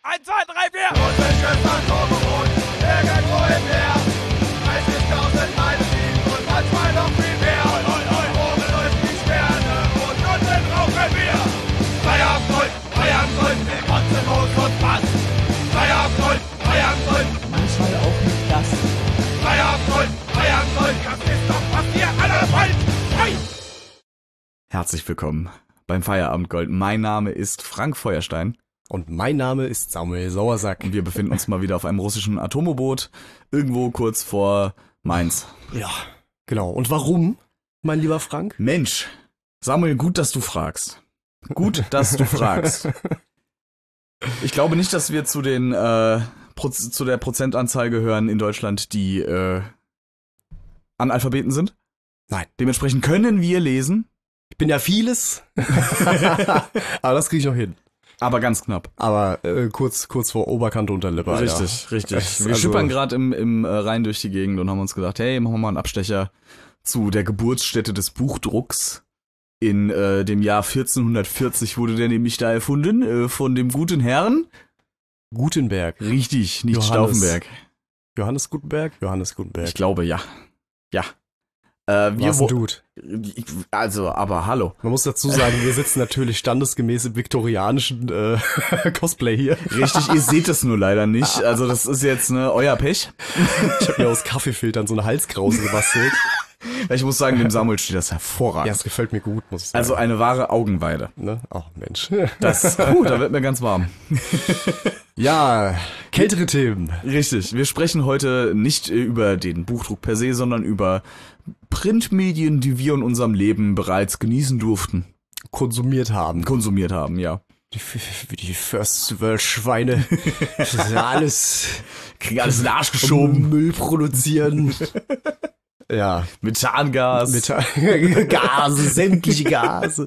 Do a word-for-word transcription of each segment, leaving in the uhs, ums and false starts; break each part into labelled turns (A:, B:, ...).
A: Eins, zwei, drei, vier!
B: Und wenn gestern Turbo irgendwo im Meer dreißigtausend Meilen fliegen und manchmal noch viel mehr. Oben läuft die Sterne und unten rauchen wir. Feierabend Gold, Feierabend Gold, wir kotzen Moos und Bass. Feierabend Gold, Feierabend Gold,
C: manchmal auch mit Gast.
B: Feierabend Gold, Feierabend Gold, das ist doch, was ihr alle wollt. Hey!
A: Herzlich willkommen beim Feierabendgold. Mein Name ist Frank Feuerstein.
D: Und mein Name ist Samuel Sauersack.
A: Und wir befinden uns mal wieder auf einem russischen Atomoboot, irgendwo kurz vor Mainz.
D: Ja, genau. Und warum, mein lieber Frank?
A: Mensch, Samuel, gut, dass du fragst. Gut, dass du fragst. Ich glaube nicht, dass wir zu den äh, Proz- zu der Prozentanzahl gehören in Deutschland, die äh, Analphabeten sind.
D: Nein.
A: Dementsprechend können wir lesen.
D: Ich bin ja vieles, aber das kriege ich noch hin.
A: Aber ganz knapp.
D: Aber äh, kurz kurz vor Oberkante Unterlippe.
A: Richtig,
D: ja.
A: richtig.
D: Es,
A: Wir
D: also,
A: schippern gerade im, im äh, Rhein durch die Gegend und haben uns gedacht, hey, machen wir mal einen Abstecher zu der Geburtsstätte des Buchdrucks. In äh, dem Jahr vierzehnhundertvierzig wurde der nämlich da erfunden, äh, von dem guten Herrn.
D: Gutenberg.
A: Richtig, nicht
D: Johannes.
A: Stauffenberg.
D: Johannes Gutenberg? Johannes Gutenberg.
A: Ich glaube, ja. Ja. Äh, wir
D: Was
A: wo-
D: ein Dude.
A: Ich- Also, aber hallo.
D: Man muss dazu sagen, wir sitzen natürlich standesgemäß im viktorianischen äh, Cosplay hier.
A: Richtig, ihr seht es nur leider nicht. Also das ist jetzt ne, euer Pech.
D: Ich habe mir aus Kaffeefiltern so eine Halskrause gebastelt.
A: Ich muss sagen, dem Samuel steht das hervorragend.
D: Ja, es gefällt mir gut, muss ich sagen.
A: Also eine wahre Augenweide.
D: ne? Ach Mensch.
A: Das, uh, da wird mir ganz warm.
D: Ja, kältere Themen.
A: Richtig, wir sprechen heute nicht äh, über den Buchdruck per se, sondern über Printmedien, die wir in unserem Leben bereits genießen durften,
D: Konsumiert haben.
A: konsumiert haben, ja.
D: Die, wie die First World Schweine. Das ist ja alles
A: Kriegen alles in den Arsch
D: um
A: geschoben.
D: Müll produzieren. Ja.
A: Methangas.
D: Mit Gase, sämtliche Gase.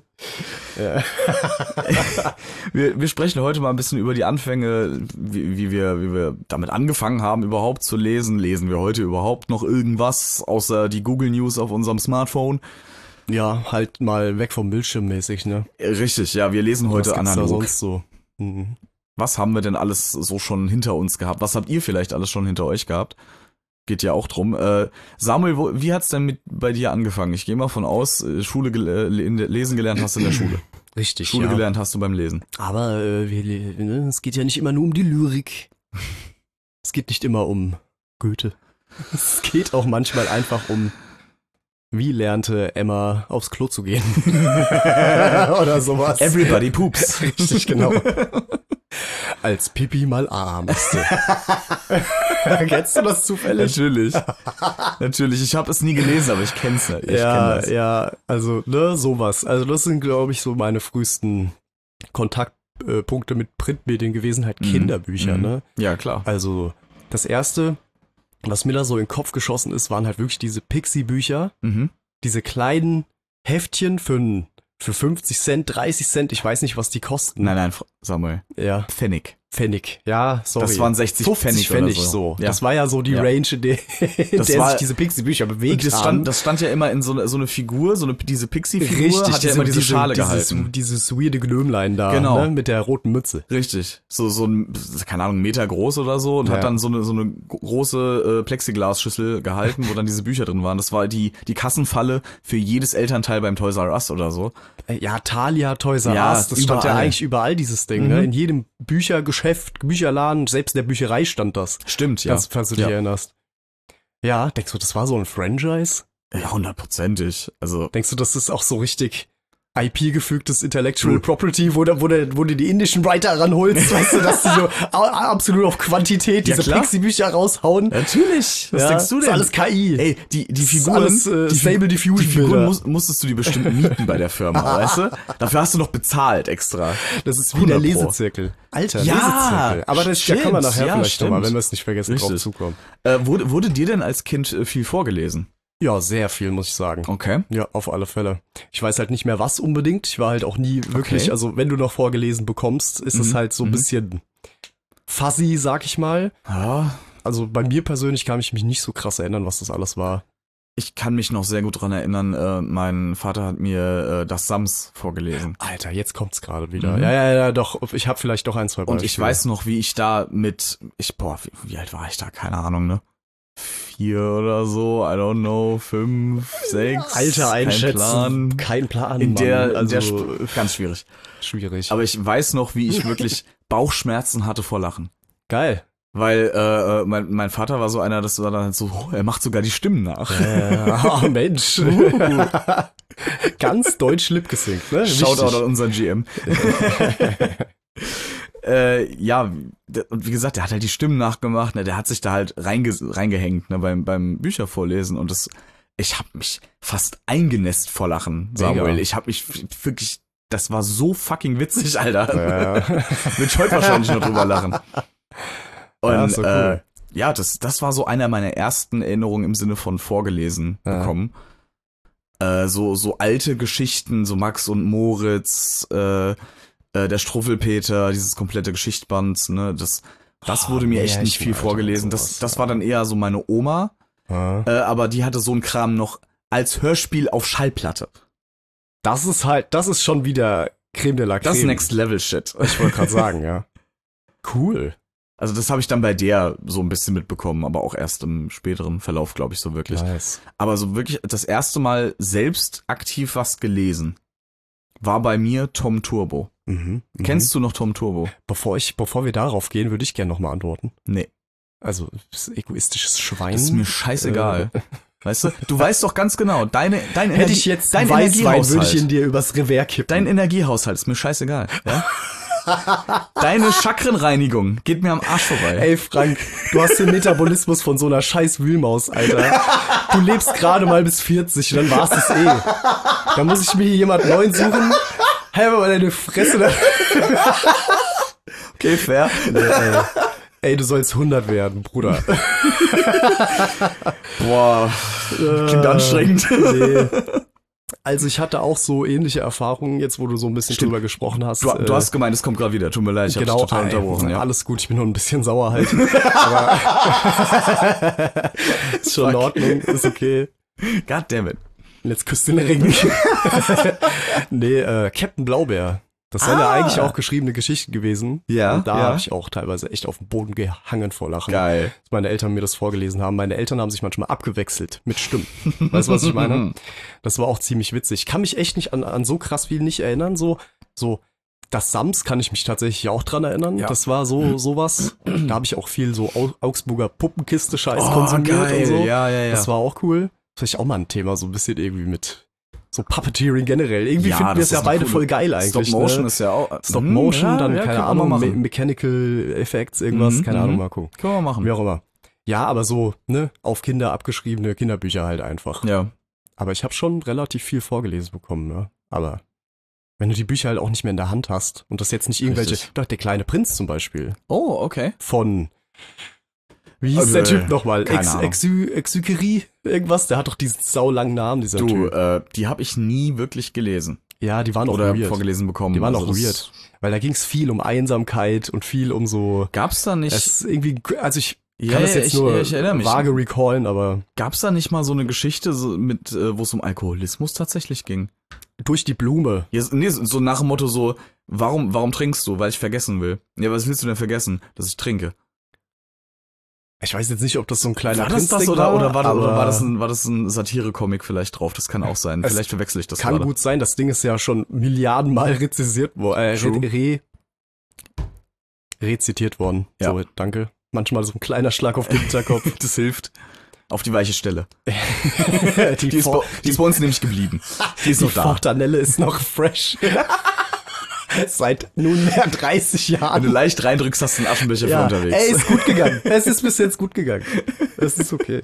A: wir, wir sprechen heute mal ein bisschen über die Anfänge, wie, wie, wir, wie wir damit angefangen haben, überhaupt zu lesen. Lesen wir heute überhaupt noch irgendwas, außer die Google News auf unserem Smartphone?
D: Ja, halt mal weg vom Bildschirm mäßig, ne?
A: Äh, Richtig, ja, wir lesen heute
D: Was gibt's da
A: analog.
D: sonst so? Mhm.
A: Was haben wir denn alles so schon hinter uns gehabt? Was habt ihr vielleicht alles schon hinter euch gehabt? Geht ja auch drum. Äh, Samuel, wo, wie hat's denn mit bei dir angefangen? Ich gehe mal von aus, äh, Schule gel- äh, in der- lesen gelernt hast du in der Schule.
D: Richtig,
A: Schule
D: ja.
A: gelernt hast du beim Lesen.
D: Aber äh, wir, ne, es geht ja nicht immer nur um die Lyrik. Es geht nicht immer um Goethe. Es geht auch manchmal einfach um, wie lernte Emma aufs Klo zu gehen. Oder sowas.
A: Everybody poops.
D: Richtig, genau. Als Pippi mal A musste. Kennst du das zufällig?
A: Natürlich. Natürlich. Ich habe es nie gelesen, aber ich kenn's. Ich
D: ja,
A: kenn das.
D: ja, also, ne, sowas. Also das sind, glaube ich, so meine frühesten Kontaktpunkte mit Printmedien gewesen, halt
A: Mhm.
D: Kinderbücher,
A: Mhm.
D: ne?
A: Ja, klar.
D: Also, das erste, was mir da so in den Kopf geschossen ist, waren halt wirklich diese Pixie-Bücher,
A: Mhm.
D: diese kleinen Heftchen für, n- für fünfzig Cent, dreißig Cent, ich weiß nicht, was die kosten.
A: Nein, nein, Fr- Samuel.
D: Ja,
A: Pfennig.
D: Pfennig, ja, sorry.
A: Das waren sechzig Pfennig oder
D: Pfennig
A: so.
D: so.
A: Ja.
D: Das war ja so die
A: Ja.
D: Range, in der, in
A: Das
D: der
A: war-
D: sich diese Pixie-Bücher bewegt
A: Und das
D: haben.
A: stand, das stand ja immer in so eine, so eine Figur, so eine, diese Pixie-Figur
D: Richtig,
A: hat ja immer diese, Schale
D: dieses,
A: gehalten.
D: Dieses weirde Gnömlein da,
A: Genau.
D: ne, mit der roten Mütze.
A: Richtig. So, so ein, keine Ahnung, Meter groß oder so und
D: Ja.
A: hat dann so eine, so eine große äh, Plexiglasschüssel gehalten, wo dann diese Bücher drin waren. Das war die, die Kassenfalle für jedes Elternteil beim Toys R Us oder so.
D: Ja, Thalia, Toys R
A: Ja,
D: Us, das stand ja
A: überall.
D: eigentlich überall, dieses Ding,
A: Mhm.
D: ne? In jedem Büchergeschäft, Bücherladen, selbst in der Bücherei stand das.
A: Stimmt, ja.
D: Falls, falls du dich
A: ja.
D: erinnerst. Ja, denkst du, das war so ein Franchise?
A: Ja, hundertprozentig. Also,
D: Denkst du, das ist auch so richtig I P-gefügtes Intellectual Property, wo, da, wo, da, wo du die indischen Writer ranholst, weißt du, dass die so a- absolut auf Quantität
A: Ja,
D: diese
A: klar.
D: Pixie-Bücher raushauen?
A: natürlich. Was
D: Ja,
A: denkst du denn?
D: Ist alles K I.
A: Ey, die, die
D: Das ist
A: Figuren,
D: alles, äh,
A: die, Fi-
D: Stable
A: die
D: Diffusion
A: Figuren
D: Bilder.
A: muss, musstest du die bestimmt mieten bei der Firma, weißt du? Dafür hast du noch bezahlt extra.
D: Das ist wie der
A: hundert Pro.
D: Lesezirkel. Alter,
A: Ja,
D: Lesezirkel. Aber das da kann man
A: stimmt,
D: nachher
A: ja,
D: vielleicht nochmal,
A: stimmt.
D: wenn wir es nicht vergessen, drauf
A: Richtig.
D: zukommen.
A: Äh, wurde, wurde dir denn als Kind äh, viel vorgelesen?
D: Ja, sehr viel, muss ich sagen.
A: Okay.
D: Ja, auf alle Fälle. Ich weiß halt nicht mehr was unbedingt. Ich war halt auch nie wirklich,
A: Okay.
D: also wenn du noch vorgelesen bekommst, ist es
A: Mhm,
D: halt so ein
A: mhm.
D: bisschen fuzzy, sag ich mal.
A: Ja,
D: Also bei mir persönlich kann ich mich nicht so krass erinnern, was das alles war.
A: ich kann mich noch sehr gut dran erinnern, äh, mein Vater hat mir äh, das Sams vorgelesen.
D: Alter, jetzt kommt's gerade wieder.
A: Mhm.
D: Ja, ja, ja, doch. Ich habe vielleicht doch ein, zwei Beispiele.
A: Und ich weiß noch, wie ich da mit, ich, boah, wie, wie alt war ich da? Keine Ahnung, ne? Vier oder so, I don't know, fünf, sechs.
D: Alter, einschätzen.
A: Kein Plan.
D: Kein Plan,
A: In
D: Mann.
A: der,
D: also,
A: der Sp- ganz schwierig.
D: schwierig.
A: Aber ich weiß noch, wie ich wirklich Bauchschmerzen hatte vor Lachen.
D: Geil.
A: Weil äh, mein, mein Vater war so einer, das war dann halt so, oh, er macht sogar die Stimmen nach.
D: Äh, oh, Mensch. Ganz deutsch lip gesynkt, ne?
A: Shoutout an unseren G M. äh, ja, der, und wie gesagt, der hat halt die Stimmen nachgemacht, ne, der hat sich da halt reinge, reingehängt, ne, beim, beim Büchervorlesen und das, ich hab mich fast eingenässt vor Lachen, Samuel.
D: Mega.
A: Ich hab mich wirklich, das war so fucking witzig, Alter.
D: Ja.
A: Würde ich heute wahrscheinlich noch drüber lachen. Und
D: Ja, ist doch cool.
A: äh, ja, das, das war so einer meiner ersten Erinnerungen im Sinne von vorgelesen
D: Ja.
A: bekommen. Äh, so, so alte Geschichten, so Max und Moritz, äh, äh, der Struffelpeter, dieses komplette Geschichtband, ne, das, das
D: Oh,
A: wurde mir echt nicht
D: Märchen,
A: viel
D: Alter,
A: vorgelesen.
D: und
A: Das,
D: sowas,
A: das war dann eher so meine Oma,
D: Ja.
A: äh, aber die hatte so einen Kram noch als Hörspiel auf Schallplatte.
D: Das ist halt, das ist schon wieder Creme de la Creme.
A: Das ist Next Level Shit.
D: Ich wollte gerade sagen, ja. Cool.
A: Also das habe ich dann bei der so ein bisschen mitbekommen, aber auch erst im späteren Verlauf, glaube ich, so wirklich.
D: Nice.
A: Aber so wirklich das erste Mal selbst aktiv was gelesen war bei mir Tom Turbo.
D: Mhm. Mhm.
A: Kennst du noch Tom Turbo?
D: Bevor ich, bevor wir darauf gehen, würde ich gerne nochmal antworten.
A: Nee.
D: Also, das egoistisches Schwein.
A: Das ist mir scheißegal. Weißt du? Du weißt doch ganz genau, deine, dein
D: Hätte
A: Energie-
D: ich jetzt
A: dein
D: Weißwein, würde ich
A: Energiehaushalt.
D: in dir übers Revers kippen.
A: Dein Energiehaushalt ist mir scheißegal. Ja? Deine Chakrenreinigung geht mir am Arsch vorbei.
D: Ey, Frank, du hast den Metabolismus von so einer scheiß Wühlmaus, Alter. Du lebst gerade mal bis vierzig, dann war's es eh. Da muss ich mir hier jemand neuen suchen. Halt mal deine Fresse da.
A: Okay, fair.
D: Nee, ey. Ey, du sollst hundert werden, Bruder.
A: Boah, klingt
D: Äh,
A: anstrengend.
D: Nee. Also ich hatte auch so ähnliche Erfahrungen, jetzt wo du so ein bisschen
A: Stimmt.
D: drüber gesprochen hast.
A: Du, du
D: äh,
A: hast gemeint, es kommt gerade wieder. Tut mir leid, ich
D: genau,
A: hab's total
D: ey,
A: unterbrochen. Ja.
D: Alles gut, ich bin nur ein bisschen sauer halt. Aber ist schon in
A: Fuck.
D: Ordnung, ist okay.
A: God damn it.
D: Jetzt küsst den Ring. Nee, äh, Captain Blaubeer. Das sind ja
A: Ah.
D: eigentlich auch geschriebene Geschichten gewesen.
A: Ja,
D: Und da
A: ja.
D: habe ich auch teilweise echt auf dem Boden gehangen vor Lachen.
A: Geil.
D: Als meine Eltern mir das vorgelesen haben. Meine Eltern haben sich manchmal abgewechselt mit Stimmen. Weißt du, was ich meine? Das war auch ziemlich witzig. Ich kann mich echt nicht an, an so krass viel nicht erinnern. So, so, das Sams kann ich mich tatsächlich auch dran erinnern.
A: Ja.
D: Das war so, sowas. Da habe ich auch viel so Au- Augsburger Puppenkiste-Scheiß
A: Oh,
D: konsumiert
A: geil.
D: und so.
A: Ja, ja, ja.
D: Das war auch cool. Vielleicht auch mal ein Thema, so ein bisschen irgendwie mit so Puppeteering generell. Irgendwie
A: Ja,
D: finden wir
A: das
D: es ja
A: ist eine
D: beide
A: coole-
D: voll geil eigentlich.
A: Stop Motion
D: ne?
A: ist ja auch.
D: Stop
A: Mhm,
D: Motion,
A: ja,
D: dann,
A: ja,
D: keine
A: können wir
D: Ahnung,
A: mal
D: Me
A: machen.
D: Mechanical Effects, irgendwas,
A: Mhm,
D: keine Ahnung,
A: mhm.
D: mal gucken.
A: Können wir machen.
D: Wie auch immer. Ja, aber so, ne, auf Kinder abgeschriebene Kinderbücher halt einfach.
A: Ja.
D: Aber ich habe schon relativ viel vorgelesen bekommen, ne? Aber wenn du die Bücher halt auch nicht mehr in der Hand hast und das jetzt nicht irgendwelche,
A: Richtig.
D: doch, der kleine Prinz zum Beispiel,
A: Oh, okay.
D: von, wie hieß
A: Also,
D: der Typ
A: äh,
D: nochmal?
A: keine
D: Ex,
A: Ahnung.
D: Exü, Exükerie, irgendwas? Der hat doch diesen saulangen Namen, dieser
A: Du,
D: Typ.
A: äh, die habe ich nie wirklich gelesen.
D: Ja, die waren auch
A: Oder
D: weird.
A: vorgelesen bekommen.
D: Die waren
A: Also
D: auch
A: das-
D: weird. Weil da ging es viel um Einsamkeit und viel um so,
A: Gab's da nicht,
D: es ist irgendwie, also ich
A: Ja,
D: kann das
A: ja,
D: jetzt
A: ich-
D: nur
A: ja, ich erinnere mich.
D: vage recallen, aber
A: gab's da nicht mal so eine Geschichte so mit, äh, wo es um Alkoholismus tatsächlich ging?
D: durch die Blume.
A: Ja, so- nee, so nach dem Motto so, warum, warum trinkst du? Weil ich vergessen will. Ja, was willst du denn vergessen? Dass ich trinke.
D: Ich weiß jetzt nicht, ob das so ein kleiner
A: War das das
D: Prinzding
A: oder, oder, war, das, oder
D: aber
A: war das ein, war das ein Satire-Comic vielleicht drauf? Das kann auch sein.
D: Es
A: Vielleicht verwechsel ich das
D: kann
A: gerade.
D: gut sein, das Ding ist ja schon Milliardenmal rezisiert worden, äh,
A: True.
D: re, re, rezitiert worden.
A: Ja.
D: So, danke. Manchmal so ein kleiner Schlag auf den Hinterkopf.
A: Das hilft. Auf die weiche Stelle.
D: die
A: Die ist,
D: For-
A: bei, die ist bei uns nämlich geblieben. Die ist
D: die
A: noch da.
D: Fortanelle ist noch fresh. Seit nunmehr dreißig
A: Wenn
D: Jahren.
A: du leicht reindrückst, hast du einen Aschenbecher für unterwegs.
D: Ey, ist gut gegangen. Es ist bis jetzt gut gegangen. Es ist okay.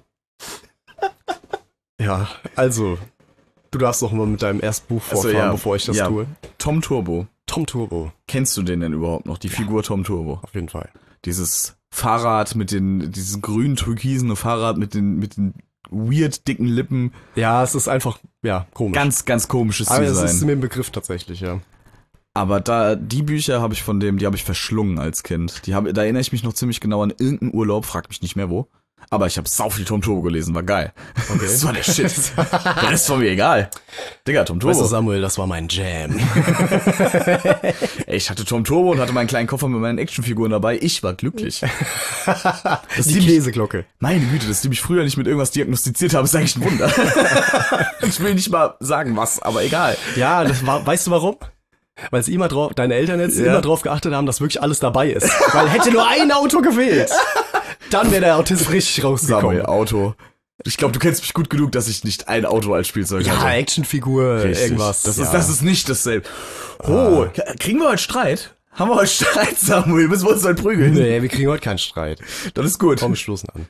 D: Ja, also, du darfst doch mal mit deinem ersten Buch
A: Also,
D: vorfahren,
A: ja.
D: bevor ich das
A: Ja.
D: tue.
A: Tom Turbo.
D: Tom Turbo,
A: Kennst du den denn überhaupt noch? Die Figur Tom Turbo.
D: auf jeden Fall.
A: Dieses Fahrrad mit den, dieses grün türkisene Fahrrad mit den, mit den weird dicken Lippen.
D: Ja, es ist einfach, ja, komisch.
A: Ganz, ganz komisches
D: Aber es
A: Design.
D: ist mir ein Begriff tatsächlich, ja.
A: Aber da, die Bücher habe ich von dem, die habe ich verschlungen als Kind. Die hab, da erinnere ich mich noch ziemlich genau an irgendeinen Urlaub, frag mich nicht mehr wo. Aber ich habe sau viel Tom Turbo gelesen, war geil.
D: Okay.
A: Das war der Shit. Der Rest war mir egal. Digga, Tom Turbo.
D: Weißt du, Samuel, das war mein Jam.
A: Ey, ich hatte Tom Turbo und hatte meinen kleinen Koffer mit meinen Actionfiguren dabei. Ich war glücklich. Das
D: Die Käseglocke.
A: Meine Güte, dass die mich früher nicht mit irgendwas diagnostiziert haben, ist eigentlich ein Wunder. Ich will nicht mal sagen was, aber egal.
D: Ja, das war, weißt du warum? Weil sie immer drauf, deine Eltern jetzt
A: Ja.
D: immer drauf geachtet haben, dass wirklich alles dabei ist. Weil hätte nur ein Auto gefehlt, dann wäre der Autist richtig rausgekommen.
A: Samuel, Auto. Ich glaube, du kennst mich gut genug, dass ich nicht ein Auto als Spielzeug
D: Ja,
A: hatte.
D: Actionfigur,
A: Richtig.
D: irgendwas.
A: Das
D: ja.
A: ist, das ist nicht dasselbe. Oh, k- kriegen wir heute Streit? Haben wir heute Streit, Samuel? Müssen wir uns heute prügeln?
D: Nee, wir kriegen heute keinen Streit.
A: Das ist gut.
D: Komm, wir stoßen an.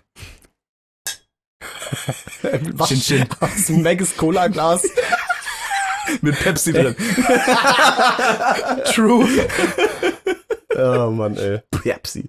A: Chin, chin.
D: Aus dem Maggis Cola-Glas.
A: Mit Pepsi drin.
D: True. Oh Mann, ey.
A: Pepsi.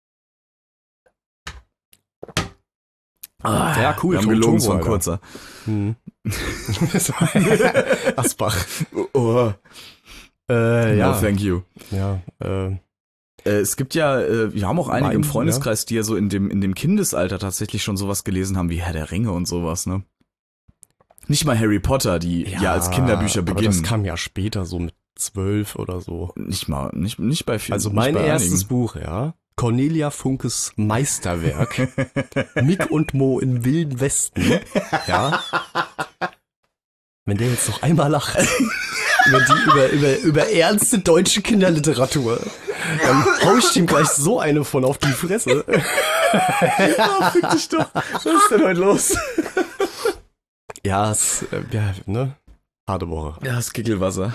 D: Ja, cool.
A: Wir haben
D: Tom
A: gelogen, es war ein
D: Turbo,
A: kurzer.
D: Hm. Das war Asbach.
A: Oh,
D: Äh, ja.
A: no, thank you.
D: Ja, äh,
A: Äh, es gibt ja, äh, wir haben auch einige im
D: Wein,
A: Freundeskreis, die ja so in dem, in dem Kindesalter tatsächlich schon sowas gelesen haben wie Herr der Ringe und sowas, ne? Nicht mal Harry Potter, die ja, als Kinderbücher
D: aber
A: beginnen.
D: das kam ja später, so mit zwölf oder so.
A: Nicht mal, nicht, nicht bei vielen.
D: Also
A: nicht
D: mein
A: bei
D: erstes
A: einigen.
D: Buch, ja. Cornelia Funkes Meisterwerk. Mick und Mo im Wilden Westen. Ja. Wenn der jetzt noch einmal lacht. über, die, über, über, über ernste deutsche Kinderliteratur. Dann hau ich ihm gleich so eine von auf die Fresse.
A: Oh, fick dich doch. Was ist denn heute los?
D: Ja, es, äh, ja, ne? Harte Woche.
A: Ja, das Kickelwasser.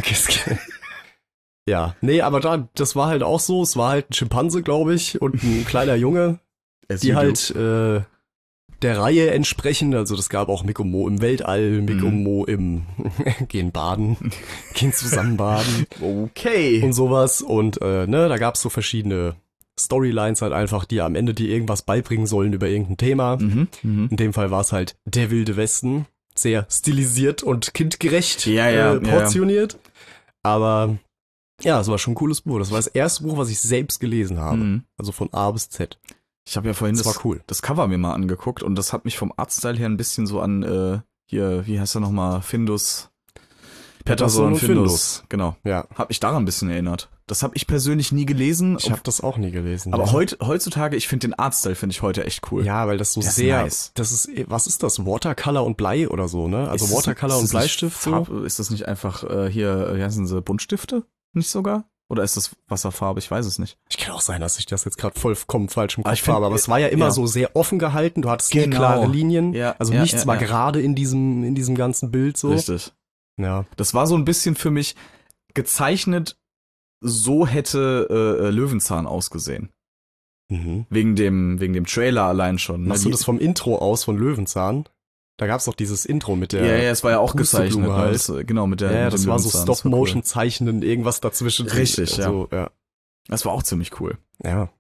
D: Ja, nee, aber da, das war halt auch so. Es war halt ein Schimpanse, glaube ich, und ein kleiner Junge, die halt äh, der Reihe entsprechen. Also das gab auch Mick und Mo im Weltall, Mick
A: Mhm.
D: und Mo im gehen baden, gehen zusammen baden
A: Okay.
D: und sowas. Und äh, ne, da gab's so verschiedene Storylines halt einfach, die am Ende dir irgendwas beibringen sollen über irgendein Thema.
A: Mhm, mhm.
D: In dem Fall war es halt der Wilde Westen. Sehr stilisiert und kindgerecht
A: Ja, ja,
D: äh,
A: ja, ja.
D: portioniert. Aber ja, es war schon ein cooles Buch. Das war das erste Buch, was ich selbst gelesen habe.
A: Mhm.
D: Also von A bis Z.
A: Ich habe ja vorhin
D: Das
A: das,
D: war cool.
A: das Cover mir mal angeguckt und das hat mich vom Artstyle her ein bisschen so an, äh, hier, wie heißt er nochmal, Findus. Patterson und Findus. Genau.
D: Ja,
A: Hab mich daran ein bisschen erinnert. Das habe ich persönlich nie gelesen.
D: ich habe das auch nie gelesen.
A: aber
D: ja.
A: heut, heutzutage, ich finde den Artstyle, finde ich heute echt cool.
D: Ja, weil das so
A: Der ist
D: sehr,
A: nice.
D: das ist, was ist das? Watercolor und Blei oder so, ne? Also
A: Ist das-
D: Watercolor
A: ist
D: und
A: das nicht
D: Bleistift so.
A: Farb, ist das nicht einfach äh, hier, wie heißen sie, Buntstifte? Nicht sogar? Oder ist das Wasserfarbe? Ich weiß es nicht.
D: Ich kann auch sein, dass ich das jetzt gerade vollkommen falsch im
A: Aber
D: Kopf
A: ich find,
D: habe, aber es war ja immer
A: ja.
D: so sehr offen gehalten. Du hattest nie
A: Genau.
D: klare Linien.
A: Ja,
D: also
A: ja,
D: nichts
A: ja,
D: war
A: ja.
D: gerade in diesem, in diesem ganzen Bild so.
A: Richtig.
D: Ja.
A: Das war so ein bisschen für mich gezeichnet, so hätte äh, äh, Löwenzahn ausgesehen.
D: Mhm.
A: Wegen dem, wegen dem Trailer allein schon. Ne?
D: Machst du
A: Die-
D: das vom Intro aus von Löwenzahn? Da gab's doch dieses Intro mit der.
A: ja, ja, es war ja auch
D: Pusteblume
A: gezeichnet. Ne?
D: halt.
A: Das, äh, genau, mit der.
D: ja,
A: mit
D: das
A: dem
D: war so
A: Löwenzahn. Das war
D: Stop-Motion-Zeichnen, irgendwas dazwischen.
A: Richtig, ja.
D: so, ja.
A: Cool. Das war auch ziemlich cool.
D: Ja.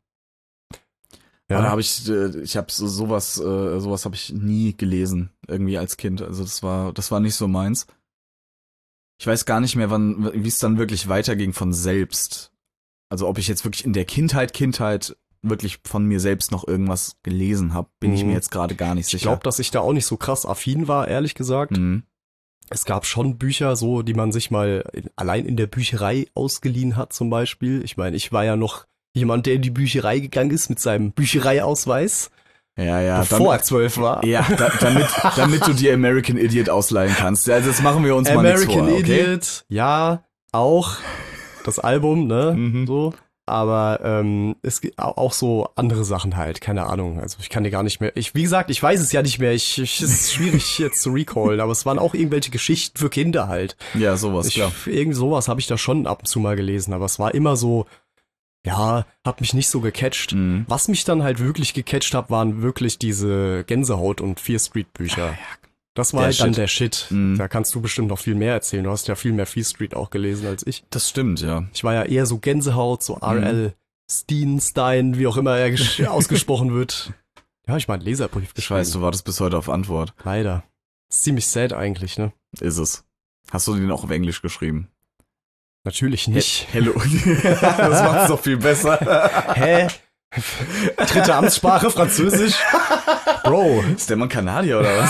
A: Ja, da habe ich, äh, ich habe so, sowas, äh, sowas habe ich nie gelesen, irgendwie als Kind. Also das war, das war nicht so meins. Ich weiß gar nicht mehr, wann, wie es dann wirklich weiterging von selbst. Also ob ich jetzt wirklich in der Kindheit, Kindheit wirklich von mir selbst noch irgendwas gelesen habe, bin ich
D: Mhm.
A: mir jetzt gerade gar nicht
D: Ich
A: sicher.
D: glaube, dass ich da auch nicht so krass affin war, ehrlich gesagt.
A: Mhm.
D: Es gab schon Bücher, so, die man sich mal in, allein in der Bücherei ausgeliehen hat, zum Beispiel. Ich meine, ich war ja noch jemand, der in die Bücherei gegangen ist mit seinem Büchereiausweis,
A: Ja, ja.
D: bevor er zwölf war.
A: Ja, da, damit, damit du dir American Idiot ausleihen kannst. Also das machen wir uns mal nichts
D: American
A: vor, okay?
D: Idiot, ja, auch das Album, ne,
A: Mhm.
D: so. Aber ähm, es gibt au- auch so andere Sachen halt, keine Ahnung. Also ich kann dir gar nicht mehr. Ich, wie gesagt, ich weiß es ja nicht mehr. Ich, ich es ist schwierig jetzt zu recallen, aber es waren auch irgendwelche Geschichten für Kinder halt.
A: Ja, sowas,
D: Ich,
A: klar.
D: irgend sowas habe ich da schon ab und zu mal gelesen, aber es war immer so, ja, hat mich nicht so gecatcht.
A: Mhm.
D: Was mich dann halt wirklich gecatcht hat, waren wirklich diese Gänsehaut- und Fear Street-Bücher. Das war
A: Der
D: halt dann
A: Shit.
D: der Shit.
A: Mhm.
D: Da kannst du bestimmt noch viel mehr erzählen. Du hast ja viel mehr Fear Street auch gelesen als ich.
A: Das stimmt, ja.
D: Ich war ja eher so Gänsehaut, so R L Steenstein, wie auch immer er gesch- ausgesprochen wird. Ja, ich meine Leserbrief
A: Ich
D: geschrieben.
A: weiß, du wartest bis heute auf Antwort.
D: Leider. Ist ziemlich sad eigentlich, ne?
A: Ist es. Hast du den auch auf Englisch geschrieben?
D: Natürlich nicht.
A: Hello. Das macht's doch viel besser.
D: Hä? Dritte Amtssprache, Französisch. Bro.
A: Ist der Mann Kanadier oder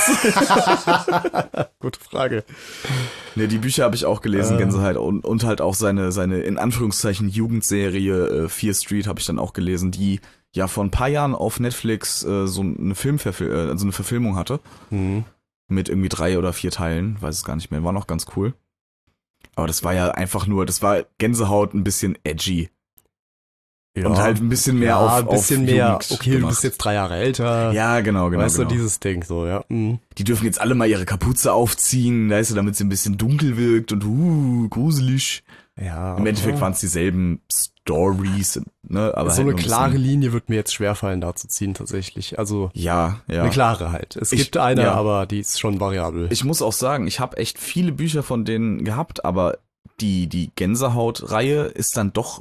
A: was?
D: Gute Frage.
A: Ne, die Bücher habe ich auch gelesen,
D: Äh.
A: Gänseheit. Und, und halt auch seine, seine in Anführungszeichen Jugendserie äh, Fear Street habe ich dann auch gelesen, die ja vor ein paar Jahren auf Netflix äh, so eine Filmverfil äh, also eine Verfilmung hatte.
D: Mhm.
A: Mit irgendwie drei oder vier Teilen, weiß es gar nicht mehr, war noch ganz cool. Aber das war ja einfach nur, das war Gänsehaut ein bisschen edgy.
D: Ja.
A: Und halt ein bisschen mehr
D: ja,
A: auf
D: ein bisschen
A: auf
D: mehr,
A: Jugend
D: okay, du
A: gemacht.
D: bist jetzt drei Jahre älter.
A: Ja, genau, genau.
D: Weißt
A: genau.
D: du, dieses Ding so, ja. Mhm.
A: Die dürfen jetzt alle mal ihre Kapuze aufziehen, weißt du, damit sie ein bisschen dunkel wirkt und uh, gruselig.
D: Ja.
A: Im Endeffekt
D: ja.
A: waren es dieselben Stories, ne? Aber
D: so
A: halt
D: eine
A: nur ein
D: klare
A: bisschen-
D: Linie wird mir jetzt schwerfallen, da zu ziehen, tatsächlich. Also,
A: Ja, ja.
D: eine klare halt. Es
A: Ich-
D: gibt eine,
A: ja.
D: aber die ist schon variabel.
A: Ich muss auch sagen, ich habe echt viele Bücher von denen gehabt, aber die, die Gänsehaut-Reihe ist dann doch,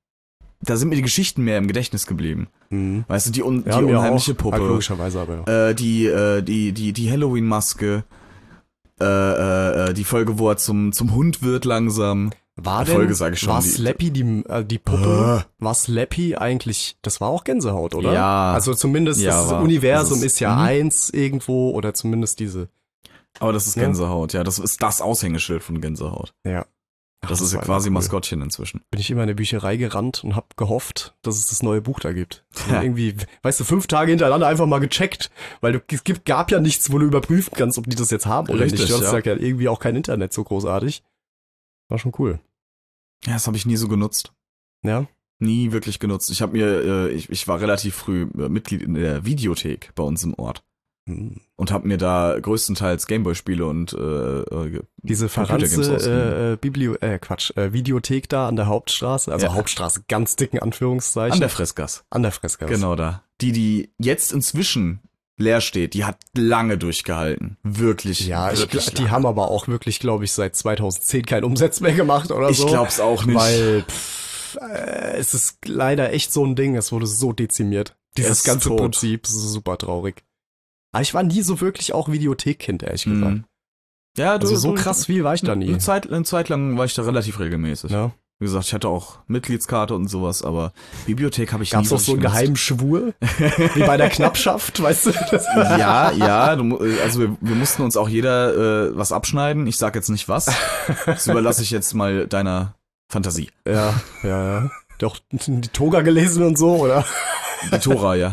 A: da sind mir die Geschichten mehr im Gedächtnis geblieben.
D: Mhm.
A: Weißt du, die, un,
D: Ja,
A: die
D: mir
A: unheimliche
D: auch.
A: Puppe,
D: Halt logischerweise, aber ja.
A: äh, die, äh, die, die, die Halloween-Maske, äh, äh, die Folge, wo er zum, zum Hund wird langsam.
D: War
A: Folge
D: denn,
A: sag ich schon,
D: war
A: die-
D: Slappy die, äh, die Puppe, war Slappy eigentlich, das war auch Gänsehaut, oder?
A: Ja.
D: Also zumindest
A: Ja,
D: das
A: war-
D: Universum
A: das ist-
D: ist, ja
A: mhm.
D: eins irgendwo, oder zumindest diese,
A: Aber das ist
D: Ja.
A: Gänsehaut, ja, das ist das Aushängeschild von Gänsehaut.
D: ja. Ach,
A: Das, ist ja
D: war
A: quasi
D: cool.
A: Maskottchen inzwischen.
D: Bin ich immer in eine Bücherei gerannt und hab gehofft, dass es das neue Buch da gibt. Und
A: Ja.
D: irgendwie, weißt du, fünf Tage hintereinander einfach mal gecheckt, weil du, es gibt, gab ja nichts, wo du überprüfen kannst, ob die das jetzt haben oder
A: Richtig,
D: nicht. Du hast
A: ja.
D: ja irgendwie auch kein Internet so großartig. War schon cool.
A: Ja, das habe ich nie so genutzt.
D: Ja.
A: Nie wirklich genutzt. Ich habe mir, äh, ich, ich war relativ früh äh, Mitglied in der Videothek bei uns im Ort
D: Hm.
A: und habe mir da größtenteils Gameboy-Spiele und äh, äh,
D: Diese
A: Computergames
D: verranzte
A: ausgeliehen.
D: äh, äh, Biblio äh, Quatsch, äh, Videothek da an der Hauptstraße, also
A: Ja.
D: Hauptstraße, ganz dicken Anführungszeichen.
A: an der Fressgasse.
D: an der Fressgasse.
A: Genau da. Die, die jetzt inzwischen leer steht, die hat lange durchgehalten. Wirklich.
D: Ja, ich,
A: wirklich
D: gl- die
A: lange.
D: haben aber auch wirklich, glaube ich, seit zweitauszehn keinen Umsatz mehr gemacht oder
A: Ich
D: so.
A: glaub's auch nicht.
D: Weil pff, äh, es ist leider echt so ein Ding, es wurde so dezimiert. Dieses
A: ist
D: ganze
A: tot.
D: Prinzip, das ist super traurig. Aber ich war nie so wirklich auch Videothekkind, ehrlich gesagt.
A: Mhm. Ja, du,
D: Also so
A: du,
D: krass viel war ich da nie.
A: Eine Zeit, eine Zeit lang war ich da relativ regelmäßig.
D: Ja.
A: Wie gesagt, ich hatte auch Mitgliedskarte und sowas, aber Bibliothek habe ich
D: Gab's
A: nie
D: auch so einen
A: wirklich
D: geheimen Schwur? Wie bei der Knappschaft, weißt du? Das
A: genutzt. Ja, ja, du, mu- also wir, wir mussten uns auch jeder äh, was abschneiden. Ich sag jetzt nicht was. Das überlasse ich jetzt mal deiner Fantasie.
D: ja, ja, ja. Doch die Toga gelesen und so, oder?
A: Die Tora, ja.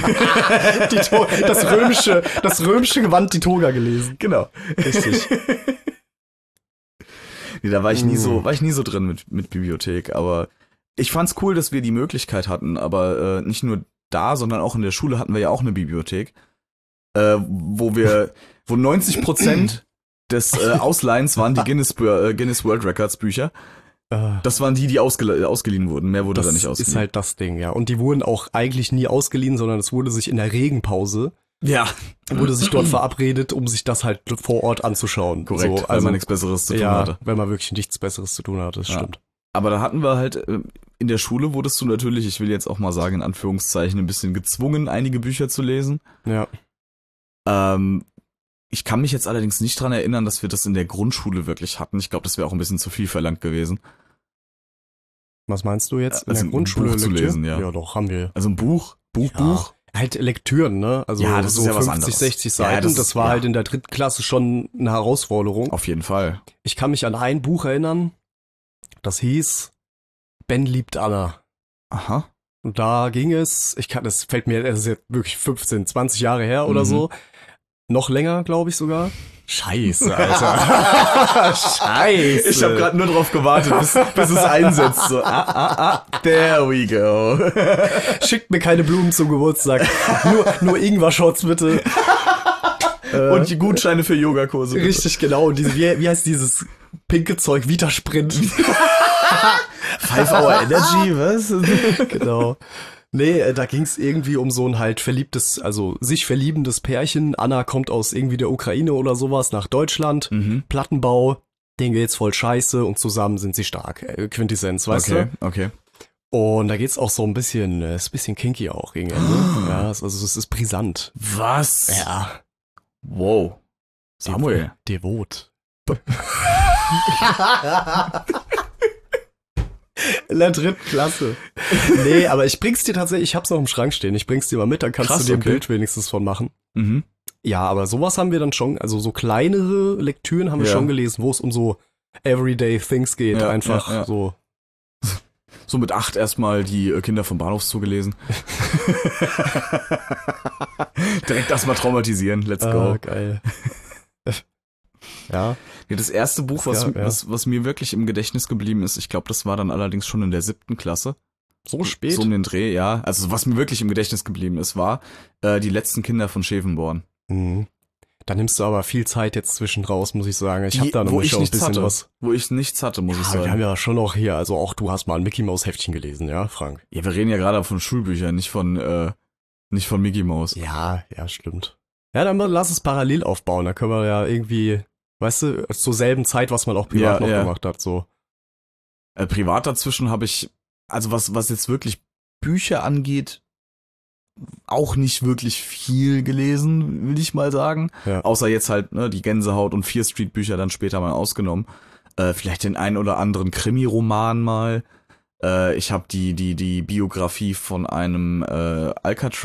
D: Die to das römische, das römische Gewand, die Toga gelesen.
A: Genau.
D: Richtig.
A: Nee, da war ich nie
D: Mm.
A: so, war ich nie so drin mit, mit Bibliothek, aber ich fand's cool, dass wir die Möglichkeit hatten, aber äh, nicht nur da, sondern auch in der Schule hatten wir ja auch eine Bibliothek, äh, wo wir, wo neunzig Prozent des äh, Ausleihens waren die Guinness, Bü- äh, Guinness World Records Bücher.
D: Äh,
A: Das waren die, die ausgele ausgeliehen wurden. Mehr wurde
D: das
A: da nicht ausgeliehen.
D: ist halt das Ding, ja. Und die wurden auch eigentlich nie ausgeliehen, sondern es wurde sich in der Regenpause,
A: ja,
D: wurde sich dort verabredet, um sich das halt vor Ort anzuschauen.
A: korrekt,
D: So,
A: weil man nichts Besseres zu tun
D: ja,
A: hatte.
D: weil man wirklich nichts Besseres zu tun hatte, das
A: Ja.
D: stimmt.
A: Aber da hatten wir halt, äh, in der Schule wurdest du natürlich, ich will jetzt auch mal sagen, in Anführungszeichen, ein bisschen gezwungen, einige Bücher zu lesen.
D: Ja.
A: Ähm, ich kann mich jetzt allerdings nicht dran erinnern, dass wir das in der Grundschule wirklich hatten. Ich glaube, das wäre auch ein bisschen zu viel verlangt gewesen.
D: Was meinst du jetzt? In
A: Also
D: der
A: ein
D: Grundschule
A: Buch zu
D: Lektüre?
A: lesen, ja.
D: Ja, doch, haben wir.
A: Also ein Buch, Buch,
D: Ja.
A: Buch.
D: Halt Lektüren, ne? Also
A: Ja, das
D: so
A: ist ja was
D: fünfzig,
A: anderes.
D: sechzig
A: Ja,
D: Seiten.
A: das
D: das,
A: ist-
D: war
A: ja.
D: halt in der dritten Klasse schon eine Herausforderung.
A: Auf jeden Fall.
D: Ich kann mich an ein Buch erinnern, das hieß Ben liebt Anna.
A: Aha.
D: Und da ging es, ich kann, das fällt mir, das ist jetzt wirklich fünfzehn, zwanzig Jahre her oder
A: Mhm.
D: so. Noch länger, glaube ich sogar. Scheiße, Alter. Scheiße.
A: Ich habe gerade nur drauf gewartet, bis, bis es einsetzt. So, ah, ah, ah, there we go.
D: Schickt mir keine Blumen zum Geburtstag. nur, nur Ingwer-Shots bitte.
A: Und die Gutscheine für Yogakurse. bitte.
D: Richtig, genau. Und diese, wie, wie heißt dieses pinke Zeug? Vitasprint.
A: Five Hour Energy, was?
D: Genau. Nee, äh, da ging's irgendwie um so ein halt verliebtes, also sich verliebendes Pärchen. Anna kommt aus irgendwie der Ukraine oder sowas nach Deutschland.
A: Mhm.
D: Plattenbau, denen geht's voll scheiße und zusammen sind sie stark. Äh, Quintessenz, weißt
A: Okay, okay.
D: du? Und da geht's auch so ein bisschen, äh, ist ein bisschen kinky auch gegen Ende. Ja, es- also es ist brisant.
A: Was?
D: Ja.
A: Wow. Samuel.
D: Devot. In der dritten Klasse. Nee, aber ich bring's dir tatsächlich, ich hab's noch im Schrank stehen, ich bring's dir mal mit, dann kannst
A: Krass,
D: du dir ein
A: okay.
D: Bild wenigstens von machen.
A: Mhm.
D: Ja, aber sowas haben wir dann schon, also so kleinere Lektüren haben wir
A: Ja.
D: schon gelesen, wo es um so Everyday Things geht,
A: Ja,
D: einfach
A: ja, ja.
D: so.
A: So mit acht erstmal die äh, Kinder vom Bahnhofszoo gelesen. Direkt erstmal traumatisieren, let's go.
D: Ah, geil. Ja,
A: Ja, das erste Buch, was,
D: Ja, ja.
A: was, was mir wirklich im Gedächtnis geblieben ist, ich glaube, das war dann allerdings schon in der siebten Klasse.
D: so spät.
A: So um den Dreh, ja. Also was mir wirklich im Gedächtnis geblieben ist, war äh, Die letzten Kinder von Schevenborn.
D: Mhm. Da nimmst du aber viel Zeit jetzt zwischen raus, muss ich sagen. Ich
A: Die-
D: habe da
A: wo
D: nämlich
A: ich
D: auch ein
A: nichts
D: bisschen
A: hatte.
D: was.
A: Wo ich nichts hatte, muss ich
D: Ja, wir haben
A: sagen.
D: ja schon noch hier, also auch du hast mal ein Mickey Mouse Heftchen gelesen, ja, Frank?
A: Ja, wir reden ja gerade von Schulbüchern, nicht von, äh, nicht von Mickey Mouse.
D: Ja, ja, stimmt. Ja, dann lass es parallel aufbauen, da können wir ja irgendwie, weißt du, zur selben Zeit, was man auch privat
A: Ja,
D: noch
A: ja.
D: gemacht hat, so.
A: Äh, privat dazwischen habe ich, also was, was jetzt wirklich Bücher angeht, auch nicht wirklich viel gelesen, will ich mal sagen.
D: Ja.
A: Außer jetzt halt ne, die Gänsehaut und Fear Street Bücher dann später mal ausgenommen. Äh, vielleicht den einen oder anderen Krimi-Roman mal. Äh, ich habe die die die Biografie von einem äh,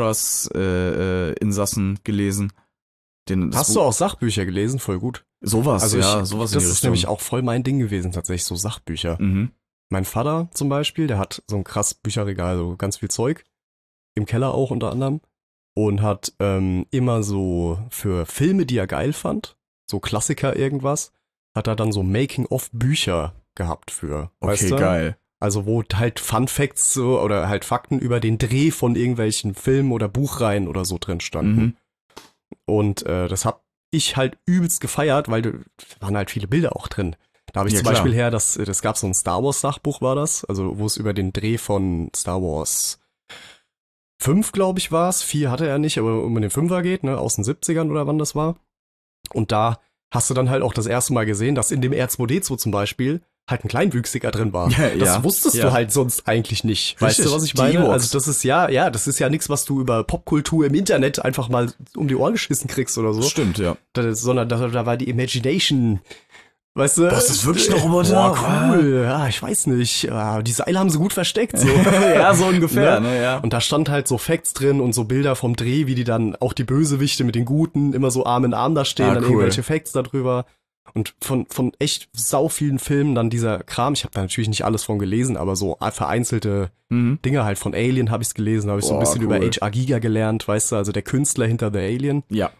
A: Alcatraz-Insassen äh, gelesen. Den, das
D: Hast
A: Buch-
D: du auch Sachbücher gelesen? Voll gut.
A: sowas?
D: Also
A: ja,
D: ich,
A: sowas
D: das
A: in die
D: ist
A: Richtung.
D: nämlich auch voll mein Ding gewesen, tatsächlich, so Sachbücher.
A: Mhm.
D: Mein Vater zum Beispiel, der hat so ein krass Bücherregal, so ganz viel Zeug. Im Keller auch unter anderem. Und hat ähm, immer so für Filme, die er geil fand, so Klassiker irgendwas, hat er dann so Making-of-Bücher gehabt für.
A: Okay,
D: weißt du?
A: geil.
D: Also wo halt Fun Facts so, oder halt Fakten über den Dreh von irgendwelchen Filmen oder Buchreihen oder so drin standen.
A: Mhm.
D: Und äh, das hab ich halt übelst gefeiert, weil da waren halt viele Bilder auch drin. Da habe ich
A: Ja,
D: zum
A: klar.
D: Beispiel her, dass das gab so ein Star Wars Sachbuch war das, also wo es über den Dreh von Star Wars fünf, glaube ich, war es. vier hatte er nicht, aber um den Fünfer geht, ne, aus den siebzigern oder wann das war. Und da hast du dann halt auch das erste Mal gesehen, dass in dem R zwei D zwei zum Beispiel halt ein Kleinwüchsiger drin war.
A: Ja,
D: das
A: ja,
D: wusstest
A: ja.
D: du halt sonst eigentlich nicht. Weißt
A: Richtig,
D: du, was ich
A: die
D: meine?
A: Ewoks.
D: Also das ist ja, ja, das ist ja nichts, was du über Popkultur im Internet einfach mal um die Ohren geschissen kriegst oder so.
A: Stimmt, ja.
D: Das, sondern da, da war die Imagination. Weißt du?
A: Boah, ist das wirklich noch Roboter?
D: Boah, cool. Ja, ich weiß nicht. Ja, die Seile haben sie gut versteckt. So.
A: Ja, so ungefähr,
D: Ne?
A: ne, ja.
D: Und da stand halt so Facts drin und so Bilder vom Dreh, wie die dann auch die Bösewichte mit den Guten immer so Arm in Arm da stehen,
A: Ah,
D: dann
A: cool.
D: irgendwelche Facts darüber. Und von, von echt sau vielen Filmen dann dieser Kram. Ich habe da natürlich nicht alles von gelesen, aber so vereinzelte
A: Mhm.
D: Dinge halt von Alien habe ich gelesen, habe ich so ein
A: Boah,
D: bisschen
A: cool.
D: über H R. Giger gelernt, weißt du, also der Künstler hinter The Alien.
A: Ja.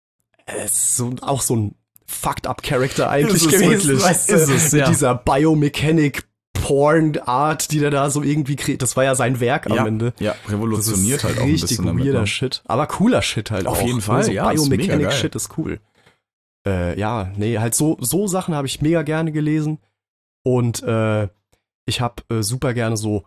D: Es ist so, auch so ein fucked up Character eigentlich
A: Ist es
D: gewesen,
A: wirklich.
D: weißt du,
A: Ist es,
D: mit
A: ja.
D: dieser Biomechanic Porn Art, die der da so irgendwie kreiert. Das war ja sein Werk am
A: ja.
D: Ende.
A: Ja,
D: Das
A: revolutioniert
D: ist
A: halt auch ein
D: richtig
A: bisschen damit.
D: weirder
A: Ne?
D: Shit. Aber cooler Shit halt
A: Auf
D: auch.
A: jeden Fall,
D: so
A: ja, ist mega
D: Biomechanic
A: geil.
D: Shit ist cool. Äh, ja, nee, halt so, so Sachen habe ich mega gerne gelesen. Und äh, ich habe äh, super gerne so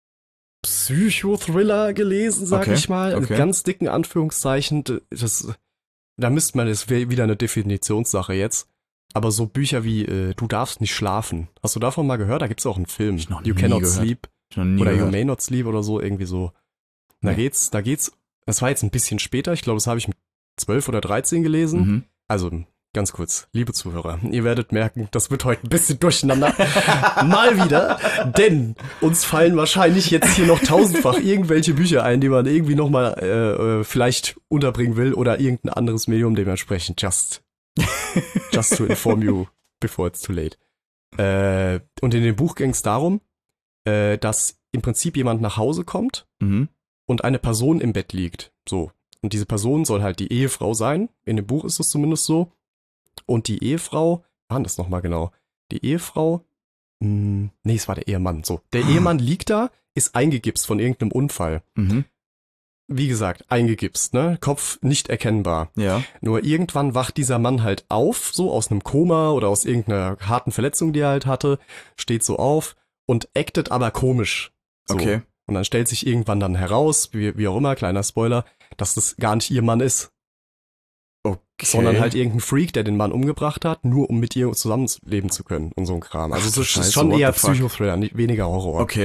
D: Psychothriller gelesen, sag
A: Okay,
D: ich mal. Mit
A: okay.
D: ganz dicken Anführungszeichen. Das, da müsste man, das wäre wieder eine Definitionssache jetzt. Aber so Bücher wie äh, Du darfst nicht schlafen. Hast du davon mal gehört? Da gibt's auch einen Film.
A: Ich noch
D: You
A: nie
D: Cannot
A: gehört.
D: Sleep.
A: Ich noch nie
D: Oder You
A: gehört.
D: May Not Sleep oder so, irgendwie so. Da
A: Nee.
D: geht's, da geht's, das war jetzt ein bisschen später, ich glaube, das habe ich mit zwölf oder dreizehn gelesen.
A: Mhm.
D: Also, ganz kurz, liebe Zuhörer, ihr werdet merken, das wird heute ein bisschen durcheinander. Mal wieder, denn uns fallen wahrscheinlich jetzt hier noch tausendfach irgendwelche Bücher ein, die man irgendwie nochmal äh, äh, vielleicht unterbringen will oder irgendein anderes Medium dementsprechend. Just, just to inform you before it's too late. Äh, und in dem Buch ging es darum, äh, dass im Prinzip jemand nach Hause kommt
A: Mhm.
D: und eine Person im Bett liegt. So. Und diese Person soll halt die Ehefrau sein. In dem Buch ist es zumindest so. Und die Ehefrau, war denn das nochmal genau? Die Ehefrau, mh, nee, es war der Ehemann. So. Der Ehemann liegt da, ist eingegipst von irgendeinem Unfall.
A: Mhm.
D: Wie gesagt, eingegipst, ne? Kopf nicht erkennbar.
A: Ja.
D: Nur irgendwann wacht dieser Mann halt auf, so aus einem Koma oder aus irgendeiner harten Verletzung, die er halt hatte, steht so auf und actet aber komisch. So.
A: Okay.
D: Und dann stellt sich irgendwann dann heraus, wie, wie auch immer, kleiner Spoiler, dass das gar nicht ihr Mann ist,
A: Okay.
D: sondern halt irgendein Freak, der den Mann umgebracht hat, nur um mit ihr zusammenleben zu können und so ein Kram. Also
A: Ach
D: es
A: du
D: ist
A: Scheiße,
D: schon
A: what
D: eher
A: the fuck?
D: Psychothriller, nicht weniger Horror.
A: Okay.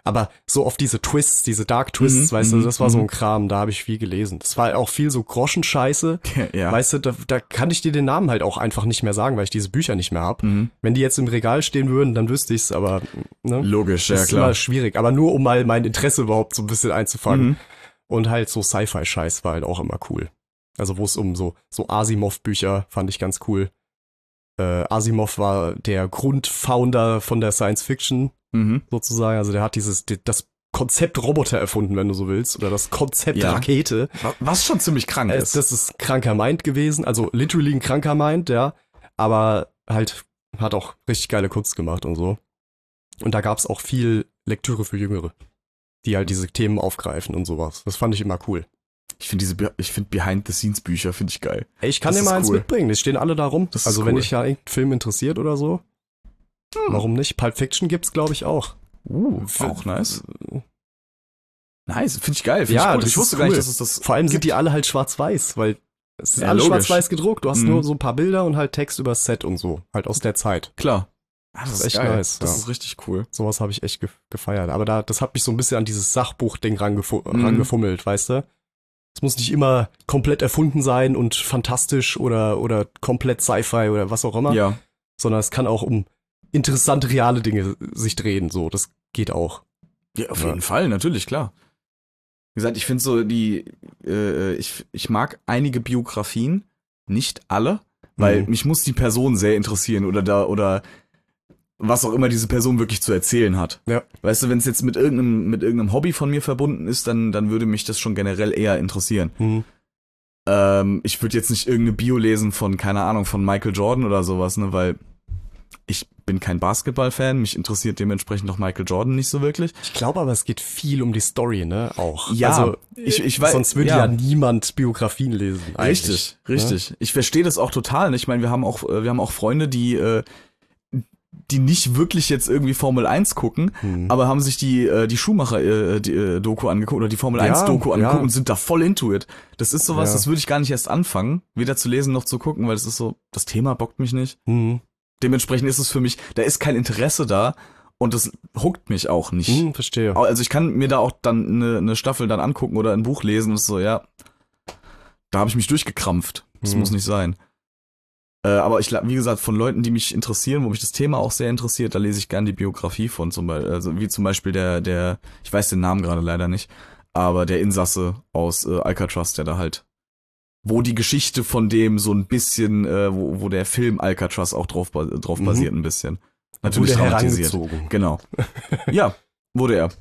D: Aber so oft diese Twists, diese Dark Twists,
A: Mhm,
D: weißt du,
A: mhm,
D: das war so
A: mhm.
D: ein Kram, da habe ich viel gelesen. Das war auch viel so Groschenscheiße.
A: Ja.
D: Weißt du, da, da kann ich dir den Namen halt auch einfach nicht mehr sagen, weil ich diese Bücher nicht mehr hab.
A: Mhm.
D: Wenn die jetzt im Regal stehen würden, dann wüsste ich's, aber ne?
A: Logisch,
D: Das
A: ja
D: ist
A: klar.
D: immer schwierig. Aber nur um mal mein Interesse überhaupt so ein bisschen einzufangen.
A: Mhm.
D: Und halt so Sci-Fi-Scheiß war halt auch immer cool. Also wo es um so, so Asimov-Bücher fand ich ganz cool. Äh, Asimov war der Grundfounder von der Science-Fiction
A: Mhm.
D: sozusagen. Also der hat dieses, die- das Konzept Roboter erfunden, wenn du so willst. Oder das Konzept
A: Ja.
D: Rakete.
A: Wa- Was schon ziemlich krank
D: Äh,
A: ist.
D: Das ist kranker Mind gewesen. Also literally ein kranker Mind, ja. Aber halt hat auch richtig geile Kunst gemacht und so. Und da gab's auch viel Lektüre für Jüngere, die halt diese Themen aufgreifen und sowas. Das fand ich immer cool.
A: Ich finde diese, Be- ich finde Behind-the-Scenes-Bücher finde ich geil.
D: Ey, ich kann
A: Das
D: dir
A: ist
D: mal eins
A: cool.
D: mitbringen, die stehen alle da rum.
A: Das ist
D: Also wenn
A: cool.
D: dich ja irgendein Film interessiert oder so, warum nicht? Pulp Fiction gibt's, glaube ich, auch.
A: Uh,
D: Für-
A: auch nice. Nice, finde ich geil. Find
D: Ja,
A: ich gut.
D: das
A: Ich wusste
D: ist
A: gar nicht,
D: cool.
A: dass es das
D: Vor allem sind
A: gibt.
D: die alle halt schwarz-weiß, weil es ist
A: Ja,
D: alles
A: logisch.
D: schwarz-weiß gedruckt. Du hast
A: Mhm.
D: nur so ein paar Bilder und halt Text über das Set und so. Halt aus der Zeit.
A: Klar. Ah, das ist
D: echt
A: geil.
D: nice,
A: Das
D: ja.
A: ist richtig cool.
D: Sowas habe ich echt ge gefeiert. Aber da, das hat mich so ein bisschen an dieses Sachbuch-Ding rangefu
A: Mhm.
D: rangefummelt, weißt du? Es muss nicht immer komplett erfunden sein und fantastisch oder, oder komplett Sci-Fi oder was auch immer,
A: Ja.
D: sondern es kann auch um interessante, reale Dinge sich drehen. So, das geht auch.
A: Ja, auf
D: Ja.
A: jeden Fall, natürlich, klar. Wie gesagt, ich finde so die, äh, ich, ich mag einige Biografien, nicht alle, weil
D: Mhm.
A: mich muss die Person sehr interessieren oder da, oder was auch immer diese Person wirklich zu erzählen hat.
D: Ja.
A: Weißt du, wenn es jetzt mit irgendeinem, mit irgendeinem Hobby von mir verbunden ist, dann, dann würde mich das schon generell eher interessieren.
D: Mhm.
A: Ähm, ich würde jetzt nicht irgendeine Bio lesen von, keine Ahnung, von Michael Jordan oder sowas, ne, weil ich bin kein Basketball-Fan, mich interessiert dementsprechend auch Michael Jordan nicht so wirklich.
D: Ich glaube aber, es geht viel um die Story, ne? Auch.
A: Ja,
D: also,
A: ich, ich weiß,
D: sonst würde
A: ja.
D: ja. niemand Biografien lesen. Eigentlich,
A: Richtig, richtig. Ich verstehe das auch total. Ich meine, wir haben auch, äh, wir haben auch Freunde, die, äh, die nicht wirklich jetzt irgendwie Formel eins gucken,
D: Hm.
A: aber haben sich die, äh, die Schumacher-Doku angeguckt oder die Formel
D: Ja,
A: eins Doku angeguckt
D: ja.
A: und sind da voll into it. Das ist sowas,
D: Ja.
A: das würde ich gar nicht erst anfangen, weder zu lesen noch zu gucken, weil das ist so, das Thema bockt mich nicht.
D: Hm.
A: Dementsprechend ist es für mich, da ist kein Interesse da und das huckt mich auch nicht.
D: Hm, verstehe.
A: Also ich kann mir da auch dann eine, eine Staffel dann angucken oder ein Buch lesen und so, ja, da habe ich mich durchgekrampft. Das
D: Hm.
A: muss nicht sein. Äh, aber ich, wie gesagt, von Leuten, die mich interessieren, wo mich das Thema auch sehr interessiert, da lese ich gern die Biografie von, zum Beispiel, also wie zum Beispiel der, der, ich weiß den Namen gerade leider nicht, aber der Insasse aus äh, Alcatraz, der da halt, wo die Geschichte von dem so ein bisschen, äh, wo, wo der Film Alcatraz auch drauf, ba- drauf
D: Mhm.
A: basiert ein bisschen. Natürlich
D: Wurde
A: dramatisiert.
D: herangezogen.
A: Genau. Ja, wurde er.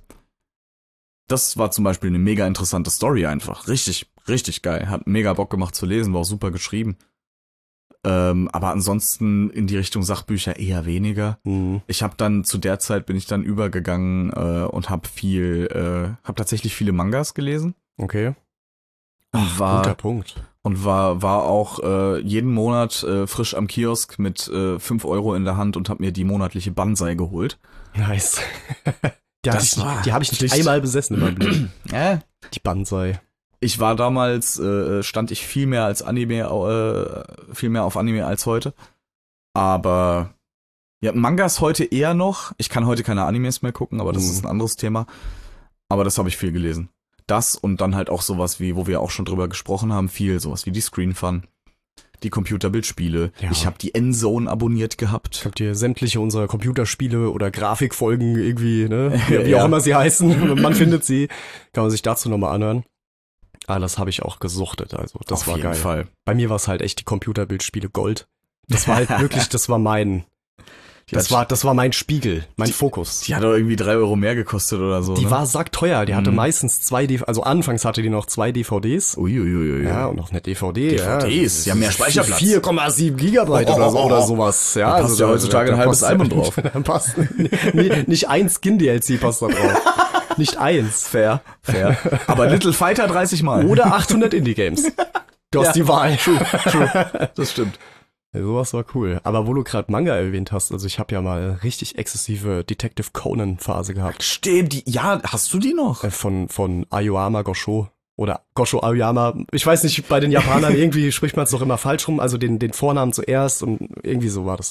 A: Das war zum Beispiel eine mega interessante Story einfach. Richtig, richtig geil. Hat mega Bock gemacht zu lesen, war auch super geschrieben. Ähm, aber ansonsten in die Richtung Sachbücher eher weniger.
D: Hm.
A: Ich habe dann zu der Zeit bin ich dann übergegangen äh, und habe viel, äh, habe tatsächlich viele Mangas gelesen.
D: Okay.
A: Und war
D: Guter Punkt.
A: und war war auch äh, jeden Monat äh, frisch am Kiosk mit äh, fünf Euro in der Hand und habe mir die monatliche Banzai geholt.
D: Nice. Die habe
A: Das
D: ich,
A: war
D: nicht- die hab ich nicht
A: richtig-
D: einmal besessen in meinem Leben.
A: Äh,
D: Die Banzai.
A: Ich war damals, äh, stand ich viel mehr als Anime, äh, viel mehr auf Anime als heute. Aber ja, Mangas heute eher noch. Ich kann heute keine Animes mehr gucken, aber das
D: Mhm.
A: ist ein anderes Thema. Aber das habe ich viel gelesen. Das und dann halt auch sowas wie, wo wir auch schon drüber gesprochen haben, viel sowas wie die Screen Fun, die Computerbildspiele.
D: Ja.
A: Ich habe die Endzone abonniert gehabt.
D: Habt ihr sämtliche unserer Computerspiele oder Grafikfolgen irgendwie, ne? Wie, wie
A: Ja.
D: auch immer sie heißen. Man findet sie. Kann man sich dazu nochmal anhören. Ah, das habe ich auch gesuchtet, also das
A: Auf
D: war
A: jeden
D: geil.
A: Fall.
D: Bei mir war es halt echt die Computerbildspiele Gold. Das war halt wirklich, das war mein,
A: Die
D: das
A: hat-
D: war, das war mein Spiegel, mein
A: Die-
D: Fokus.
A: Die hat doch irgendwie drei Euro mehr gekostet oder so.
D: Die
A: ne?
D: war sackteuer, die hatte
A: Mhm.
D: meistens zwei D V Ds, also anfangs hatte die noch zwei D V Ds.
A: Uiuiuiui.
D: Ja, und noch eine D V D.
A: D V Ds, ja, mehr Speicherplatz.
D: vier Komma sieben Gigabyte
A: Oh, oh,
D: oder, so,
A: oh, oh.
D: oder sowas. Ja,
A: Da passt ja heutzutage ein halbes Album drauf.
D: Da passt, nicht, nicht ein Skin-D L C passt da drauf. Nicht eins.
A: Fair, fair. Aber Little Fighter dreißig Mal.
D: Oder achthundert Indie-Games. Du hast
A: Ja.
D: die Wahl.
A: Das stimmt.
D: Ja, sowas war cool. Aber wo du gerade Manga erwähnt hast, also ich habe ja mal richtig exzessive Detective Conan-Phase gehabt.
A: Stimmt, die, ja, hast du die noch?
D: Äh, Von, von Aoyama Gosho. Oder Gosho Aoyama. Ich weiß nicht, bei den Japanern irgendwie spricht man es doch immer falsch rum. Also den, den Vornamen zuerst und irgendwie so war das doch.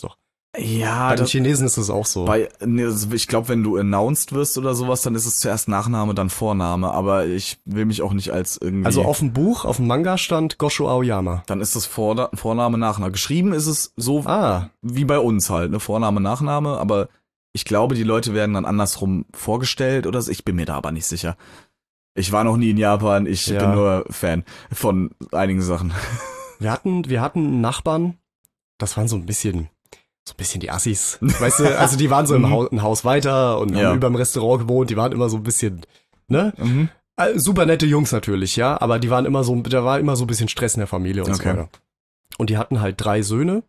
A: Ja,
D: Bei den
A: das,
D: Chinesen ist es auch so.
A: bei, nee, also ich glaube, wenn du announced wirst oder sowas, dann ist es zuerst Nachname, dann Vorname, aber ich will mich auch nicht als irgendwie...
D: Also auf dem Buch, auf dem Manga stand Gosho Aoyama.
A: dann ist das Vor Vorname, Nachname. Geschrieben ist es so
D: Ah,
A: wie bei uns halt, ne? Vorname, Nachname, aber ich glaube, die Leute werden dann andersrum vorgestellt oder so. Ich bin mir da aber nicht sicher. Ich war noch nie in Japan, ich
D: Ja.
A: bin nur Fan von einigen Sachen.
D: wir hatten, wir hatten einen Nachbarn, das waren so ein bisschen, so ein bisschen die Assis. Weißt du, also die waren so im Haus, ein Haus weiter und
A: Ja.
D: haben über dem Restaurant gewohnt, die waren immer so ein bisschen, ne?
A: Mhm.
D: Äh, Super nette Jungs natürlich, ja, aber die waren immer so, da war immer so ein bisschen Stress in der Familie und
A: Okay.
D: so weiter. Und die hatten halt drei Söhne,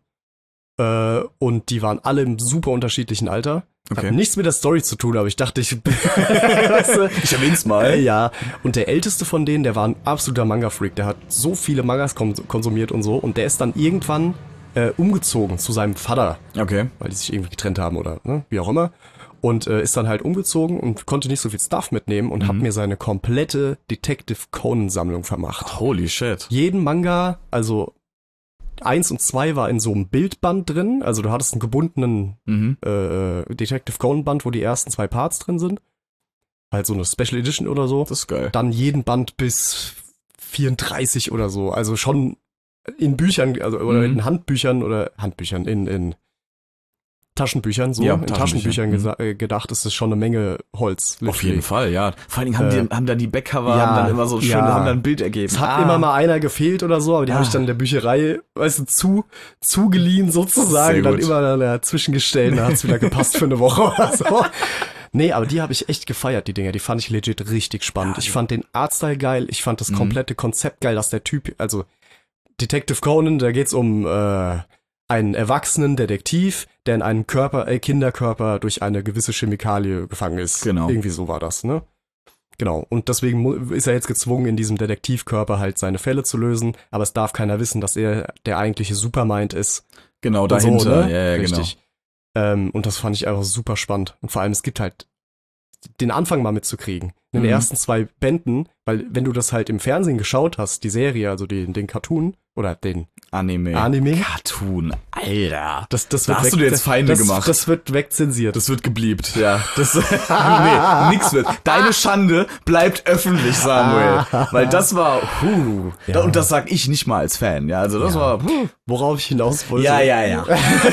D: äh, und die waren alle im super unterschiedlichen Alter.
A: Okay.
D: Hat nichts mit der Story zu tun, aber ich dachte, ich, weißt du,
A: Ich erwähn's
D: Äh,
A: mal.
D: ja, und der älteste von denen, der war ein absoluter Manga-Freak. Der hat so viele Mangas kon- konsumiert und so. Und der ist dann irgendwann äh, umgezogen zu seinem Vater,
A: Okay.
D: weil die sich irgendwie getrennt haben oder ne, wie auch immer. Und äh, ist dann halt umgezogen und konnte nicht so viel Stuff mitnehmen und hat mir seine komplette Detective Conan-Sammlung vermacht.
A: Holy shit.
D: Jeden Manga, also eins und zwei war in so einem Bildband drin. Also du hattest einen gebundenen
A: Mhm.
D: äh, Detective Conan-Band, wo die ersten zwei Parts drin sind. Halt so eine Special Edition oder so.
A: Das ist geil.
D: Dann jeden Band bis vierunddreißig oder so. Also schon in Büchern, also oder
A: Mhm.
D: in Handbüchern oder Handbüchern, in, in Taschenbüchern, so.
A: Ja,
D: in
A: Taschenbücher.
D: Taschenbüchern gesa- äh, gedacht, ist es schon eine Menge Holz.
A: Auf jeden Fall, ja. Vor allen Dingen haben,
D: Äh,
A: die, haben dann die Backcover,
D: ja,
A: haben dann immer so schön,
D: ja.
A: haben dann ein Bild ergeben.
D: Es hat
A: Ah.
D: immer mal einer gefehlt oder so, aber die
A: Ah.
D: habe ich dann in der Bücherei, weißt du, zu, zugeliehen sozusagen,
A: Sehr
D: dann
A: gut.
D: immer dann dazwischen gestellt, dann hat's wieder gepasst für eine Woche oder so. Nee, aber die habe ich echt gefeiert, die Dinger. Die fand ich legit richtig spannend. Ich fand den Artstyle geil, ich fand das
A: Mhm.
D: komplette Konzept geil, dass der Typ, also Detective Conan, da geht's um äh, einen erwachsenen Detektiv, der in einem Körper, äh, Kinderkörper durch eine gewisse Chemikalie gefangen ist.
A: Genau.
D: Irgendwie so war das, ne? Genau. Und deswegen mu- ist er jetzt gezwungen, in diesem Detektivkörper halt seine Fälle zu lösen, aber es darf keiner wissen, dass er der eigentliche Supermind ist.
A: Genau,
D: Und
A: dahinter.
D: So, ne?
A: Ja, ja,
D: Richtig. Ähm, und das fand ich einfach super spannend. Und vor allem, es gibt halt den Anfang mal mitzukriegen. In den
A: Mhm.
D: ersten zwei Bänden, weil wenn du das halt im Fernsehen geschaut hast, die Serie, also den, den Cartoon oder den
A: genau. Anime.
D: Anime,
A: Cartoon. Alter.
D: das, das
A: Da
D: wird
A: hast
D: weg,
A: du dir jetzt Feinde
D: das,
A: gemacht.
D: Das wird wegzensiert.
A: Das wird gebliebt, ja. Das, nee, nix wird. Deine Schande bleibt öffentlich, Samuel. Weil das war, puh.
D: Ja.
A: Und das sag ich nicht mal als Fan, ja. Also das
D: Ja.
A: war, puh.
D: Worauf ich hinaus wollte.
A: Ja, ja, ja.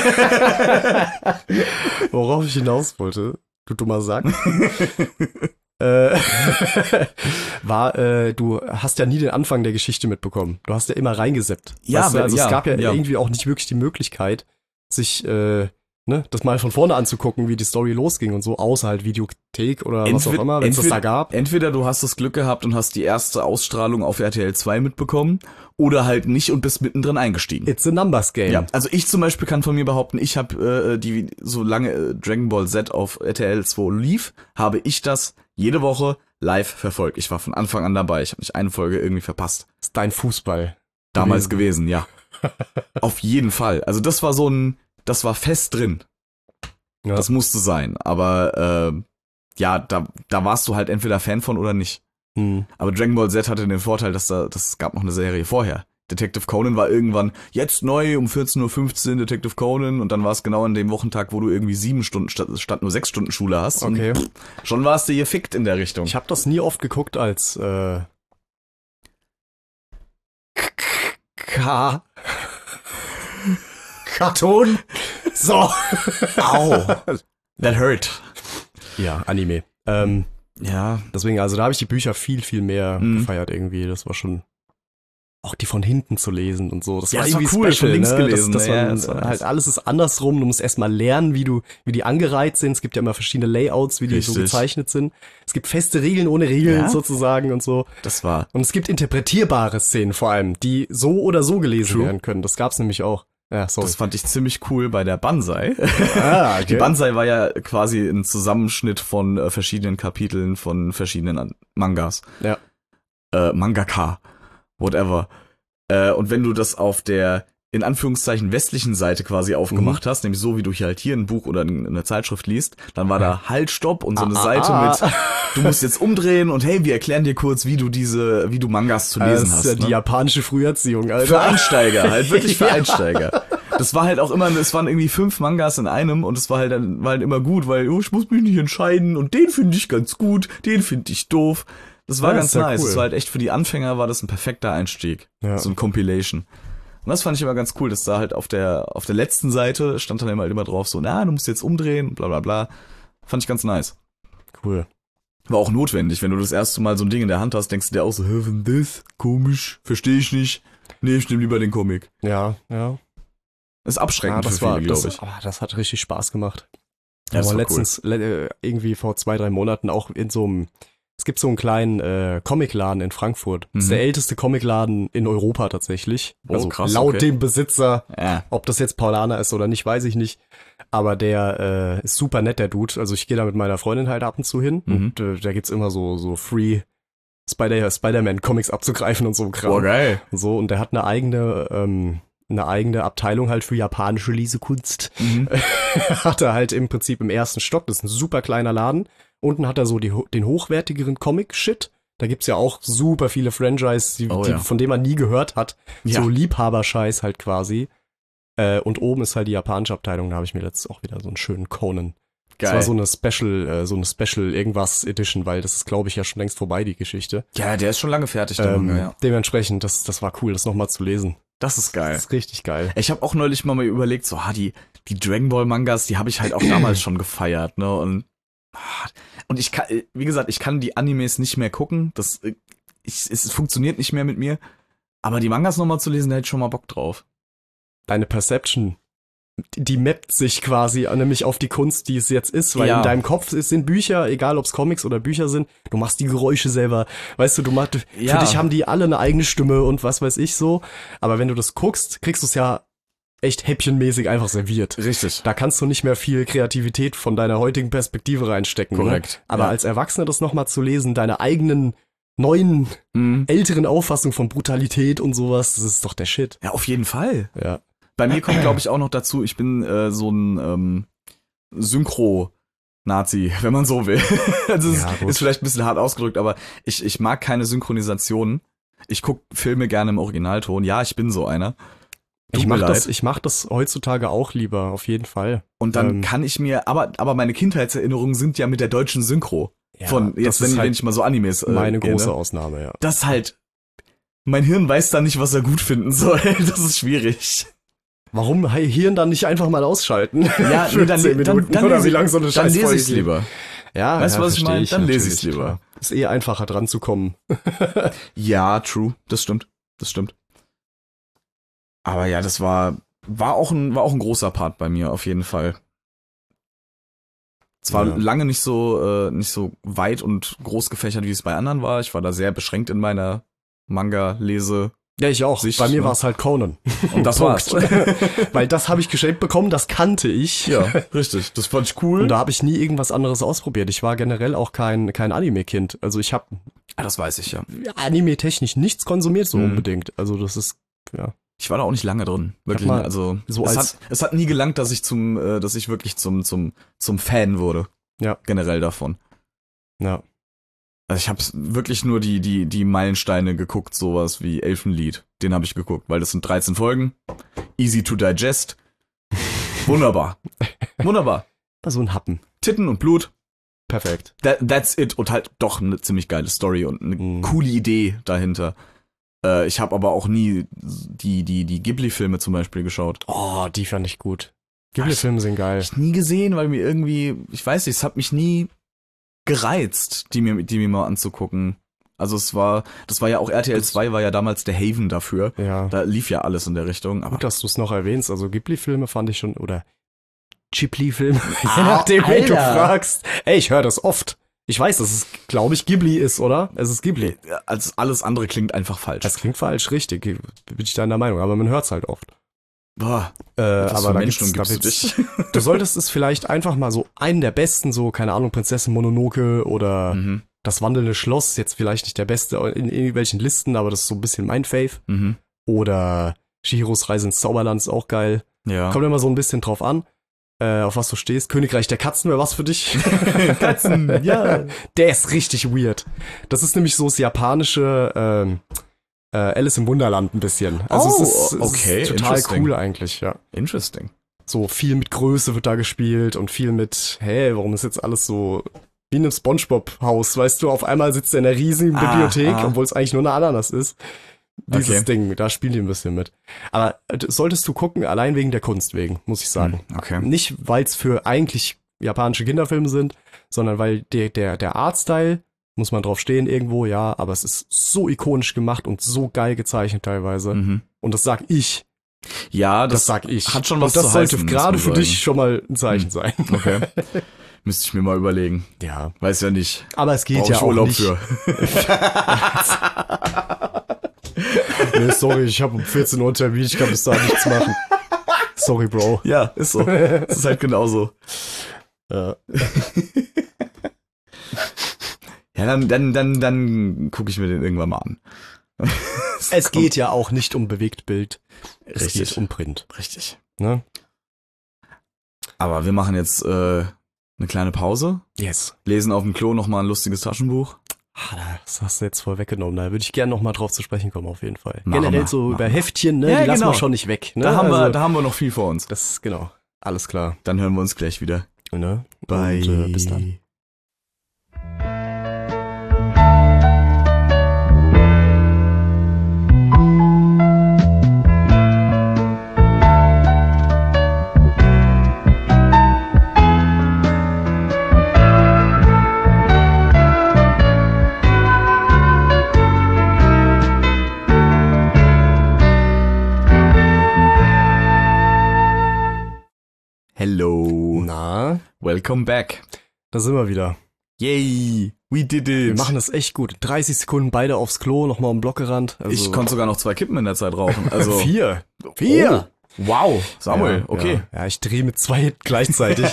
D: Worauf ich hinaus wollte, du dummer Sack, äh, war, äh, du hast ja nie den Anfang der Geschichte mitbekommen. Du hast ja immer reingeseppt.
A: Ja,
D: weißt du? Also
A: ja,
D: es gab ja,
A: ja.
D: irgendwie auch nicht wirklich die Möglichkeit, sich äh, ne, das mal von vorne anzugucken, wie die Story losging und so, außer halt Videothek oder was auch
A: Entwed-
D: immer, wenn es das da
A: entwed-
D: gab.
A: Entweder du hast das Glück gehabt und hast die erste Ausstrahlung auf R T L zwei mitbekommen oder halt nicht und bist mittendrin eingestiegen.
D: It's a numbers game.
A: Ja, also ich zum Beispiel kann von mir behaupten, ich habe äh, die, solange äh, Dragon Ball Z auf R T L zwei lief, habe ich das jede Woche live verfolgt. Ich war von Anfang an dabei. Ich habe nicht eine Folge irgendwie verpasst.
D: Das ist dein Fußball.
A: Damals gewesen, ja. Auf jeden Fall. Also das war so ein, das war fest drin.
D: Ja.
A: Das musste sein. Aber äh, ja, da, da warst du halt entweder Fan von oder nicht.
D: Hm.
A: Aber Dragon Ball Z hatte den Vorteil, dass da, das gab noch eine Serie vorher. Detective Conan war irgendwann jetzt neu um vierzehn Uhr fünfzehn Detective Conan und dann war es genau an dem Wochentag, wo du irgendwie sieben Stunden statt, statt nur sechs Stunden Schule hast.
D: Okay.
A: Und pff, schon warst du gefickt in der Richtung.
D: Ich habe das nie oft geguckt als äh, K. Cartoon. So.
A: Au. That hurt.
D: Ja, Anime. Ähm,
A: Ja.
D: deswegen, also da habe ich die Bücher viel, viel mehr
A: Mhm.
D: gefeiert irgendwie. Das war schon auch die von hinten zu lesen und so. Das
A: Ja,
D: war
A: das war
D: irgendwie
A: cool,
D: special,
A: von links
D: ne?
A: gelesen,
D: Das, das
A: ne? Ja,
D: man,
A: das war
D: halt
A: nice.
D: alles ist andersrum. Du musst erstmal lernen, wie du, wie die angereiht sind. Es gibt ja immer verschiedene Layouts, wie die so
A: Richtig.
D: gezeichnet sind. Es gibt feste Regeln ohne Regeln
A: Ja.
D: sozusagen und so.
A: Das war.
D: Und es gibt interpretierbare Szenen vor allem, die so oder so gelesen
A: True.
D: werden können. Das gab's nämlich auch. Ja, sorry.
A: Das fand ich ziemlich cool bei der Banzai.
D: ah, okay.
A: Die Banzai war ja quasi ein Zusammenschnitt von äh, verschiedenen Kapiteln von verschiedenen An- Mangas.
D: Ja.
A: Äh, Mangaka. Whatever. Äh, und wenn du das auf der, in Anführungszeichen, westlichen Seite quasi aufgemacht hast, nämlich so, wie du hier halt hier ein Buch oder eine Zeitschrift liest, dann war da Halt, Stopp und so eine
D: Ah,
A: Seite
D: ah,
A: mit, du musst jetzt umdrehen und hey, wir erklären dir kurz, wie du diese, wie du Mangas zu lesen
D: das
A: hast.
D: ist ja die
A: ne?
D: japanische Früherziehung, Alter.
A: Für Einsteiger, halt wirklich für Einsteiger. Das war halt auch immer, es waren irgendwie fünf Mangas in einem und es war halt dann war halt immer gut, weil oh, ich muss mich nicht entscheiden und den finde ich ganz gut, den finde ich doof. Das war
D: Ja,
A: ganz
D: ist ja
A: nice.
D: cool.
A: Das war halt echt für die Anfänger war das ein perfekter Einstieg.
D: Ja.
A: So ein Compilation. Und das fand ich immer ganz cool, dass da halt auf der auf der letzten Seite stand dann immer, immer drauf so, na, du musst jetzt umdrehen, bla bla bla. Fand ich ganz nice.
D: Cool.
A: War auch notwendig, wenn du das erste Mal so ein Ding in der Hand hast, denkst du dir auch so, hä, was denn das? Komisch, verstehe ich nicht. Nee, ich nehme lieber den Comic.
D: Ja, ja.
A: Ist abschreckend
D: das
A: für viele,
D: war,
A: glaube
D: das,
A: ich.
D: ah, das hat richtig Spaß gemacht.
A: Ja, das
D: Aber
A: war
D: letztens, le- äh, irgendwie vor zwei, drei Monaten auch in so einem, es gibt so einen kleinen äh, Comicladen in Frankfurt. Das ist
A: Mhm.
D: der älteste Comicladen in Europa tatsächlich.
A: Oh,
D: also
A: krass,
D: laut
A: okay.
D: dem Besitzer,
A: Ja.
D: ob das jetzt Paulaner ist oder nicht, weiß ich nicht. Aber der äh, ist super nett, der Dude. Also ich gehe da mit meiner Freundin halt ab und zu hin.
A: Mhm.
D: Und äh, da gibt's immer so so Free Spider Spider-Man-Comics abzugreifen und so ein Kram.
A: Boah, geil.
D: Und so, und der hat eine eigene, ähm, eine eigene Abteilung halt für japanische Lesekunst.
A: Mhm.
D: Hat er halt im Prinzip im ersten Stock, das ist ein super kleiner Laden. Unten hat er so die, ho- den hochwertigeren Comic-Shit. Da gibt's ja auch super viele Franchise, die,
A: Oh,
D: die,
A: ja.
D: von denen man nie gehört hat.
A: Ja.
D: So Liebhaberscheiß halt quasi. Äh, und oben ist halt die japanische Abteilung, da habe ich mir letztens auch wieder so einen schönen Conan. Das
A: Geil.
D: war so eine Special, äh, so eine Special irgendwas Edition, weil das ist, glaube ich, ja schon längst vorbei, die Geschichte.
A: Ja, der ist schon lange fertig, der
D: Ähm,
A: Manga, ja.
D: Dementsprechend, das, das war cool, das nochmal zu lesen.
A: Das ist geil.
D: Das ist richtig geil.
A: Ich habe auch neulich mal, mal überlegt, so, ah, die, die Dragon Ball Mangas, die habe ich halt auch damals schon gefeiert, ne, und, ah, und ich kann, wie gesagt, ich kann die Animes nicht mehr gucken, das, äh, ich, es funktioniert nicht mehr mit mir, aber die Mangas nochmal zu lesen, da hätte ich schon mal Bock drauf.
D: Deine Perception, die, die mappt sich quasi nämlich auf die Kunst, die es jetzt ist, weil
A: Ja.
D: in deinem Kopf sind Bücher, egal ob es Comics oder Bücher sind, du machst die Geräusche selber, weißt du, du machst,
A: Ja.
D: für dich haben die alle eine eigene Stimme und was weiß ich so, aber wenn du das guckst, kriegst du es ja echt häppchenmäßig einfach serviert.
A: Richtig.
D: Da kannst du nicht mehr viel Kreativität von deiner heutigen Perspektive reinstecken.
A: Korrekt.
D: Ne? Aber
A: Ja.
D: als Erwachsener das nochmal zu lesen, deine eigenen neuen,
A: Mhm.
D: älteren Auffassung von Brutalität und sowas, das ist doch der Shit.
A: Ja, auf jeden Fall.
D: Ja.
A: Bei mir kommt, glaube ich, auch noch dazu, ich bin äh, so ein ähm, Synchro-Nazi, wenn man so will. Also es
D: Ja,
A: ist,
D: gut.
A: ist vielleicht ein bisschen hart ausgedrückt, aber ich, ich mag keine Synchronisationen. Ich guck Filme gerne im Originalton. Ja, ich bin so einer. Tut
D: Ich
A: mir
D: mach, das,
A: leid.
D: ich mach das heutzutage auch lieber, auf jeden Fall.
A: Und dann
D: ähm,
A: kann ich mir, aber, aber meine Kindheitserinnerungen sind ja mit der deutschen Synchro.
D: Ja,
A: von,
D: das
A: jetzt,
D: ist
A: wenn,
D: halt
A: wenn ich mal so Animes äh,
D: meine
A: gehe,
D: große
A: ne?
D: Ausnahme, ja.
A: Das halt, mein Hirn weiß da nicht, was er gut finden soll. Das ist schwierig.
D: Warum Hirn dann nicht einfach mal ausschalten?
A: Ja, nee, dann,
D: fünfzehn
A: dann,
D: Minuten
A: dann,
D: oder
A: lese,
D: wie lang so eine
A: dann lese
D: Scheißfolge
A: ich's
D: geht.
A: lieber.
D: Ja,
A: Weißt du,
D: ja,
A: was ich
D: versteh
A: meine? Dann lese
D: natürlich,
A: ich's lieber.
D: klar. Ist eh einfacher dran zu kommen.
A: Ja, true. Das stimmt. Das stimmt. Aber ja, das war, war auch ein, war auch ein großer Part bei mir, auf jeden Fall. Zwar
D: Ja.
A: lange nicht so, äh, nicht so weit und groß gefächert, wie es bei anderen war. Ich war da sehr beschränkt in meiner Manga-Lese.
D: Ja, ich auch.
A: Sicht,
D: Bei mir
A: ne?
D: war es halt Conan.
A: Und das
D: Punkt.
A: war's.
D: Weil das habe ich geschenkt bekommen, das kannte ich.
A: Ja, richtig. Das fand ich cool.
D: Und da habe ich nie irgendwas anderes ausprobiert. Ich war generell auch kein, kein Anime-Kind. Also ich habe
A: Ah, das weiß ich ja.
D: anime-technisch nichts konsumiert so
A: Mhm.
D: unbedingt. Also das ist, ja.
A: Ich war da auch nicht lange drin. Wirklich.
D: mal
A: Also,
D: so
A: es,
D: als-
A: hat, es hat nie gelangt, dass ich zum, äh, dass ich wirklich zum, zum, zum Fan wurde.
D: Ja.
A: Generell davon.
D: Ja.
A: Also ich habe wirklich nur die, die, die Meilensteine geguckt, sowas wie Elfenlied. Den habe ich geguckt, weil das sind dreizehn Folgen. Easy to digest. Wunderbar. Wunderbar.
D: War so ein Happen.
A: Titten und Blut.
D: Perfekt.
A: That, that's it. Und halt doch eine ziemlich geile Story und eine
D: Mhm.
A: coole Idee dahinter. Äh, ich habe aber auch nie die, die, die Ghibli-Filme zum Beispiel geschaut.
D: Oh, die fand ich gut. Ghibli-Filme sind geil.
A: Ich nie gesehen, weil mir irgendwie, ich weiß nicht, es hat mich nie gereizt, die mir, die mir mal anzugucken. Also es war, das war ja auch R T L zwei, war ja damals der Haven dafür.
D: Ja.
A: Da lief ja alles in der Richtung. Aber
D: Gut, dass du es noch erwähnst. Also Ghibli-Filme fand ich schon, oder Ghibli-Filme, je
A: Ah,
D: nachdem, wen du
A: Alter.
D: fragst. Ey, ich höre das oft. Ich weiß, dass es, glaube ich, Ghibli ist, oder? Es ist Ghibli.
A: als alles andere klingt einfach falsch.
D: Das klingt falsch, richtig. Bin ich deiner Meinung, aber man hört's halt oft.
A: Boah,
D: Äh,
A: was
D: aber
A: für
D: da
A: Menschen
D: gibt's, da
A: gibst du
D: gibt's,
A: dich?
D: du solltest es vielleicht einfach mal so einen der besten, so, keine Ahnung, Prinzessin Mononoke oder
A: mhm,
D: Das wandelnde Schloss, jetzt vielleicht nicht der beste in irgendwelchen Listen, aber das ist so ein bisschen mein Fave.
A: mhm,
D: Oder Chihiros Reise ins Zauberland ist auch geil.
A: ja.
D: Kommt immer so ein bisschen drauf an, äh, auf was du stehst. Königreich der Katzen wäre was für dich.
A: Katzen, ja.
D: Der ist richtig weird. Das ist nämlich so das japanische, ähm, äh, Alice im Wunderland ein bisschen. Also
A: Oh,
D: es ist, es
A: okay,
D: ist total
A: interesting.
D: cool eigentlich, ja.
A: Interesting.
D: So viel mit Größe wird da gespielt und viel mit, hey, warum ist jetzt alles so wie in einem Spongebob-Haus, weißt du, auf einmal sitzt er in einer riesigen
A: Ah,
D: Bibliothek,
A: ah.
D: obwohl es eigentlich nur eine Ananas ist. Dieses
A: Okay.
D: Ding, da spielen die ein bisschen mit. Aber äh, solltest du gucken, allein wegen der Kunst wegen, muss ich sagen.
A: Okay.
D: Nicht, weil es für eigentlich japanische Kinderfilme sind, sondern weil der, der, der Artstyle, muss man drauf stehen irgendwo, ja, aber es ist so ikonisch gemacht und so geil gezeichnet teilweise.
A: Mhm.
D: Und das sag ich.
A: Ja,
D: Das,
A: das,
D: sag ich.
A: hat schon was
D: und das
A: zu
D: sollte
A: heißen, muss
D: gerade
A: man
D: für
A: sagen.
D: dich schon mal ein Zeichen sein.
A: Okay. Müsste ich mir mal überlegen.
D: Ja.
A: Weiß ja nicht.
D: Aber es geht
A: Brauch
D: ja
A: ich
D: auch
A: Urlaub
D: nicht.
A: für.
D: Nee, sorry, ich habe um vierzehn Uhr Termin, ich kann bis da nichts machen. Sorry, Bro.
A: Ja, ist so. Es ist halt genauso.
D: Ja.
A: Ja, dann, dann, dann, dann gucke ich mir den irgendwann mal an.
D: Es geht ja auch nicht um Bewegtbild. Es
A: Richtig.
D: geht um Print.
A: Richtig.
D: Ne?
A: Aber wir machen jetzt äh, eine kleine Pause,
D: Yes.
A: lesen auf dem Klo nochmal ein lustiges Taschenbuch.
D: Ah, das hast du jetzt vorweggenommen. Da würde ich gerne noch mal drauf zu sprechen kommen, auf jeden Fall.
A: Machen
D: Generell
A: wir,
D: so
A: machen
D: über
A: wir.
D: Heftchen, ne?
A: Ja,
D: Die lassen
A: genau.
D: wir schon nicht weg. Ne?
A: Da, haben wir,
D: Also,
A: da haben wir noch viel vor uns.
D: das ist genau. Alles klar.
A: Dann hören wir uns gleich wieder.
D: Ne?
A: Bye.
D: Und, äh, bis dann.
A: Hello.
D: Na,
A: Welcome back.
D: da sind wir wieder.
A: Yay. We did it.
D: Wir machen das echt gut. dreißig Sekunden beide aufs Klo, nochmal um den Block gerannt. Also,
A: Ich konnte sogar noch zwei Kippen in der Zeit rauchen. Also
D: Vier. Vier.
A: Oh. Wow. Samuel,
D: Ja,
A: okay.
D: Ja, ja ich drehe mit zwei gleichzeitig.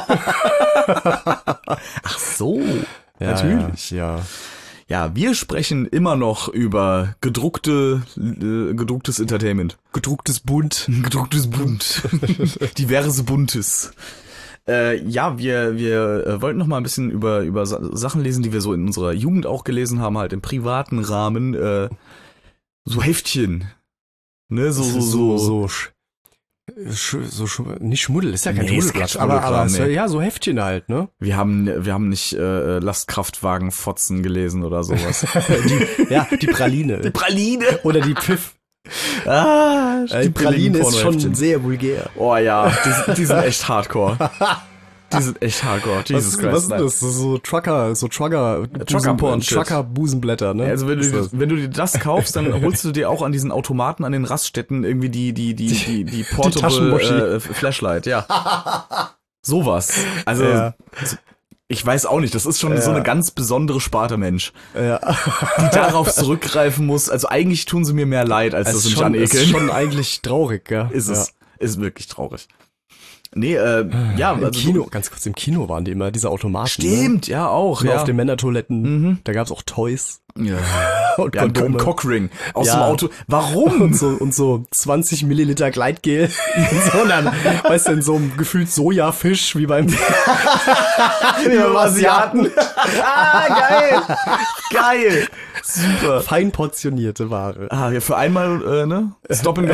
A: Ach so.
D: Ja,
A: Natürlich.
D: Ja. ja.
A: Ja, wir sprechen immer noch über gedruckte, äh, gedrucktes Entertainment.
D: Gedrucktes Bunt.
A: Gedrucktes Bunt. Diverse Buntes. Äh, ja, wir, wir äh, wollten noch mal ein bisschen über, über Sa- Sachen lesen, die wir so in unserer Jugend auch gelesen haben, halt im privaten Rahmen. Äh, so Heftchen. Ne, so, so, so.
D: so, sch, sch, so sch, nicht Schmuddel, ist ja kein
A: Nee, ist
D: Schmuddelblatt,
A: kein
D: aber, aber
A: Schmuddelkram,
D: so,
A: nee.
D: ja, so Heftchen halt, ne?
A: Wir haben, wir haben nicht äh, Lastkraftwagen-Fotzen gelesen oder sowas.
D: Die, ja, die Praline.
A: Praline!
D: Oder die Pfiff.
A: Ah,
D: Äh, die Praline ist schon sehr vulgär.
A: Oh ja, die, sind- die sind echt hardcore. Die sind echt hardcore.
D: Was
A: Jesus
D: ist,
A: Christ.
D: was ist
A: nein.
D: das? So Trucker, so Trucker,
A: Trucker-Porn-Shit.
D: Trucker-Busenblätter, ne?
A: Also wenn du,
D: Ist das?
A: wenn du dir das kaufst, dann holst du dir auch an diesen Automaten an den Raststätten irgendwie die die die die die portable
D: Taschenmuschi.
A: äh, Flashlight, ja. Sowas. Also
D: Ja.
A: ich weiß auch nicht, das ist schon so
D: Ja.
A: eine ganz besondere Sparte Mensch,
D: Ja.
A: die darauf zurückgreifen muss. Also eigentlich tun sie mir mehr leid, als
D: Es
A: dass
D: ist
A: sie mich
D: schon, es
A: anekeln.
D: ist schon eigentlich traurig, ja.
A: Ist
D: ja.
A: es. Ist wirklich traurig. Nee, äh, ja,
D: Im
A: also
D: Kino, ganz kurz, im Kino waren die immer, diese Automaten.
A: Stimmt, ja auch,
D: Ne?
A: ja.
D: Auf den Männertoiletten,
A: Mhm.
D: da gab's auch Toys.
A: ja.
D: Und
A: Ja, ein
D: Kondome.
A: Cockring aus
D: Ja.
A: dem Auto. Warum?
D: Und so, und so zwanzig Milliliter Gleitgel. so, und dann, weißt du, in so einem gefühlt Sojafisch, wie beim, wie beim Asiaten.
A: Ah, geil. Geil. Super.
D: Fein portionierte Ware.
A: Ah, ja, für einmal, äh, ne? Stop and go.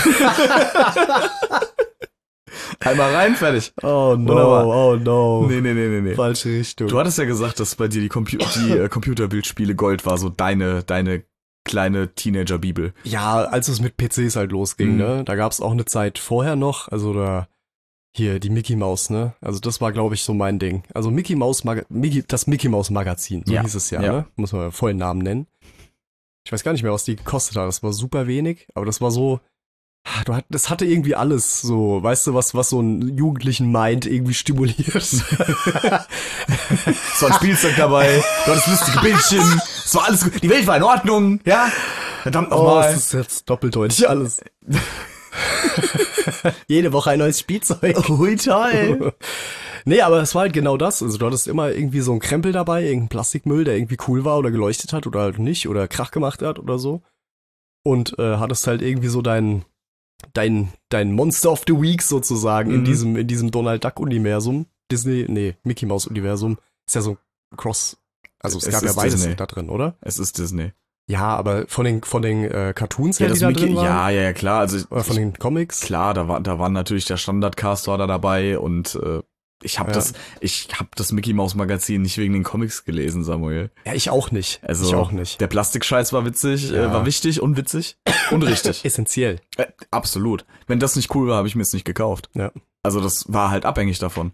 A: Einmal rein, fertig.
D: Oh no,
A: Wunderbar.
D: oh no.
A: Nee, nee, nee, nee, nee.
D: Falsche Richtung.
A: Du hattest ja gesagt, dass bei dir die, Compu die äh, Computerbildspiele Gold war, so deine, deine kleine Teenager-Bibel.
D: Ja, als es mit P Cs halt losging,
A: Mhm.
D: ne? Da gab's auch eine Zeit vorher noch, also da hier die Mickey Maus, ne? Also das war, glaube ich, so mein Ding. Also Mickey Maus Maga Mickey, das Mickey Maus Magazin, so
A: Ja.
D: hieß es ja,
A: Ja.
D: ne? Muss man vollen Namen nennen. Ich weiß gar nicht mehr, was die gekostet hat. Das war super wenig, aber das war so, ah, du hat, das hatte irgendwie alles, so, weißt du, was, was so einen jugendlichen Mind irgendwie stimuliert.
A: Es war ein Spielzeug dabei, du hattest lustige Bildchen, es war alles gut, die Welt war in Ordnung, ja? Verdammt
D: Oh,
A: nochmal.
D: das ist jetzt doppeldeutig alles. Jede Woche ein neues Spielzeug.
A: Ui, toll.
D: Nee, aber es war halt genau das. Also du hattest immer irgendwie so einen Krempel dabei, irgendeinen Plastikmüll, der irgendwie cool war oder geleuchtet hat oder halt nicht oder Krach gemacht hat oder so. Und äh, hattest halt irgendwie so dein, dein, dein Monster of the Week sozusagen in
A: Mhm.
D: diesem, in diesem Donald Duck-Universum. Disney, nee, Mickey Mouse-Universum. Ist ja so ein Cross, also es,
A: Es
D: gab ja
A: ist
D: beides
A: Disney.
D: da drin, oder?
A: Es ist Disney.
D: Ja, aber von den von den äh, Cartoons
A: Ja,
D: her,
A: das
D: die da
A: Mickey,
D: drin waren?
A: ja, ja, ja, klar. Also
D: Oder von
A: ich,
D: den Comics?
A: klar, da war, da war natürlich der Standardcast war da dabei und äh, ich habe
D: Ja.
A: das, ich habe das Mickey Mouse Magazin nicht wegen den Comics gelesen, Samuel.
D: Ja, ich auch nicht.
A: Also
D: ich auch nicht.
A: der Plastikscheiß war witzig,
D: Ja.
A: äh, war wichtig und witzig und richtig.
D: Essentiell.
A: äh, absolut. Wenn das nicht cool war, habe ich mir es nicht gekauft.
D: Ja.
A: Also das war halt abhängig davon.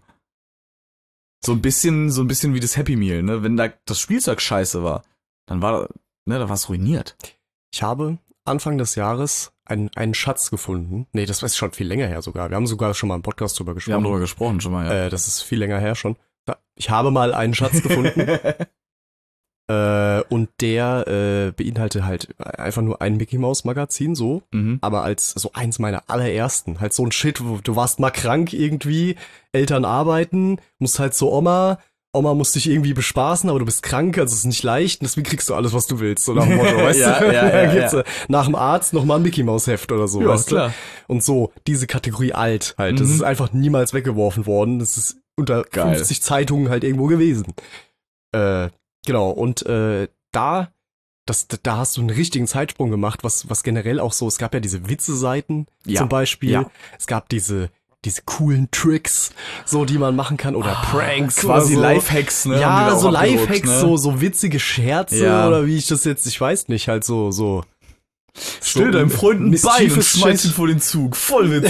A: So ein bisschen, so ein bisschen wie das Happy Meal, ne? Wenn da das Spielzeug scheiße war, dann war, ne, da war es ruiniert.
D: Ich habe Anfang des Jahres einen, einen Schatz gefunden. Nee, das ist schon viel länger her sogar. Wir haben sogar schon mal im Podcast drüber
A: Wir
D: gesprochen.
A: haben darüber gesprochen schon mal, ja.
D: Äh, das ist viel länger her schon. Da- Ich habe mal einen Schatz gefunden. äh, und der äh, beinhaltet halt einfach nur ein Mickey Mouse Magazin, so.
A: mhm.
D: Aber als so eins meiner allerersten. Halt so ein Shit, wo du warst mal krank irgendwie, Eltern arbeiten, musst halt zur Oma. Oma muss dich irgendwie bespaßen, aber du bist krank, also es ist nicht leicht. Und deswegen kriegst du alles, was du willst. So nach dem Motto, weißt
A: Ja,
D: du?
A: ja, ja,
D: Dann gibt's
A: ja.
D: äh, nach dem Arzt nochmal ein Mickey Mouse Heft oder so,
A: Ja,
D: weißt
A: klar.
D: du? Und so, diese Kategorie alt halt. Das
A: Mhm.
D: ist einfach niemals weggeworfen worden. Das ist unter
A: Geil.
D: fünfzig Zeitungen halt irgendwo gewesen. Äh, genau, und äh, da, das, da hast du einen richtigen Zeitsprung gemacht, was, was generell auch so, es gab ja diese Witze-Seiten
A: Ja.
D: zum Beispiel.
A: Ja.
D: Es gab diese, diese coolen Tricks, so, die man machen kann, oder Pranks.
A: Ah, Quasi
D: oder so.
A: Lifehacks, ne? haben die
D: Ja,
A: da
D: so
A: auch abgedruckt,
D: Lifehacks,
A: ne?
D: so, so witzige Scherze
A: Ja.
D: oder wie ich das jetzt, ich weiß nicht, halt so, so.
A: Stell
D: so
A: deinem Freund ein Bein und
D: mischievous
A: schmeiß ihn
D: Shit.
A: vor den Zug. Voll witzig.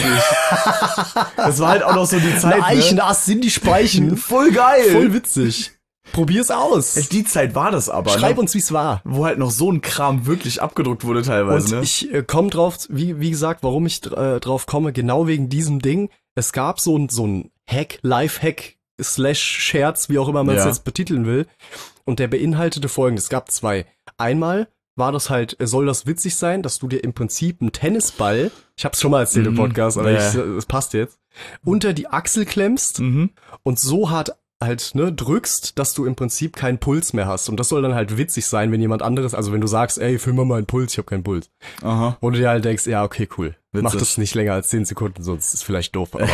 A: Das war halt auch noch so die Zeit,
D: Ein
A: ne?
D: Eichenast sind die Speichen.
A: Voll geil.
D: Voll witzig. Probier's aus.
A: Die Zeit war das aber,
D: Schreib
A: ne?
D: uns, wie's war.
A: Wo halt noch so ein Kram wirklich abgedruckt wurde teilweise,
D: Und
A: ne?
D: ich äh, komme drauf, wie, wie gesagt, warum ich äh, drauf komme, genau wegen diesem Ding. Es gab so ein, so ein Hack, Life-Hack, slash Scherz, wie auch immer man es
A: Ja.
D: jetzt betiteln will. Und der beinhaltete folgendes. Es gab zwei. Einmal war das halt, äh, soll das witzig sein, dass du dir im Prinzip einen Tennisball, ich hab's schon mal erzählt im
A: Mhm.
D: Podcast, aber
A: Ja.
D: ich, es passt jetzt, unter die Achsel klemmst
A: Mhm.
D: und so hart halt, ne, drückst, dass du im Prinzip keinen Puls mehr hast. Und das soll dann halt witzig sein, wenn jemand anderes, also wenn du sagst, ey, fühl mal meinen Puls, ich hab keinen Puls.
A: Aha.
D: Wo du dir halt denkst, ja, okay, cool. Mach
A: Witzig.
D: das nicht länger als zehn Sekunden, sonst ist es vielleicht doof. Aber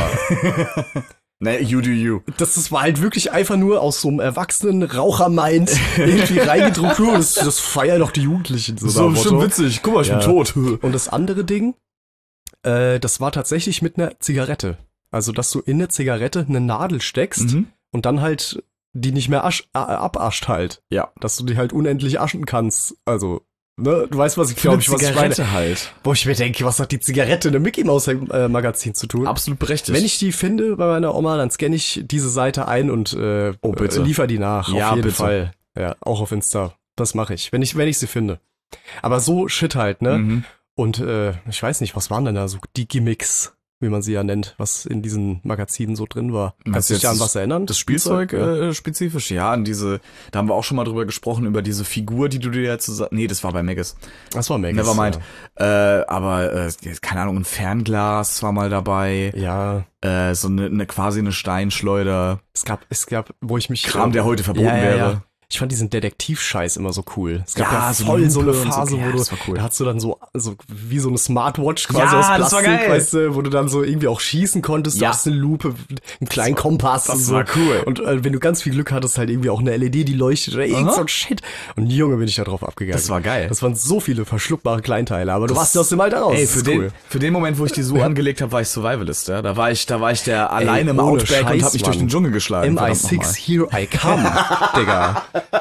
A: Ne, you do you.
D: das, das war halt wirklich einfach nur aus so einem erwachsenen Raucher-Mind irgendwie reingedruckt. Oh, das, das feiern doch die Jugendlichen. So,
A: So,
D: nach
A: bestimmt
D: Motto.
A: witzig. Guck mal, ich
D: Ja.
A: bin tot.
D: Und das andere Ding, äh, das war tatsächlich mit einer Zigarette. Also, dass du in eine Zigarette eine Nadel steckst
A: Mhm.
D: und dann halt die nicht mehr asch, äh, abascht halt.
A: Ja.
D: Dass du die halt unendlich aschen kannst. Also, ne, du weißt, was ich glaube ich, was ich meine.
A: halt.
D: Wo ich mir denke, was hat die Zigarette in einem Mickey Mouse äh, Magazin zu tun?
A: Absolut berechtigt.
D: Wenn ich die finde bei meiner Oma, dann scanne ich diese Seite ein und äh,
A: Oh, bitte.
D: äh, liefer die nach.
A: Ja,
D: auf jeden
A: bitte.
D: Fall. Ja, auch auf Insta. Das mache ich, wenn ich, wenn ich sie finde. Aber so Shit halt, ne?
A: Mhm.
D: Und äh, ich weiß nicht, was waren denn da so die Gimmicks, wie man sie ja nennt, was in diesen Magazinen so drin war.
A: Meinst
D: Kannst
A: du
D: du dich da
A: jetzt
D: an was erinnern?
A: Das Spielzeug
D: ja.
A: äh, spezifisch, ja, an diese, da haben wir auch schon mal drüber gesprochen, über diese Figur, die du dir ja zusammen, nee, das war bei Megas,
D: Das war mega.
A: Nevermind, äh, aber, äh, keine Ahnung, ein Fernglas war mal dabei,
D: Ja,
A: äh, so eine, eine quasi eine Steinschleuder,
D: es gab, es gab, wo ich mich...
A: Kram, der heute verboten
D: ja, ja,
A: wäre.
D: Ja. Ich fand diesen Detektivscheiß immer so cool. Es gab
A: Ja,
D: ja,
A: so
D: voll
A: eine
D: so eine
A: Lupe und so.
D: Phase,
A: Ja,
D: wo du,
A: das war cool.
D: da hast du dann so, so wie so eine Smartwatch quasi
A: Ja,
D: aus
A: das war
D: Plastik,
A: geil.
D: weißt du, wo du dann so irgendwie auch schießen konntest.
A: Ja.
D: Du hast eine Lupe, einen kleinen Kompass
A: das
D: und so.
A: war cool.
D: Und äh, wenn du ganz viel Glück hattest, halt irgendwie auch eine L E D, die leuchtet oder irgend
A: Aha.
D: so ein Shit. Und Junge, bin ich da drauf abgegangen.
A: Das war geil.
D: Das waren so viele verschluckbare Kleinteile, aber du
A: Das-
D: warst aus dem Alter raus.
A: Ey,
D: Das
A: für
D: ist
A: den,
D: cool.
A: für den Moment, wo ich die so angelegt habe, war ich Survivalist, ja. Da war ich, da war ich der alleine im
D: ohne
A: Outback und
D: Scheiß,
A: hab mich durch
D: Mann.
A: den Dschungel geschlagen.
D: M I
A: verdammt
D: six, here I come, Digga.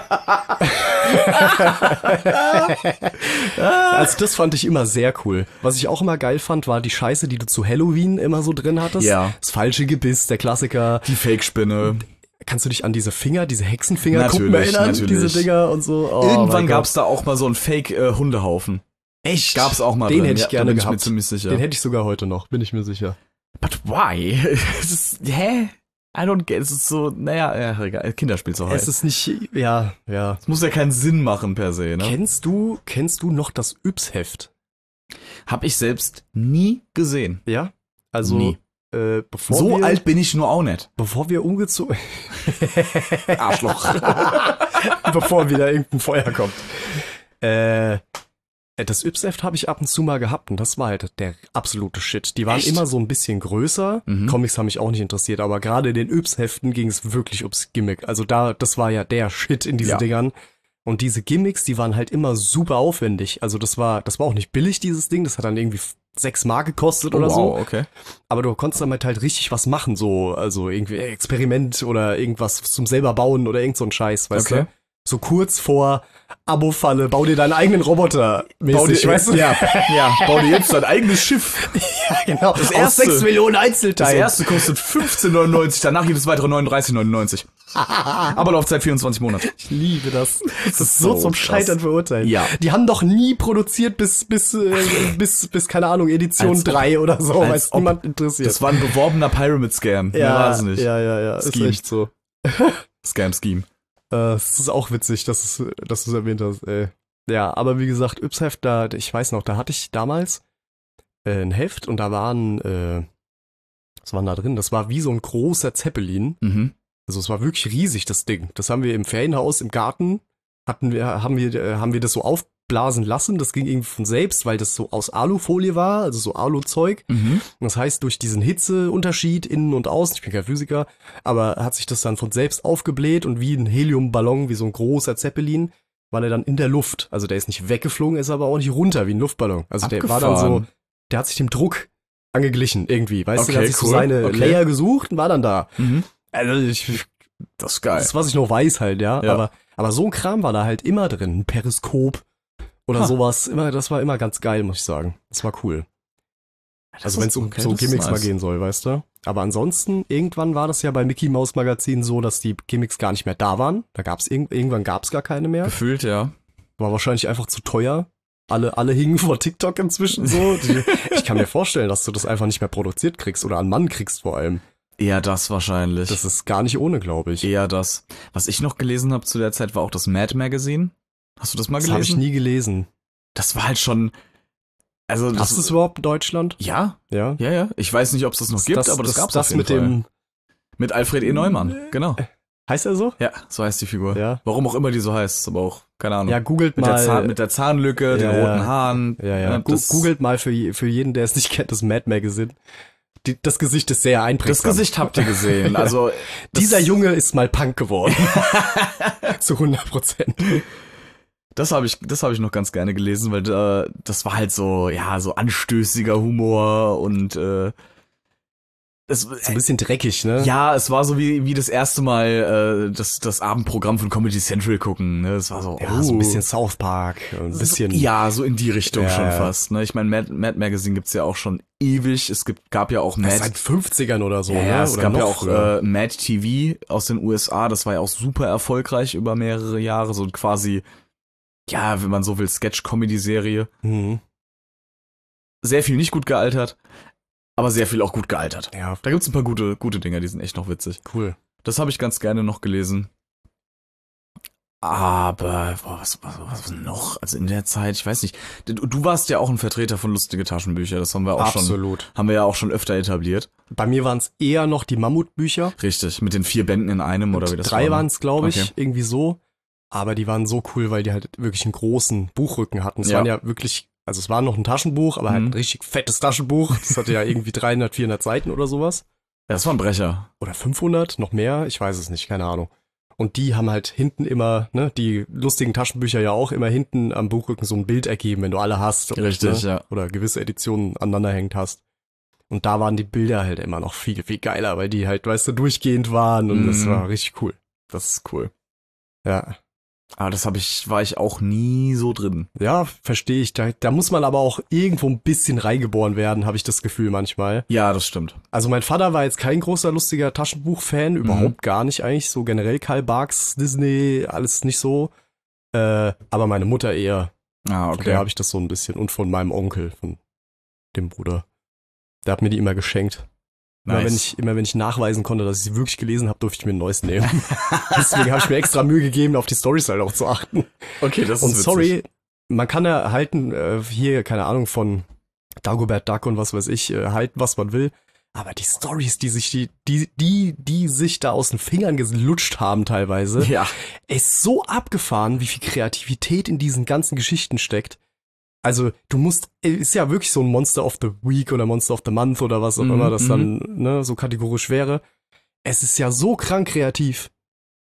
D: Also das fand ich immer sehr cool. Was ich auch immer geil fand, war die Scheiße, die du zu Halloween immer so drin hattest.
A: Ja.
D: Das falsche Gebiss, der Klassiker.
A: Die Fake-Spinne.
D: Kannst du dich an diese Finger, diese Hexenfinger-Kuppen
A: Natürlich,
D: erinnern?
A: natürlich.
D: Diese Dinger und so. Oh,
A: Irgendwann
D: mein
A: gab's da auch mal so einen Fake-Hundehaufen.
D: Echt?
A: Gab's auch mal
D: Den
A: drin.
D: hätte ich
A: Ja,
D: gerne
A: da bin ich
D: gehabt.
A: mir ziemlich sicher.
D: Den hätte ich sogar heute noch, bin ich mir sicher.
A: But why? Es ist, hä? I don't get, es ist so, naja, ja, egal, Kinderspielzeug halt.
D: Es ist nicht, ja, ja.
A: Es muss ja keinen Sinn machen per se, ne?
D: Kennst du, kennst du noch das Yps-Heft?
A: Hab ich selbst nie gesehen.
D: Ja? Also,
A: Nie.
D: äh, bevor
A: So
D: wir,
A: alt bin ich nur auch nicht.
D: bevor wir umgezogen,
A: Arschloch.
D: bevor wieder irgendein Feuer kommt. Äh, das Yps-Heft habe ich ab und zu mal gehabt und das war halt der absolute Shit. Die waren
A: Echt?
D: immer so ein bisschen größer.
A: Mhm.
D: Comics haben mich auch nicht interessiert, aber gerade in den Yps-Heften ging es wirklich ums Gimmick. Also da, das war ja der Shit in diesen
A: Ja.
D: Dingern. Und diese Gimmicks, die waren halt immer super aufwendig. Also das war, das war auch nicht billig, dieses Ding. Das hat dann irgendwie sechs Mark gekostet oder
A: wow,
D: so.
A: okay.
D: Aber du konntest damit halt richtig was machen, so, also irgendwie Experiment oder irgendwas zum selber bauen oder irgend so ein Scheiß, weißt
A: Okay.
D: du? So kurz vor Abo-Falle, bau dir deinen eigenen Roboter mäßig, weißt du?
A: Ja, ja, bau dir jetzt dein eigenes Schiff.
D: Ja, genau.
A: Das
D: Aus
A: erste-
D: sechs Millionen
A: Das
D: Einzelteilen.
A: erste kostet fünfzehn neunundneunzig, danach jedes weitere neununddreißig neunundneunzig. Aber Laufzeit vierundzwanzig Monate.
D: Ich liebe das. Das ist
A: so
D: so zum
A: krass.
D: Scheitern verurteilt.
A: Ja.
D: Die haben doch nie produziert bis, bis, äh, bis, bis, keine Ahnung, Edition
A: Als ob-
D: drei oder so, weil
A: als
D: es
A: ob-
D: niemand interessiert.
A: Das war ein beworbener Pyramid-Scam. Mehr
D: ja,
A: war es nicht.
D: ja, ja, ja, ist
A: Scheme.
D: echt so.
A: Scam-Scheme.
D: Äh, Es ist auch witzig, dass, es, dass du es erwähnt hast, ey. Ja, aber wie gesagt, Yps-Heft, da, ich weiß noch, da hatte ich damals äh, ein Heft und da waren, äh, was waren da drin? Das war wie so ein großer Zeppelin.
A: Mhm.
D: Also es war wirklich riesig, das Ding. Das haben wir im Ferienhaus, im Garten, hatten wir, haben wir, äh, haben wir das so aufblasen lassen. Das ging irgendwie von selbst, weil das so aus Alufolie war, also so Aluzeug.
A: Mhm.
D: Das heißt, durch diesen Hitzeunterschied innen und außen, ich bin kein Physiker, aber hat sich das dann von selbst aufgebläht und wie ein Heliumballon, wie so ein großer Zeppelin, war der dann in der Luft. Also der ist nicht weggeflogen, ist aber auch nicht runter wie ein Luftballon. Also der war dann so,
A: Abgefahren.
D: der hat sich dem Druck angeglichen irgendwie. Weißt du, der
A: Okay,
D: hat sich
A: cool.
D: so seine
A: Okay.
D: Layer gesucht und war dann da.
A: Mhm.
D: Also ich,
A: Das ist geil.
D: das ist, was ich noch weiß halt, ja.
A: Ja.
D: Aber, aber so ein Kram war da halt immer drin. Ein Periskop oder
A: Ha.
D: sowas. Immer, das war immer ganz geil, muss ich sagen. Das war cool. Also wenn es um
A: okay,
D: so
A: das ist
D: Gimmicks
A: nice.
D: mal gehen soll, weißt du? Aber ansonsten, irgendwann war das ja bei Mickey Mouse Magazin so, dass die Gimmicks gar nicht mehr da waren. Da gab's irg irgendwann gab's gar keine mehr.
A: Gefühlt, ja.
D: War wahrscheinlich einfach zu teuer. Alle, alle hingen vor TikTok inzwischen so. Die, ich kann mir vorstellen, dass du das einfach nicht mehr produziert kriegst oder an Mann kriegst vor allem.
A: Eher das wahrscheinlich.
D: Das ist gar nicht ohne, glaube ich.
A: Eher das. Was ich noch gelesen habe zu der Zeit, war auch das Mad Magazine. Hast du das mal
D: Das habe
A: gelesen?
D: ich nie gelesen.
A: Das war halt schon. Also das
D: Hast du es überhaupt in Deutschland?
A: Ja,
D: Ja.
A: ja, ja. Ich weiß nicht, ob es das noch gibt,
D: das,
A: aber das, gab's
D: das
A: auf jeden
D: mit
A: Fall.
D: dem.
A: Mit Alfred E. Neumann, genau.
D: Heißt er so?
A: Ja, so heißt die Figur.
D: Ja.
A: Warum auch immer die so heißt, aber auch, keine Ahnung.
D: Ja, googelt
A: mit,
D: mal.
A: der Zahn, mit der Zahnlücke, den
D: Ja, ja.
A: roten Haaren.
D: Ja, ja. Gu-
A: das,
D: Googelt mal für, je- für jeden, der es nicht kennt, das Mad Magazine. Die, das Gesicht ist sehr
A: das
D: einprägsam.
A: Gesicht habt ihr gesehen. Also das,
D: Dieser Junge ist mal Punk geworden. Zu hundert Prozent.
A: Das habe ich, das habe ich noch ganz gerne gelesen, weil äh, das war halt so, ja, so anstößiger Humor und äh, es,
D: So ein bisschen dreckig, ne?
A: ja, es war so wie wie das erste Mal äh, das das Abendprogramm von Comedy Central gucken. Ne? Es war so,
D: Ja,
A: oh,
D: so ein bisschen South Park. Ein bisschen.
A: so, ja, so in die Richtung
D: Ja,
A: schon
D: ja.
A: fast. Ne? Ich meine, Mad, Mad Magazine gibt's ja auch schon ewig. Es gibt gab ja auch
D: Das
A: Mad.
D: ist seit fünfzigern oder so,
A: Ja,
D: ne?
A: ja, es
D: oder
A: gab
D: noch
A: ja auch
D: früher.
A: äh, Mad T V aus den U S A, das war ja auch super erfolgreich über mehrere Jahre, so quasi, ja, wenn man so will, Sketch-Comedy-Serie.
D: Mhm.
A: Sehr viel nicht gut gealtert, aber sehr viel auch gut gealtert.
D: Ja,
A: Da gibt's ein paar gute, gute Dinger, die sind echt noch witzig.
D: cool.
A: Das habe ich ganz gerne noch gelesen. Aber, boah, was, was, was noch? Also in der Zeit, ich weiß nicht. Du, du warst ja auch ein Vertreter von lustige Taschenbücher, das haben wir auch schon,
D: Absolut.
A: haben wir ja auch schon öfter etabliert.
D: Bei mir waren es eher noch die Mammutbücher.
A: Richtig, mit den vier Bänden in einem oder wie das
D: Drei
A: war.
D: waren es, glaube ich,
A: Okay.
D: irgendwie so. Aber die waren so cool, weil die halt wirklich einen großen Buchrücken hatten. Es
A: Ja.
D: waren ja wirklich, also es war noch ein Taschenbuch, aber halt
A: Mhm.
D: ein richtig fettes Taschenbuch. Das hatte ja irgendwie dreihundert, vierhundert Seiten oder sowas.
A: Ja, das war ein Brecher.
D: Oder fünfhundert, noch mehr, ich weiß es nicht, keine Ahnung. Und die haben halt hinten immer, ne, die lustigen Taschenbücher ja auch immer hinten am Buchrücken so ein Bild ergeben, wenn du alle hast.
A: Richtig,
D: ne?
A: ja.
D: Oder gewisse Editionen aneinander hängt hast. Und da waren die Bilder halt immer noch viel, viel geiler, weil die halt, weißt du, durchgehend waren und das
A: Mhm.
D: war richtig cool.
A: Das ist cool.
D: Ja.
A: Aber das habe ich, war ich auch nie so drin.
D: Ja, verstehe ich. Da, da muss man aber auch irgendwo ein bisschen reingeboren werden, habe ich das Gefühl manchmal.
A: Ja, das stimmt.
D: Also mein Vater war jetzt kein großer, lustiger Taschenbuch-Fan,
A: Mhm.
D: überhaupt gar nicht eigentlich. So generell Karl Barks, Disney, alles nicht so. Äh, aber meine Mutter eher.
A: Ah,
D: Von der habe ich das so ein bisschen. Und von meinem Onkel, von dem Bruder. Der hat mir die immer geschenkt. Immer,
A: Nice.
D: wenn ich, immer wenn ich nachweisen konnte, dass ich sie wirklich gelesen habe, durfte ich mir ein neues nehmen. Deswegen habe ich mir extra Mühe gegeben, auf die Storys halt auch zu achten.
A: Okay, das ist
D: Und
A: witzig.
D: sorry, man kann ja halten, äh, hier, keine Ahnung, von Dagobert Duck und was weiß ich, äh, halten, was man will. Aber die Stories, die sich, die, die, die, die sich da aus den Fingern gelutscht haben teilweise,
A: Ja.
D: ist so abgefahren, wie viel Kreativität in diesen ganzen Geschichten steckt. Also, du musst, ist ja wirklich so ein Monster of the Week oder Monster of the Month oder was auch
A: Mhm,
D: immer das
A: mhm.
D: dann, ne, so kategorisch wäre. Es ist ja so krank kreativ.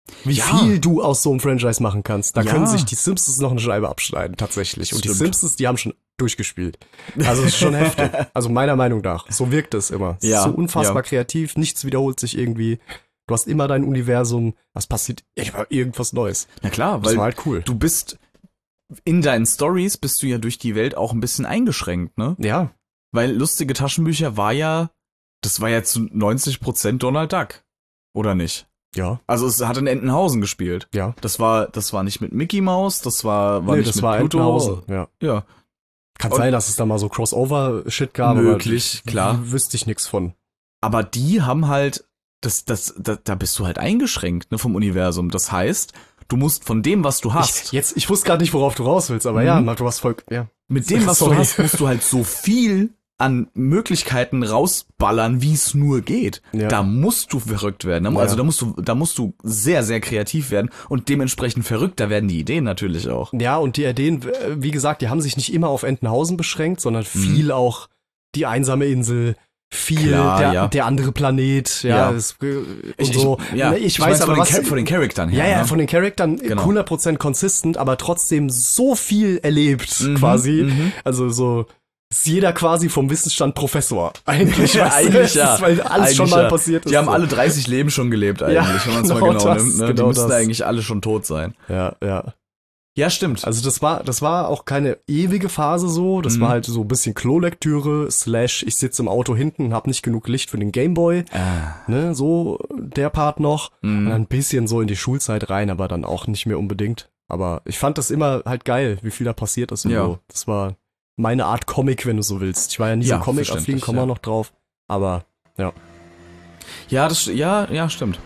D: Wie
A: Ja.
D: viel du aus so einem Franchise machen kannst. Da
A: Ja.
D: können sich die Simpsons noch eine Scheibe abschneiden, tatsächlich. Und die
A: Stimmt.
D: Simpsons, die haben schon durchgespielt. Also es ist schon heftig. Also meiner Meinung nach. So wirkt es immer. Es
A: Ja,
D: ist so unfassbar
A: ja.
D: kreativ. Nichts wiederholt sich irgendwie. Du hast immer dein Universum. Es passiert immer irgendwas Neues.
A: Na klar,
D: Das
A: weil
D: war halt cool.
A: du bist in deinen Stories bist du ja durch die Welt auch ein bisschen eingeschränkt, ne?
D: Ja.
A: Weil lustige Taschenbücher war ja, das war ja zu neunzig Prozent Donald Duck. Oder nicht?
D: Ja.
A: Also es hat in Entenhausen gespielt.
D: Ja.
A: Das war, das war nicht mit Mickey Mouse, das war, war
D: Nee,
A: nicht
D: das
A: mit
D: war
A: Pluto.
D: Entenhausen. Ja.
A: Ja,
D: Kann
A: Und-
D: sein, dass es da mal so Crossover-Shit gab.
A: Möglich,
D: aber
A: klar.
D: w- Wüsste ich nix von.
A: aber die haben halt, das, das, da, da bist du halt eingeschränkt, ne, vom Universum. Das heißt, du musst von dem, was du hast,
D: Ich, jetzt, ich wusste gerade nicht, worauf du raus willst, aber
A: Mhm.
D: ja, du hast voll, ja.
A: mit dem, was
D: Sorry.
A: du hast, musst du halt so viel an Möglichkeiten rausballern, wie es nur geht.
D: Ja.
A: Da musst du verrückt werden. Da mu-
D: Ja.
A: Also da musst du, da musst du sehr, sehr kreativ werden und dementsprechend verrückt. Da werden die Ideen natürlich auch.
D: Ja, und die Ideen, äh, wie gesagt, die haben sich nicht immer auf Entenhausen beschränkt, sondern viel auch die einsame Insel, viel
A: Klar,
D: der,
A: ja.
D: der andere Planet, ja,
A: Ja.
D: das, äh, und
A: Ich,
D: so.
A: ich, ja,
D: Ne, ich,
A: mein's
D: weiß aber,
A: von
D: was...
A: den, Cha- von den Charakteren her.
D: ja, ja,
A: ne?
D: von den Charaktern
A: Genau.
D: hundert Prozent consistent, aber trotzdem so viel erlebt,
A: Mhm,
D: quasi.
A: mhm.
D: Also so ist jeder quasi vom Wissensstand Professor. Eigentlich,
A: Ja,
D: weißt du?
A: eigentlich
D: Das
A: ja.
D: ist, weil alles
A: Eigentlich
D: schon mal
A: ja.
D: passiert ist.
A: Die haben
D: so.
A: alle dreißig Leben schon gelebt eigentlich,
D: Ja,
A: wenn man es mal
D: genau
A: genau
D: das,
A: nimmt. Ne?
D: genau
A: die müssten
D: das.
A: eigentlich alle schon tot sein.
D: Ja, ja.
A: Ja, stimmt.
D: Also das war, das war auch keine ewige Phase so. Das
A: Mhm.
D: war halt so ein bisschen Klolektüre, slash, ich sitze im Auto hinten, hab nicht genug Licht für den Gameboy,
A: Ah,
D: ne, so der Part noch.
A: mhm.
D: Und dann ein bisschen so in die Schulzeit rein, aber dann auch nicht mehr unbedingt. Aber ich fand das immer halt geil, wie viel da passiert ist und
A: Ja.
D: so. Das war meine Art Comic, wenn du so willst. Ich war ja nie
A: Ja,
D: so Comic-affin,
A: verständlich,
D: kommen wir
A: ja.
D: noch drauf. Aber, ja.
A: Ja, das, ja, ja, stimmt.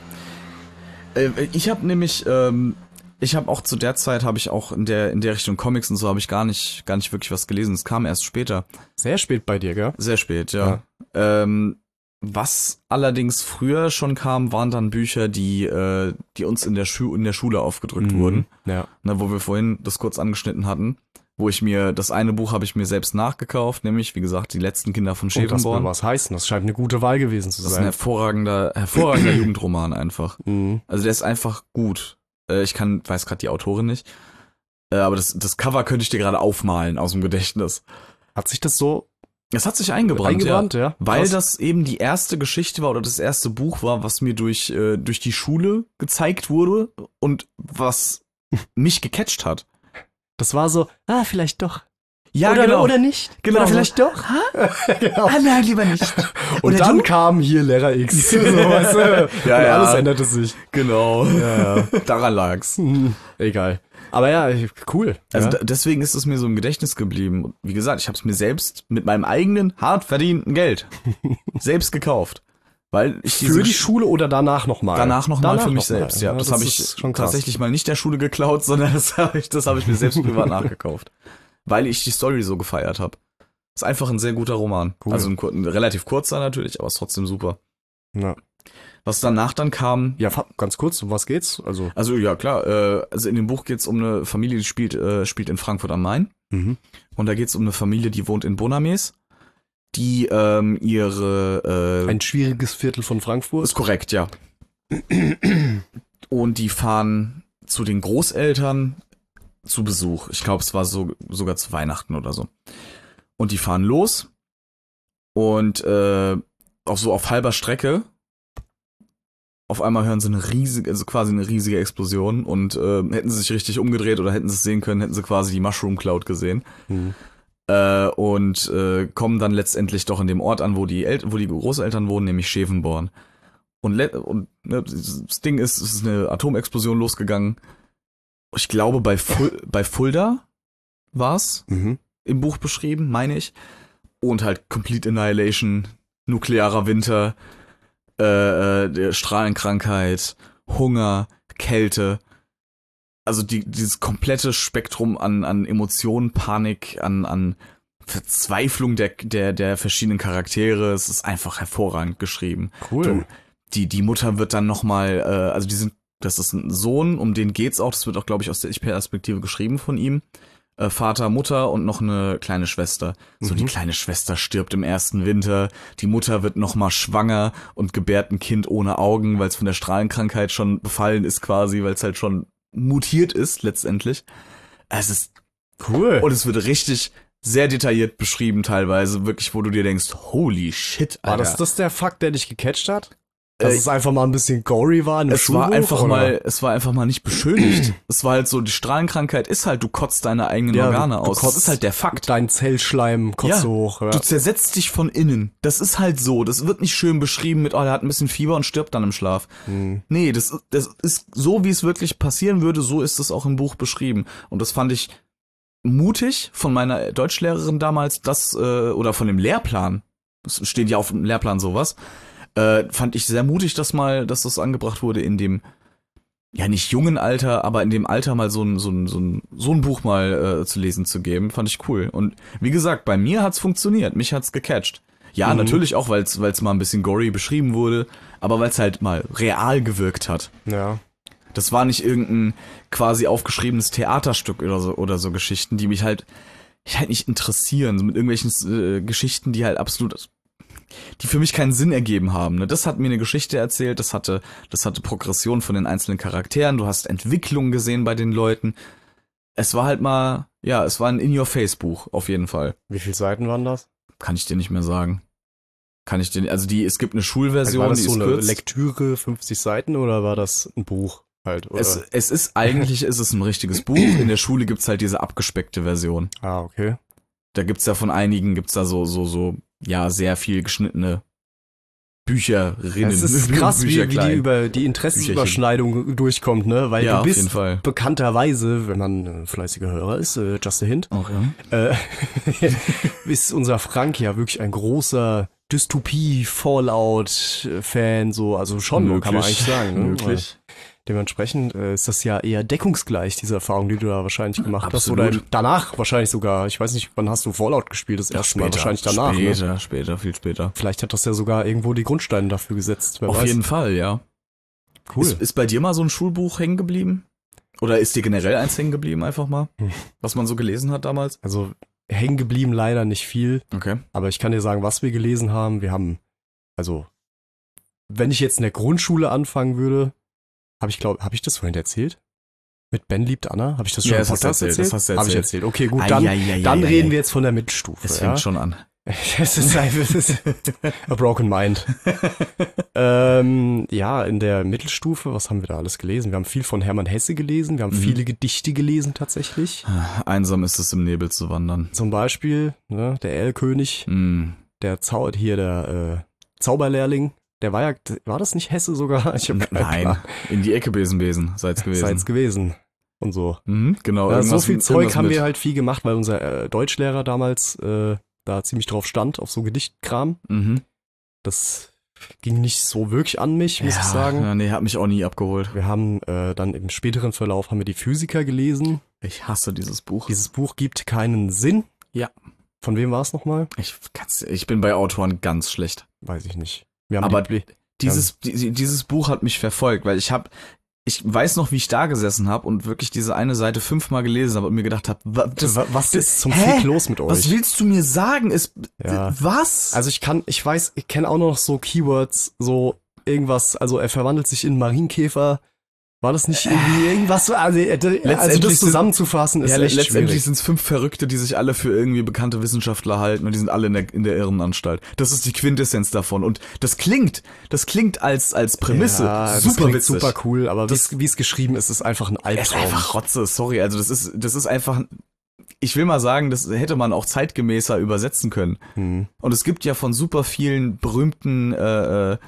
A: Äh, ich habe nämlich, ähm, ich habe auch zu der Zeit habe ich auch in der in der Richtung Comics und so habe ich gar nicht gar nicht wirklich was gelesen. Es kam erst später,
D: Sehr spät bei dir, gell?
A: sehr spät, ja. Ähm, was allerdings früher schon kam, waren dann Bücher, die äh, die uns in der Schu in der Schule aufgedrückt
D: Mhm.
A: wurden,
D: Ja.
A: ne, wo wir vorhin das kurz angeschnitten hatten. Wo ich mir, das eine Buch habe ich mir selbst nachgekauft, nämlich, wie gesagt, Die letzten Kinder von
D: Und das will
A: Schevenborn.
D: was heißen. Das scheint eine gute Wahl gewesen zu
A: Das ist ein
D: sein.
A: hervorragender, hervorragender Jugendroman einfach.
D: Mhm.
A: Also der ist einfach gut. Äh, ich kann, weiß gerade die Autorin nicht. Äh, aber das, das Cover könnte ich dir gerade aufmalen aus dem Gedächtnis.
D: Hat sich das so
A: Es hat sich eingebrannt,
D: eingebrannt,
A: ja.
D: ja?
A: Weil
D: Krass.
A: das eben die erste Geschichte war oder das erste Buch war, was mir durch, äh, durch die Schule gezeigt wurde und was mich gecatcht hat.
D: Das war so, ah, vielleicht doch.
A: Ja,
D: oder,
A: genau.
D: oder nicht.
A: Genau
D: Oder
A: so.
D: vielleicht doch. genau.
A: Ah, nein, lieber nicht.
D: Und
A: Oder
D: dann
A: du?
D: kam hier Lehrer X. so, weißt du?
A: Ja,
D: Und
A: ja.
D: alles änderte sich.
A: Genau.
D: Ja, ja.
A: Daran lag's.
D: Hm, egal. Aber ja, cool.
A: Also
D: ja.
A: da, deswegen ist es mir so im Gedächtnis geblieben. Und wie gesagt, ich habe es mir selbst mit meinem eigenen hart verdienten Geld selbst gekauft, weil ich diese
D: Für die
A: Gesch-
D: Schule oder danach nochmal?
A: danach nochmal für mich
D: noch mal.
A: selbst. Ja, das, habe ich
D: ist schon krass.
A: tatsächlich mal nicht der Schule geklaut, sondern das habe ich, das habe ich mir selbst privat nachgekauft, weil ich die Story so gefeiert habe. Ist einfach ein sehr guter Roman.
D: Cool.
A: Also ein, kur- ein relativ kurzer natürlich, aber ist trotzdem super.
D: Ja.
A: Was danach dann kam,
D: Ja, fa- ganz kurz, um was geht's? Also,
A: also ja klar, äh, also in dem Buch geht's um eine Familie, die spielt, äh, spielt in Frankfurt am Main.
D: mhm.
A: Und da geht's um eine Familie, die wohnt in Bonames, die ähm, ihre... Äh,
D: Ein schwieriges Viertel von Frankfurt.
A: ist korrekt, ja. Und die fahren zu den Großeltern zu Besuch. Ich glaube, es war so sogar zu Weihnachten oder so. Und die fahren los und äh, auch so auf halber Strecke auf einmal hören sie eine riesige, also quasi eine riesige Explosion und äh, hätten sie sich richtig umgedreht oder hätten sie es sehen können, hätten sie quasi die Mushroom Cloud gesehen.
D: Mhm.
A: Äh, und äh, kommen dann letztendlich doch in dem Ort an, wo die El wo die Großeltern wohnen, nämlich Schevenborn. Und, le und ne, das Ding ist, es ist eine Atomexplosion losgegangen. Ich glaube, bei, Ful bei Fulda war's
D: Mhm.
A: im Buch beschrieben, meine ich. Und halt Complete Annihilation, nuklearer Winter, äh, äh, Strahlenkrankheit, Hunger, Kälte. Also die, dieses komplette Spektrum an, an Emotionen, Panik, an, an Verzweiflung der, der, der verschiedenen Charaktere. Es ist einfach hervorragend geschrieben.
D: Cool.
A: Du, die, die Mutter wird dann nochmal, äh, also die sind, das ist ein Sohn, um den geht's auch, das wird auch, glaube ich, aus der Ich-Perspektive geschrieben von ihm. äh, Vater, Mutter und noch eine kleine Schwester. So,
D: Mhm.
A: die kleine Schwester stirbt im ersten Winter, die Mutter wird nochmal schwanger und gebärt ein Kind ohne Augen, weil es von der Strahlenkrankheit schon befallen ist quasi, weil es halt schon mutiert ist letztendlich. Es ist
D: Cool.
A: und es wird richtig sehr detailliert beschrieben teilweise, wirklich, wo du dir denkst, holy shit, Alter.
D: War das das der Fakt, der dich gecatcht hat? Dass
A: Äh,
D: es einfach mal ein bisschen gory war in einem
A: Es war
D: Schulbuch,
A: einfach
D: oder?
A: mal, es war einfach mal nicht beschönigt. Es war halt so, die Strahlenkrankheit ist halt, du kotzt deine eigenen
D: Ja,
A: Organe
D: du
A: aus. Das
D: kotzt
A: ist halt der Fakt.
D: Dein Zellschleim kotzt
A: Ja,
D: so hoch. Ja.
A: Du zersetzt dich von innen. Das ist halt so. Das wird nicht schön beschrieben mit, oh, der hat ein bisschen Fieber und stirbt dann im Schlaf.
D: Hm.
A: Nee, das, das ist so, wie es wirklich passieren würde, so ist es auch im Buch beschrieben. Und das fand ich mutig von meiner Deutschlehrerin damals, das, äh, oder von dem Lehrplan. Es steht ja auf dem Lehrplan sowas. Äh, fand ich sehr mutig, dass mal, dass das angebracht wurde in dem, ja nicht jungen Alter, aber in dem Alter mal so ein, so ein, so ein, so ein Buch mal äh, zu lesen zu geben, fand ich cool. Und wie gesagt, bei mir hat's funktioniert, mich hat's gecatcht. Ja,
D: Mhm.
A: natürlich auch, weil's, weil's mal ein bisschen gory beschrieben wurde, aber weil's halt mal real gewirkt hat.
D: Ja.
A: Das war nicht irgendein quasi aufgeschriebenes Theaterstück oder so, oder so Geschichten, die mich halt, mich halt nicht interessieren, so mit irgendwelchen äh, Geschichten, die halt absolut, die für mich keinen Sinn ergeben haben. Ne? Das hat mir eine Geschichte erzählt, das hatte, das hatte Progression von den einzelnen Charakteren, du hast Entwicklung gesehen bei den Leuten. Es war halt mal, ja, es war ein In-Your-Face-Buch, auf jeden Fall.
D: Wie viele Seiten waren das?
A: Kann ich dir nicht mehr sagen. Kann ich dir, also die, es gibt eine
D: Also
A: Schulversion,
D: war das
A: die
D: so
A: ist
D: eine
A: kurz.
D: Lektüre, fünfzig Seiten, oder war das ein Buch halt? Oder?
A: Es, es ist, eigentlich ist es ein richtiges Buch. In der Schule gibt's halt diese abgespeckte Version.
D: ah, okay.
A: Da gibt's ja von einigen, gibt's da so, so, so, ja, sehr viel geschnittene Bücherinnen.
D: Es ist krass, wie, wie die
A: Bücherklein.
D: über die Interessensüberschneidung durchkommt, ne? Weil
A: Ja,
D: du
A: auf jeden
D: bist
A: Fall.
D: bekannterweise, wenn man äh, fleißiger Hörer ist, äh, just a hint,
A: Auch, ja.
D: äh, ist unser Frank ja wirklich ein großer Dystopie-Fallout-Fan, so, also schon, kann man eigentlich sagen. Ne?
A: Möglich.
D: Dementsprechend äh, ist das ja eher deckungsgleich, diese Erfahrung, die du da wahrscheinlich gemacht hast.
A: Absolut.
D: Oder im- danach wahrscheinlich sogar. Ich weiß nicht, wann hast du Fallout gespielt das erste Mal? Wahrscheinlich danach. Ne?
A: Später, später, viel später.
D: Vielleicht hat das ja sogar irgendwo die Grundsteine dafür gesetzt. Wer
A: Auf
D: weiß.
A: jeden Fall, ja.
D: Cool.
A: Ist, ist bei dir mal so ein Schulbuch hängen geblieben? Oder ist dir generell eins hängen geblieben, einfach mal?
D: Hm.
A: Was man so gelesen hat damals?
D: Also hängen geblieben leider nicht viel.
A: Okay.
D: Aber ich kann dir sagen, was wir gelesen haben. Wir haben, also, wenn ich jetzt in der Grundschule anfangen würde, habe ich glaube, habe ich das vorhin erzählt? Mit Ben liebt Anna? Habe ich das schon
A: Ja,
D: im
A: das hast du
D: Podcast
A: erzählt, das hast du
D: Habe ich
A: erzählt.
D: erzählt. Okay, gut, dann,
A: Eieieiei.
D: dann reden wir jetzt von der Mittelstufe.
A: Es
D: ja?
A: fängt schon an.
D: Es ist einfach, es ist a broken mind. ähm, ja, in der Mittelstufe, was haben wir da alles gelesen? Wir haben viel von Hermann Hesse gelesen, wir haben
A: Mhm.
D: viele Gedichte gelesen tatsächlich.
A: Einsam ist es im Nebel zu wandern.
D: Zum Beispiel, ne, der Erlkönig,
A: Mm.
D: der Zau hier der äh, Zauberlehrling, der war ja, war das nicht Hesse sogar? Ich hab keinen
A: Nein,
D: Plan.
A: in die Ecke Besen, Besen, seid's gewesen.
D: Seid's gewesen. Und so.
A: Mhm, genau.
D: Ja, so
A: irgendwas-
D: viel Zeug
A: irgendwas
D: haben
A: mit.
D: wir halt viel gemacht, weil unser äh, Deutschlehrer damals äh, da ziemlich drauf stand, auf so Gedichtkram.
A: Mhm.
D: Das ging nicht so wirklich an mich, muss
A: ja,
D: ich sagen.
A: Ja, nee, hat mich auch nie abgeholt.
D: Wir haben äh, dann im späteren Verlauf haben wir die Physiker gelesen.
A: Ich hasse dieses Buch.
D: Dieses Buch gibt keinen Sinn.
A: Ja.
D: Von wem war es nochmal?
A: Ich, kann's- ich bin bei Autoren ganz schlecht.
D: Weiß ich nicht. Wir haben
A: Aber
D: die,
A: Dieses, die, dieses Buch hat mich verfolgt, weil ich habe, ich weiß noch, wie ich da gesessen habe und wirklich diese eine Seite fünfmal gelesen habe und mir gedacht habe, das,
D: wa- was ist zum
A: Hä?
D: Fick los mit euch?
A: was willst du mir sagen? Ist,
D: Ja.
A: was?
D: Also ich kann, ich weiß, ich kenne auch noch so Keywords, so irgendwas, also er verwandelt sich in Marienkäfer. War das nicht irgendwie irgendwas so, also, äh, also
A: Letztendlich
D: das
A: sind-
D: zusammenzufassen ist
A: ja,
D: echt
A: letztendlich
D: schwierig.
A: sind es fünf Verrückte, die sich alle für irgendwie bekannte Wissenschaftler halten und die sind alle in der, in der Irrenanstalt. Das ist die Quintessenz davon und das klingt, das klingt als, als Prämisse
D: Ja, das
A: super
D: klingt
A: witzig.
D: super cool, aber wie
A: Das-
D: es- wie es geschrieben ist, ist einfach ein
A: Es ist
D: Albtraum.
A: einfach Rotze, sorry, also das ist, das ist einfach, ich will mal sagen, das hätte man auch zeitgemäßer übersetzen können.
D: Hm.
A: Und es gibt ja von super vielen berühmten, äh, äh,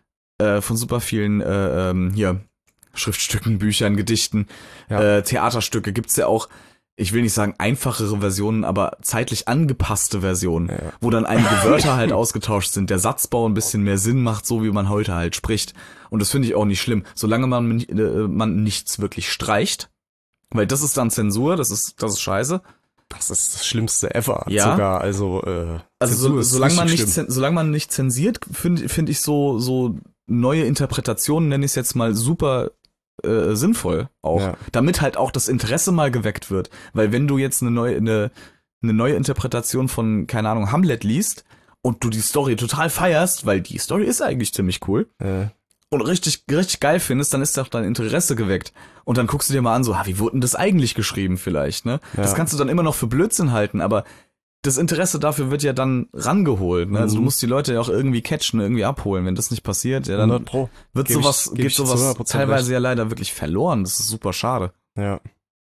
A: äh, von super vielen, äh, ähm, hier, Schriftstücken, Büchern, Gedichten,
D: Ja.
A: äh, Theaterstücke gibt's ja auch, ich will nicht sagen einfachere Versionen, aber zeitlich angepasste Versionen,
D: Ja.
A: wo dann einige Wörter halt ausgetauscht sind, der Satzbau ein bisschen mehr Sinn macht, so wie man heute halt spricht. Und das finde ich auch nicht schlimm, solange man, äh, man nichts wirklich streicht, weil das ist dann Zensur, das ist, das ist scheiße.
D: Das ist das Schlimmste ever.
A: Ja.
D: Sogar, also, äh,
A: Also
D: Zensur
A: so,
D: ist
A: solange man
D: richtig
A: nicht,
D: schlimm.
A: zen- solange man nicht zensiert, finde find ich so, so neue Interpretationen, nenne ich es jetzt mal, super äh, sinnvoll auch,
D: Ja.
A: damit halt auch das Interesse mal geweckt wird. Weil wenn du jetzt eine neue, eine, eine neue Interpretation von, keine Ahnung, Hamlet liest und du die Story total feierst, weil die Story ist eigentlich ziemlich cool,
D: Äh,
A: und richtig, richtig geil findest, dann ist doch dein Interesse geweckt. Und dann guckst du dir mal an, so, ha, wie wurde denn das eigentlich geschrieben vielleicht, ne?
D: Ja.
A: Das kannst du dann immer noch für Blödsinn halten, aber das Interesse dafür wird ja dann rangeholt, ne? Also du
D: Mhm.
A: musst die Leute ja auch irgendwie catchen, irgendwie abholen. Wenn das nicht passiert, ja, dann
D: hundert Pro.
A: wird
D: Geb ich-
A: sowas,
D: geb
A: geht
D: ich zu
A: sowas
D: hundert Prozent
A: teilweise
D: recht.
A: ja leider wirklich verloren. Das ist super schade.
D: Ja.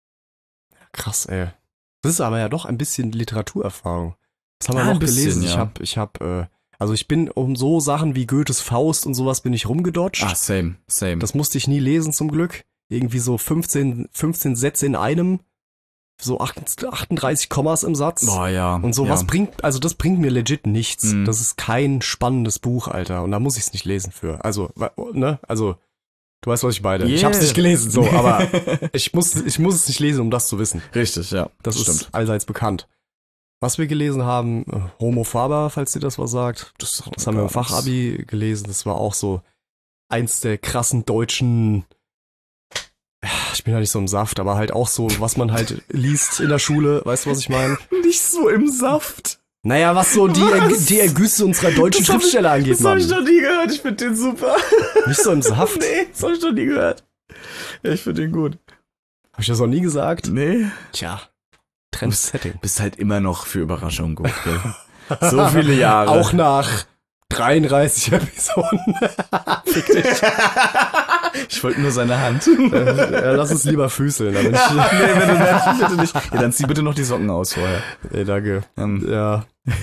D: Krass, ey. Das ist aber ja doch ein bisschen Literaturerfahrung. Das haben wir
A: Ah, ein
D: noch
A: bisschen,
D: gelesen. Ich
A: ja.
D: hab, ich hab, äh, also ich bin um so Sachen wie Goethes Faust und sowas bin ich rumgedodged.
A: Ah, same, same.
D: Das musste ich nie lesen zum Glück. Irgendwie so fünfzehn, fünfzehn Sätze in einem. So achtunddreißig Kommas im Satz.
A: Boah, ja.
D: Und sowas
A: ja.
D: bringt, also das bringt mir legit nichts.
A: Mhm.
D: Das ist kein spannendes Buch, Alter. Und da muss ich es nicht lesen für. Also, wa- ne? Also, du weißt, was ich meine. Ich
A: Yeah.
D: hab's nicht gelesen, so, aber ich muss, ich muss es nicht lesen, um das zu wissen.
A: Richtig, ja.
D: Das
A: stimmt.
D: ist allseits bekannt. Was wir gelesen haben, äh, Homo Faber, falls dir das was sagt.
A: Das,
D: Das haben wir im Fachabi gelesen. Das war auch so eins der krassen deutschen, ja, ich bin ja nicht so im Saft, aber halt auch so, was man halt liest in der Schule. Weißt du, was ich meine?
A: Nicht so im Saft.
D: Naja, was so die,
A: Was?
D: Erg die Ergüsse unserer deutschen
A: Das hab ich-
D: Schriftsteller angeht,
A: Das habe ich
D: Mann.
A: noch nie gehört. Ich finde den super.
D: Nicht so im Saft.
A: Nee, das habe ich noch nie gehört. Ja, ich finde den gut.
D: Hab ich das noch nie gesagt?
A: Nee.
D: Tja, Trendsetting.
A: Bist halt immer noch für Überraschungen gut, gell? So viele Jahre.
D: Auch nach dreiunddreißig Episoden. Fick dich.
A: Ich wollte nur seine Hand.
D: Äh, ja, lass uns lieber füßeln. Da bin ich,
A: Nee, wenn du merkst, bitte nicht. Ja, dann zieh bitte noch die Socken aus vorher.
D: nee, danke.
A: Ähm,
D: Ja.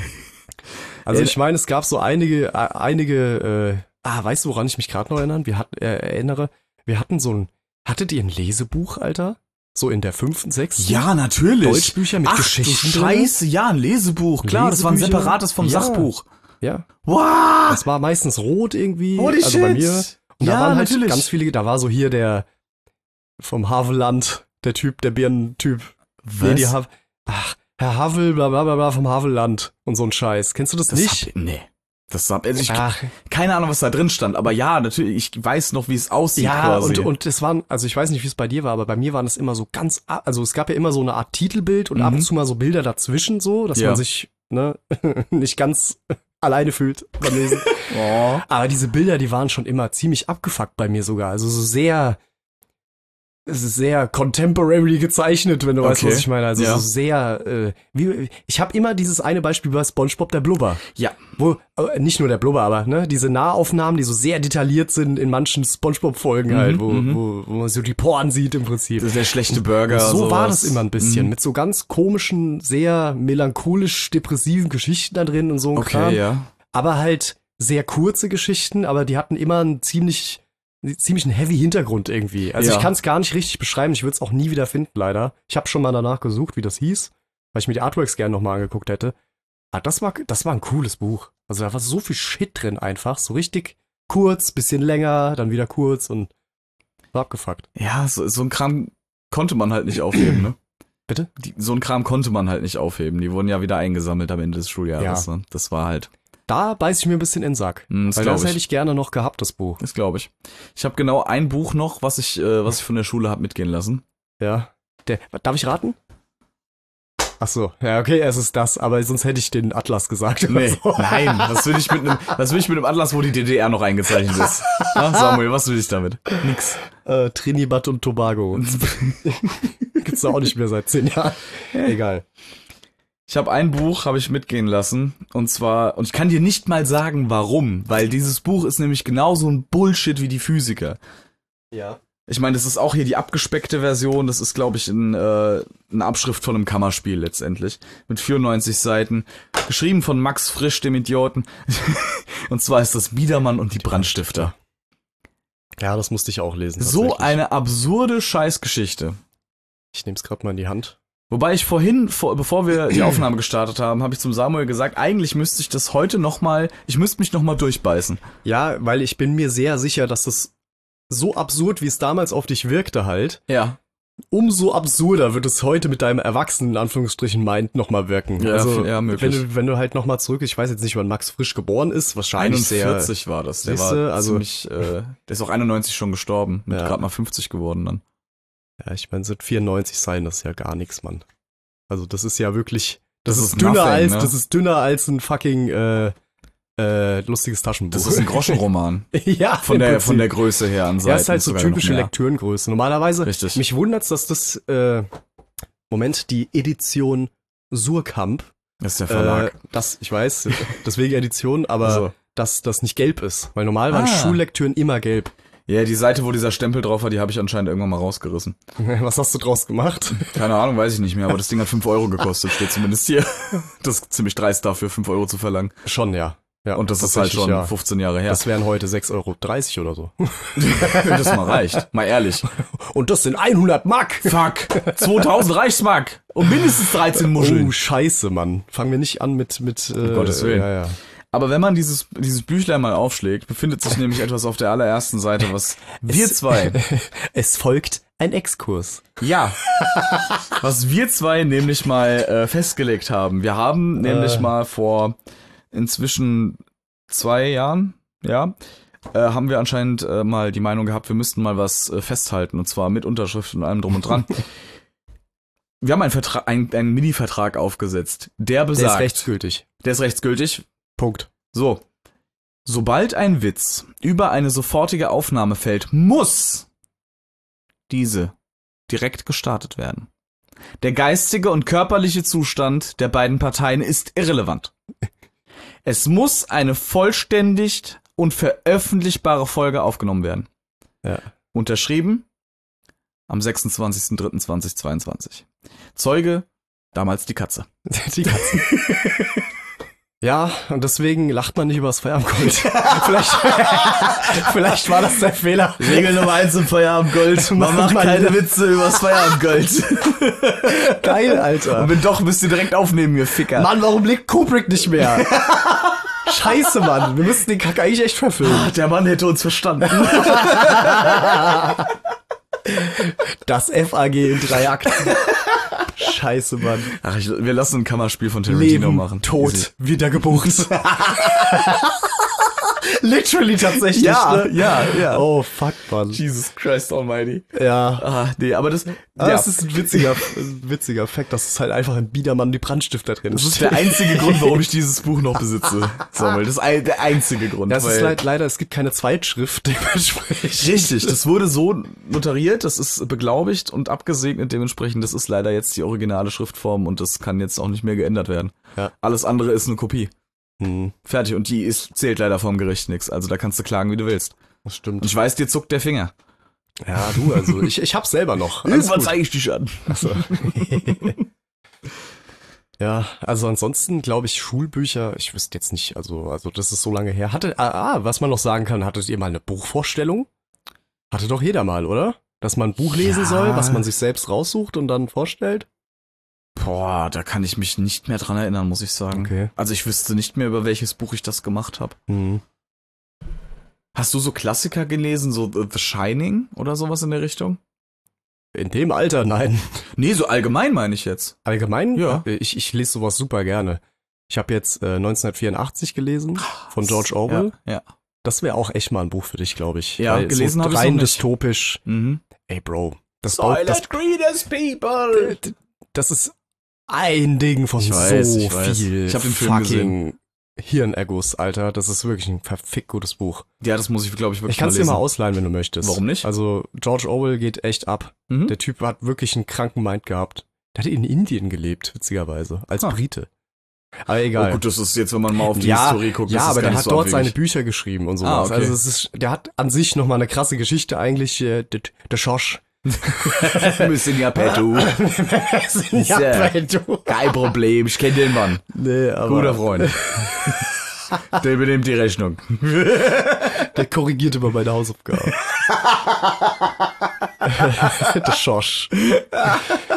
D: Also
A: Äh,
D: ich meine, es gab so einige, äh, einige, äh, ah, weißt du, woran ich mich gerade noch erinnern? Wir hatten, äh, erinnere, wir hatten so ein, hattet ihr ein Lesebuch, Alter? So in der fünften, sechsten?
A: ja, natürlich.
D: Deutschbücher mit
A: Ach,
D: Geschichten
A: du
D: drin?
A: Scheiße, ja, ein Lesebuch. Klar, das war ein
D: Lesebücher?
A: separates vom
D: Ja.
A: Sachbuch.
D: Ja.
A: Wow!
D: Das war meistens rot irgendwie.
A: Holy
D: also
A: shit.
D: bei mir. Und
A: ja,
D: da waren halt
A: natürlich.
D: ganz viele, da war so hier der vom Havelland, der Typ, der Birnentyp.
A: Was?
D: Nee, die Hav Ach, Herr Havel, bla bla bla bla vom Havelland und so ein Scheiß. Kennst du das,
A: das
D: nicht?
A: Hab, nee. Das hab, also ich,
D: Ach,
A: keine Ahnung, was da drin stand, aber ja, natürlich, ich weiß noch, wie es aussieht
D: ja,
A: quasi.
D: und, und es waren, also ich weiß nicht, wie es bei dir war, aber bei mir waren es immer so ganz, a- also es gab ja immer so eine Art Titelbild und
A: Mhm.
D: ab und zu mal so Bilder dazwischen so, dass
A: Ja.
D: man sich, ne, nicht ganz alleine fühlt beim Lesen.
A: Oh.
D: Aber diese Bilder, die waren schon immer ziemlich abgefuckt bei mir sogar. Also so sehr, es ist sehr contemporary gezeichnet, wenn du weißt,
A: Okay.
D: was ich meine. Also
A: Ja.
D: so sehr, äh, wie, ich habe immer dieses eine Beispiel bei SpongeBob der Blubber.
A: Ja.
D: Wo, äh, nicht nur der Blubber, aber ne, diese Nahaufnahmen, die so sehr detailliert sind in manchen SpongeBob-Folgen
A: Mhm,
D: halt, wo,
A: mhm.
D: wo, wo man so die Poren sieht im Prinzip.
A: Das ist der schlechte Burger.
D: So war
A: sowas.
D: das immer ein bisschen,
A: Mhm.
D: mit so ganz komischen, sehr melancholisch-depressiven Geschichten da drin und so ein Kram.
A: Okay, ja.
D: Aber halt sehr kurze Geschichten, aber die hatten immer einen ziemlich, ziemlich einen heavy Hintergrund irgendwie. Also
A: Ja.
D: ich kann es gar nicht richtig beschreiben, ich würde es auch nie wieder finden, leider. Ich habe schon mal danach gesucht, wie das hieß, weil ich mir die Artworks gerne nochmal angeguckt hätte. Aber das war, das war ein cooles Buch. Also da war so viel Shit drin einfach, so richtig kurz, bisschen länger, dann wieder kurz und war abgefuckt.
A: Ja, so, so ein Kram konnte man halt nicht aufheben, ne?
D: Bitte?
A: Die, so ein Kram konnte man halt nicht aufheben. Die wurden ja wieder eingesammelt am Ende des Schuljahres. Ne? Das war halt.
D: Da beiß ich mir ein bisschen in den Sack.
A: Hm, das
D: weil
A: glaub
D: das
A: ich.
D: hätte ich gerne noch gehabt, das Buch.
A: Das glaube ich. Ich habe genau ein Buch noch, was ich, äh, was ich von der Schule habe mitgehen lassen.
D: Ja. Der, darf ich raten? Ach so, ja, okay, es ist das, aber sonst hätte ich den Atlas gesagt. oder
A: Nee,
D: so.
A: nein. Was will ich mit einem, was will ich mit einem Atlas, wo die D D R noch eingezeichnet ist? Ah, Samuel, was will ich damit? Nix.
D: Äh, Trinidad und Tobago. Gibt's da auch nicht mehr seit zehn Jahren. Egal.
A: Ich habe ein Buch, habe ich mitgehen lassen. Und zwar, und ich kann dir nicht mal sagen, warum. Weil dieses Buch ist nämlich genauso ein Bullshit wie die Physiker.
D: Ja.
A: Ich meine, das ist auch hier die abgespeckte Version. Das ist, glaube ich, ein, äh, eine Abschrift von einem Kammerspiel letztendlich. Mit vierundneunzig Seiten. Geschrieben von Max Frisch, dem Idioten. Und zwar ist das Biedermann und die Brandstifter.
D: Ja, das musste ich auch lesen.
A: So
D: tatsächlich.
A: eine absurde Scheißgeschichte.
D: Ich nehm's gerade mal in die Hand.
A: Wobei ich vorhin, vor, bevor wir die Aufnahme gestartet haben, habe ich zum Samuel gesagt, eigentlich müsste ich das heute nochmal, ich müsste mich nochmal durchbeißen.
D: Ja, weil ich bin mir sehr sicher, dass das so absurd, wie es damals auf dich wirkte halt,
A: Ja.
D: umso absurder wird es heute mit deinem erwachsenen, in Anführungsstrichen, Mind nochmal wirken.
A: Ja,
D: also,
A: ja, möglich.
D: Wenn du, wenn du halt nochmal zurück, ich weiß jetzt nicht, wann Max Frisch geboren ist, wahrscheinlich
A: einundvierzig
D: sehr,
A: war das. Der
D: Siehste,
A: war
D: also-
A: ziemlich, äh, der ist auch einundneunzig schon gestorben. Mit
D: Ja.
A: gerade mal fünfzig geworden dann.
D: ja, ich meine, seit vierundneunzig sein, das ist ja gar nichts, Mann. Also das ist ja wirklich, das,
A: Das
D: ist
A: ist
D: dünner
A: nothing,
D: als,
A: ne?
D: das ist dünner als ein fucking, äh, äh, lustiges Taschenbuch.
A: Das ist ein Groschenroman.
D: ja,
A: Von
D: im
A: der,
D: Prinzip.
A: von der Größe her an Seiten.
D: Ja, ist halt so
A: sogar noch
D: typische
A: mehr.
D: Lektürengröße. Normalerweise,
A: Richtig.
D: mich wundert's, dass das, äh, Moment, die Edition Surkamp,
A: Das ist der Verlag.
D: äh, das, ich weiß, deswegen Edition, aber
A: Also.
D: dass das nicht gelb ist. Weil normal waren
A: Ah.
D: Schullektüren immer gelb.
A: Ja, die Seite, wo dieser Stempel drauf war, die habe ich anscheinend irgendwann mal rausgerissen.
D: Was hast du draus gemacht?
A: Keine Ahnung, weiß ich nicht mehr, aber das Ding hat fünf Euro gekostet, steht zumindest hier. Das ist ziemlich dreist dafür, fünf Euro zu verlangen.
D: Schon, ja. Ja,
A: Und das ist halt
D: tatsächlich,
A: schon
D: ja.
A: fünfzehn Jahre her.
D: Das wären heute sechs Euro dreißig oder so.
A: Wenn das mal reicht. Mal ehrlich.
D: Und das sind hundert Mark!
A: Fuck. zweitausend Reichsmark. Und mindestens dreizehn Muscheln.
D: Oh, scheiße, Mann. Fangen wir nicht an mit, mit, äh,
A: Um Gottes Willen.
D: Ja, ja.
A: Aber wenn man dieses, dieses Büchlein mal aufschlägt, befindet sich nämlich etwas auf der allerersten Seite, was wir zwei,
D: Es folgt ein Exkurs.
A: ja, was wir zwei nämlich mal äh, festgelegt haben. Wir haben nämlich
D: Äh.
A: mal vor inzwischen zwei Jahren, ja, äh, haben wir anscheinend äh, mal die Meinung gehabt, wir müssten mal was äh, festhalten, und zwar mit Unterschrift und allem drum und dran. Wir haben einen Vertrag, einen, einen Mini-Vertrag aufgesetzt, der besagt,
D: Der ist rechtsgültig.
A: der ist rechtsgültig.
D: Punkt.
A: So. Sobald ein Witz über eine sofortige Aufnahme fällt, muss diese direkt gestartet werden. Der geistige und körperliche Zustand der beiden Parteien ist irrelevant. Es muss eine vollständig und veröffentlichbare Folge aufgenommen werden.
D: Ja.
A: Unterschrieben am sechsundzwanzigsten dritten zweitausendzweiundzwanzig. Zeuge, damals die Katze.
D: Die Katzen. Ja, und deswegen lacht man nicht über das Feierabendgold. vielleicht, vielleicht war das der Fehler.
A: Regel Nummer eins im Feierabendgold. Man macht
D: Man-
A: keine Witze übers Feierabendgold.
D: Geil, Alter.
A: Und wenn doch, müsst ihr direkt aufnehmen, ihr Ficker.
D: Mann, warum legt Kubrick nicht mehr? Scheiße, Mann. Wir müssten den Kack eigentlich echt verfilmen.
A: Ah, der Mann hätte uns verstanden.
D: Das F A G in drei Akten. Scheiße, Mann.
A: Ach, ich, wir lassen ein Kammerspiel von Tarantino
D: Leben,
A: machen.
D: Tod,
A: Easy.
D: Wiedergeburt. Literally tatsächlich,
A: Ja,
D: ne?
A: ja, ja.
D: Oh, fuck, Mann.
A: Jesus Christ almighty.
D: Ja.
A: Ah, nee, aber das,
D: Aber
A: ja,
D: es ist ein witziger, ein witziger Fakt, dass es halt einfach ein Biedermann die Brandstifter drin
A: das ist der einzige Grund, warum ich dieses Buch noch besitze. Samuel, das ist ein, der einzige Grund.
D: Das ist
A: weil-
D: leid, leider, es gibt keine Zweitschrift dementsprechend.
A: Richtig, das wurde so notariert, das ist beglaubigt und abgesegnet, dementsprechend, das ist leider jetzt die originale Schriftform und das kann jetzt auch nicht mehr geändert werden.
D: Ja.
A: Alles andere ist eine Kopie.
D: Hm,
A: Fertig, und die ist, zählt leider vom Gericht nichts, also da kannst du klagen, wie du willst.
D: das
A: Und
D: stimmt.
A: ich weiß, dir zuckt der Finger.
D: Ja, du, also, ich, ich hab's selber noch. Alles gut.
A: zeige ich dich an.
D: Also. Ja, also ansonsten glaube ich Schulbücher, ich wüsste jetzt nicht, also also das ist so lange her. Hatte ah, ah, was man noch sagen kann, hattet ihr mal eine Buchvorstellung? Hatte doch jeder mal, oder? Dass man ein Buch lesen
A: Ja.
D: soll, was man sich selbst raussucht und dann vorstellt?
A: Boah, da kann ich mich nicht mehr dran erinnern, muss ich sagen.
D: Okay.
A: Also ich wüsste nicht mehr, über welches Buch ich das gemacht habe.
D: Hm.
A: Hast du so Klassiker gelesen, so The Shining oder sowas in der Richtung?
D: In dem Alter, nein.
A: Nee, so allgemein meine ich jetzt.
D: Allgemein?
A: Ja.
D: Ich, ich lese sowas super gerne. Ich habe jetzt äh, neunzehnhundertvierundachtzig gelesen von George Orwell.
A: Ja, ja.
D: Das wäre auch echt mal ein Buch für dich, glaube ich.
A: Ja,
D: Weil
A: gelesen
D: so
A: hab ich's
D: rein
A: noch nicht.
D: dystopisch.
A: Mhm.
D: Ey, Bro. Das, baut, das,
A: greatest people.
D: das ist ein Ding von
A: Ich weiß,
D: so
A: ich weiß.
D: viel
A: Ich hab den Film
D: fucking Hirnerguss, Alter. Das ist wirklich ein verfickt gutes Buch.
A: Ja, das muss ich, glaube ich, wirklich
D: Ich kann es
A: mal
D: dir
A: lesen.
D: mal ausleihen, wenn du möchtest.
A: Warum nicht?
D: Also, George Orwell geht echt ab.
A: Mhm.
D: Der Typ hat wirklich einen kranken Mind gehabt. Der hat in Indien gelebt, witzigerweise, als
A: Ah.
D: Brite. Aber
A: Oh
D: egal.
A: gut, das ist jetzt, wenn man mal auf die
D: ja,
A: Historie guckt,
D: ja,
A: das ist
D: aber
A: gar
D: der
A: nicht
D: hat
A: so
D: dort seine
A: abwegig.
D: Bücher geschrieben und sowas.
A: Ah, okay.
D: Also es ist, der hat an sich nochmal eine krasse Geschichte eigentlich, äh, der, der Schorsch.
A: Müssen ja Petto.
D: ja, du.
A: Kein Problem, ich kenne den Mann.
D: Nee, aber
A: Guter Freund. Der übernimmt die Rechnung.
D: der korrigiert immer meine Hausaufgaben. der Schorsch.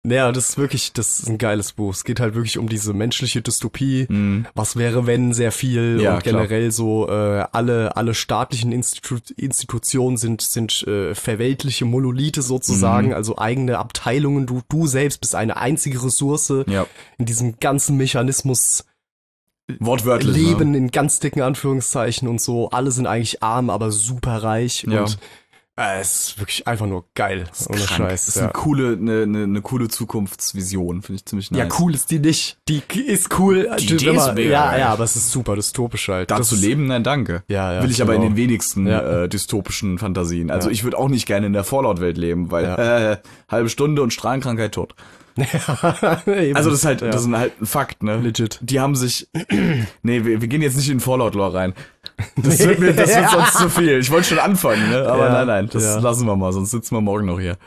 D: Naja, das ist wirklich, das ist ein geiles Buch. Es geht halt wirklich um diese menschliche Dystopie.
A: Mhm.
D: Was wäre, wenn sehr viel
A: Ja,
D: und generell so äh, alle alle staatlichen Institu Institutionen sind sind äh, verweltliche Monolithe sozusagen,
A: Mhm.
D: also eigene Abteilungen. Du du selbst bist eine einzige Ressource
A: Ja,
D: in diesem ganzen Mechanismus.
A: wortwörtlich.
D: Leben
A: Ne?
D: in ganz dicken Anführungszeichen und so. Alle sind eigentlich arm, aber super reich
A: Ja.
D: und äh, es ist wirklich einfach nur geil.
A: Das ist
D: Ohne
A: krank.
D: Scheiß.
A: Das ist
D: ja.
A: eine coole, eine, eine, eine coole Zukunftsvision, finde ich ziemlich nice.
D: Ja, cool ist die nicht. Die ist cool.
A: Die Idee ist mega
D: ja,
A: geil.
D: ja, aber es ist super dystopisch halt.
A: Da
D: Das
A: zu
D: ist-
A: leben, nein, danke.
D: Ja, ja,
A: Will ich aber in
D: genau.
A: den wenigsten
D: Ja.
A: äh, dystopischen Fantasien. Also
D: Ja.
A: ich würde auch nicht gerne in der Fallout-Welt leben, weil
D: Ja.
A: äh, halbe Stunde und Strahlenkrankheit tot.
D: Eben.
A: Also das ist halt,
D: ja.
A: das ist halt ein Fakt, ne?
D: Legit.
A: Die haben sich, nee, wir, wir gehen jetzt nicht in Fallout-Lore rein. Das wird mir, das wird sonst zu viel. Ich wollte schon anfangen, ne? Aber
D: Ja,
A: nein, nein, das
D: ja.
A: lassen wir mal, sonst sitzen wir morgen noch hier.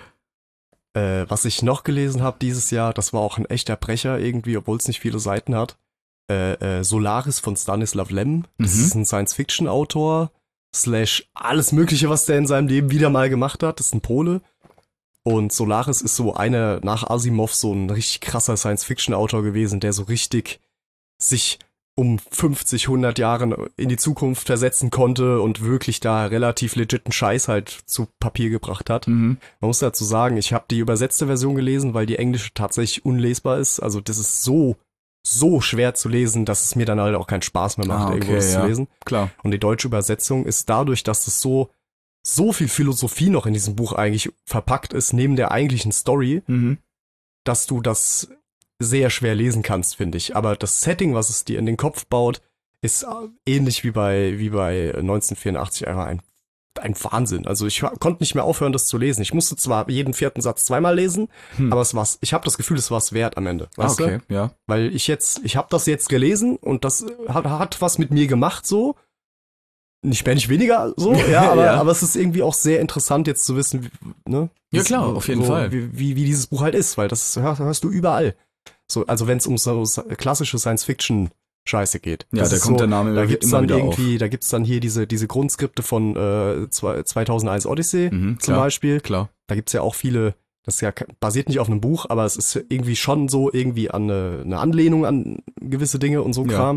D: Äh, was ich noch gelesen habe dieses Jahr, das war auch ein echter Brecher irgendwie, obwohl es nicht viele Seiten hat. Äh, äh, Solaris von Stanislav Lem. Das
A: Mhm.
D: ist ein Science-Fiction-Autor. Slash alles Mögliche, was der in seinem Leben wieder mal gemacht hat. Das ist ein Pole. Und Solaris ist so einer nach Asimov so ein richtig krasser Science-Fiction-Autor gewesen, der so richtig sich um fünfzig, hundert Jahren in die Zukunft versetzen konnte und wirklich da relativ legiten Scheiß halt zu Papier gebracht hat.
A: Mhm.
D: Man muss dazu sagen, ich habe die übersetzte Version gelesen, weil die englische tatsächlich unlesbar ist. Also das ist so, so schwer zu lesen, dass es mir dann halt auch keinen Spaß mehr macht,
A: Ah,
D: irgendwo
A: okay,
D: das
A: ja.
D: zu lesen.
A: Klar.
D: Und die deutsche Übersetzung ist dadurch, dass es so, so viel Philosophie noch in diesem Buch eigentlich verpackt ist, neben der eigentlichen Story,
A: Mhm.
D: dass du das sehr schwer lesen kannst, finde ich. Aber das Setting, was es dir in den Kopf baut, ist ähnlich wie bei, wie bei neunzehnhundertvierundachtzig einfach ein, ein Wahnsinn. Also ich konnte nicht mehr aufhören, das zu lesen. Ich musste zwar jeden vierten Satz zweimal lesen,
A: Hm.
D: aber es war's, ich habe das Gefühl, es war's wert am Ende.
A: Ah,
D: Weißt
A: okay,
D: du?
A: ja.
D: Weil ich jetzt, ich habe das jetzt gelesen und das hat, hat was mit mir gemacht so. Nicht mehr, nicht weniger so, ja, aber,
A: Ja.
D: aber es ist irgendwie auch sehr interessant jetzt zu wissen, wie, ne?
A: Ja,
D: Das-
A: klar, auf jeden
D: so,
A: Fall.
D: Wie, wie, wie dieses Buch halt ist, weil das hörst, hörst du überall. So, also wenn es um so klassische Science-Fiction-Scheiße geht.
A: Ja,
D: Das
A: da
D: ist
A: kommt
D: so,
A: der Name
D: da
A: immer
D: gibt's
A: immer
D: dann
A: wieder
D: irgendwie, da gibt's dann hier diese, diese Grundskripte von äh, zweitausendeins Odyssey
A: Mhm,
D: zum
A: klar,
D: Beispiel.
A: klar.
D: Da gibt's ja auch viele, das ist ja ke- basiert nicht auf einem Buch, aber es ist irgendwie schon so irgendwie an eine, eine Anlehnung an gewisse Dinge und so
A: Ja.
D: Kram.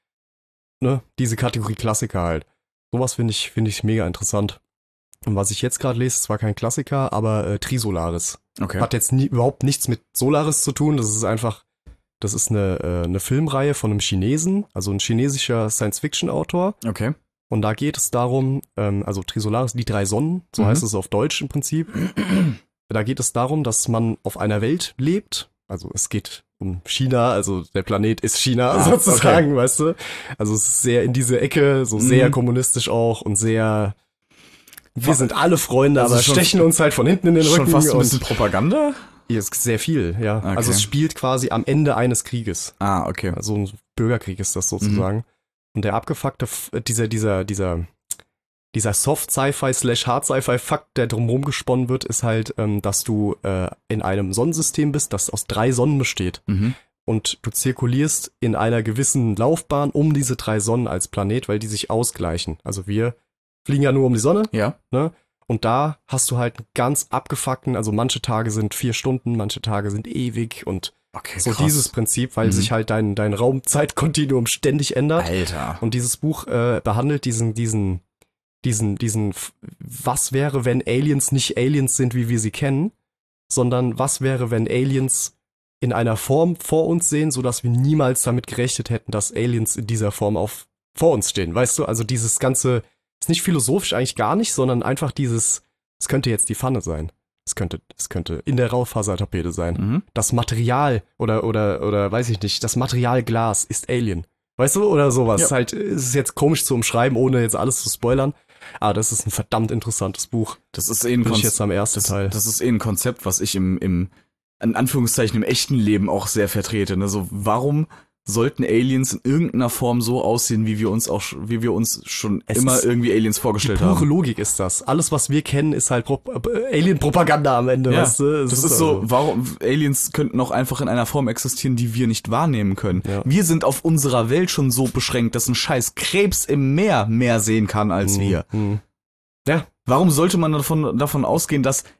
D: Ne? Diese Kategorie Klassiker halt. Sowas finde ich, finde ich mega interessant. Und was ich jetzt gerade lese, ist zwar kein Klassiker, aber äh, Trisolaris.
A: Okay.
D: Hat jetzt nie, überhaupt nichts mit Solaris zu tun. Das ist einfach, das ist eine, äh, eine Filmreihe von einem Chinesen, also ein chinesischer Science-Fiction-Autor.
A: Okay.
D: Und da geht es darum, ähm, also Trisolaris, die drei Sonnen, so
A: Mhm.
D: heißt es auf Deutsch im Prinzip. Da geht es darum, dass man auf einer Welt lebt. Also es geht um China, also der Planet ist China
A: Ah,
D: sozusagen, weißt du. Also es ist sehr in diese Ecke, so sehr
A: Mhm.
D: kommunistisch auch und sehr, wir sind alle Freunde,
A: Also
D: aber
A: schon-
D: stechen uns halt von hinten in den
A: Schon
D: Rücken.
A: fast ein
D: und
A: bisschen Propaganda?
D: hier ist sehr viel, ja.
A: Okay.
D: Also es spielt quasi am Ende eines Krieges.
A: Ah, okay.
D: Also ein Bürgerkrieg ist das
A: Mhm.
D: sozusagen. Und der abgefuckte, F- äh, dieser, dieser, dieser, dieser Soft-Sci-Fi slash Hard-Sci-Fi-Fakt, der drumherum gesponnen wird, ist halt, ähm, dass du äh, in einem Sonnensystem bist, das aus drei Sonnen besteht.
A: Mhm.
D: Und du zirkulierst in einer gewissen Laufbahn um diese drei Sonnen als Planet, weil die sich ausgleichen. Also wir fliegen ja nur um die Sonne,
A: Ja.
D: ne? Und da hast du halt einen ganz abgefuckten, also manche Tage sind vier Stunden, manche Tage sind ewig und
A: Okay,
D: so
A: krass.
D: dieses Prinzip, weil
A: Mhm.
D: sich halt dein, dein Raum-Zeit-Kontinuum ständig ändert.
A: Alter.
D: Und dieses Buch äh, behandelt diesen, diesen, diesen, diesen, f- was wäre, wenn Aliens nicht Aliens sind, wie wir sie kennen, sondern was wäre, wenn Aliens in einer Form vor uns sehen, sodass wir niemals damit gerechnet hätten, dass Aliens in dieser Form auf vor uns stehen. Weißt du, also dieses ganze, ist nicht philosophisch eigentlich gar nicht, sondern einfach dieses, es könnte jetzt die Pfanne sein. Es könnte, es könnte in der Raufasertapete sein.
A: Mhm.
D: Das Material oder, oder, oder weiß ich nicht, das Material Glas ist Alien. Weißt du, oder sowas.
A: Ja.
D: Halt, es ist jetzt komisch zu umschreiben, ohne jetzt alles zu spoilern. Aber das ist ein verdammt interessantes Buch.
A: Das ist eh ein
D: Bin ich
A: Konz-
D: jetzt am ersten
A: das,
D: Teil.
A: das ist eh ein Konzept, was ich im, im, in Anführungszeichen, im echten Leben auch sehr vertrete. Ne? So, warum sollten Aliens in irgendeiner Form so aussehen, wie wir uns auch, sch- wie wir uns schon
D: Es
A: immer
D: ist
A: irgendwie Aliens
D: Die
A: vorgestellt
D: pure
A: haben?
D: Logik ist das. Alles, was wir kennen, ist halt Pro äh, Alien-Propaganda am Ende,
A: Ja,
D: weißt du? Es
A: das ist so,
D: also-
A: warum Aliens könnten auch einfach in einer Form existieren, die wir nicht wahrnehmen können.
D: Ja.
A: Wir sind auf unserer Welt schon so beschränkt, dass ein scheiß Krebs im Meer mehr sehen kann als wir.
D: Mhm. Ja,
A: Warum sollte man davon, davon ausgehen, dass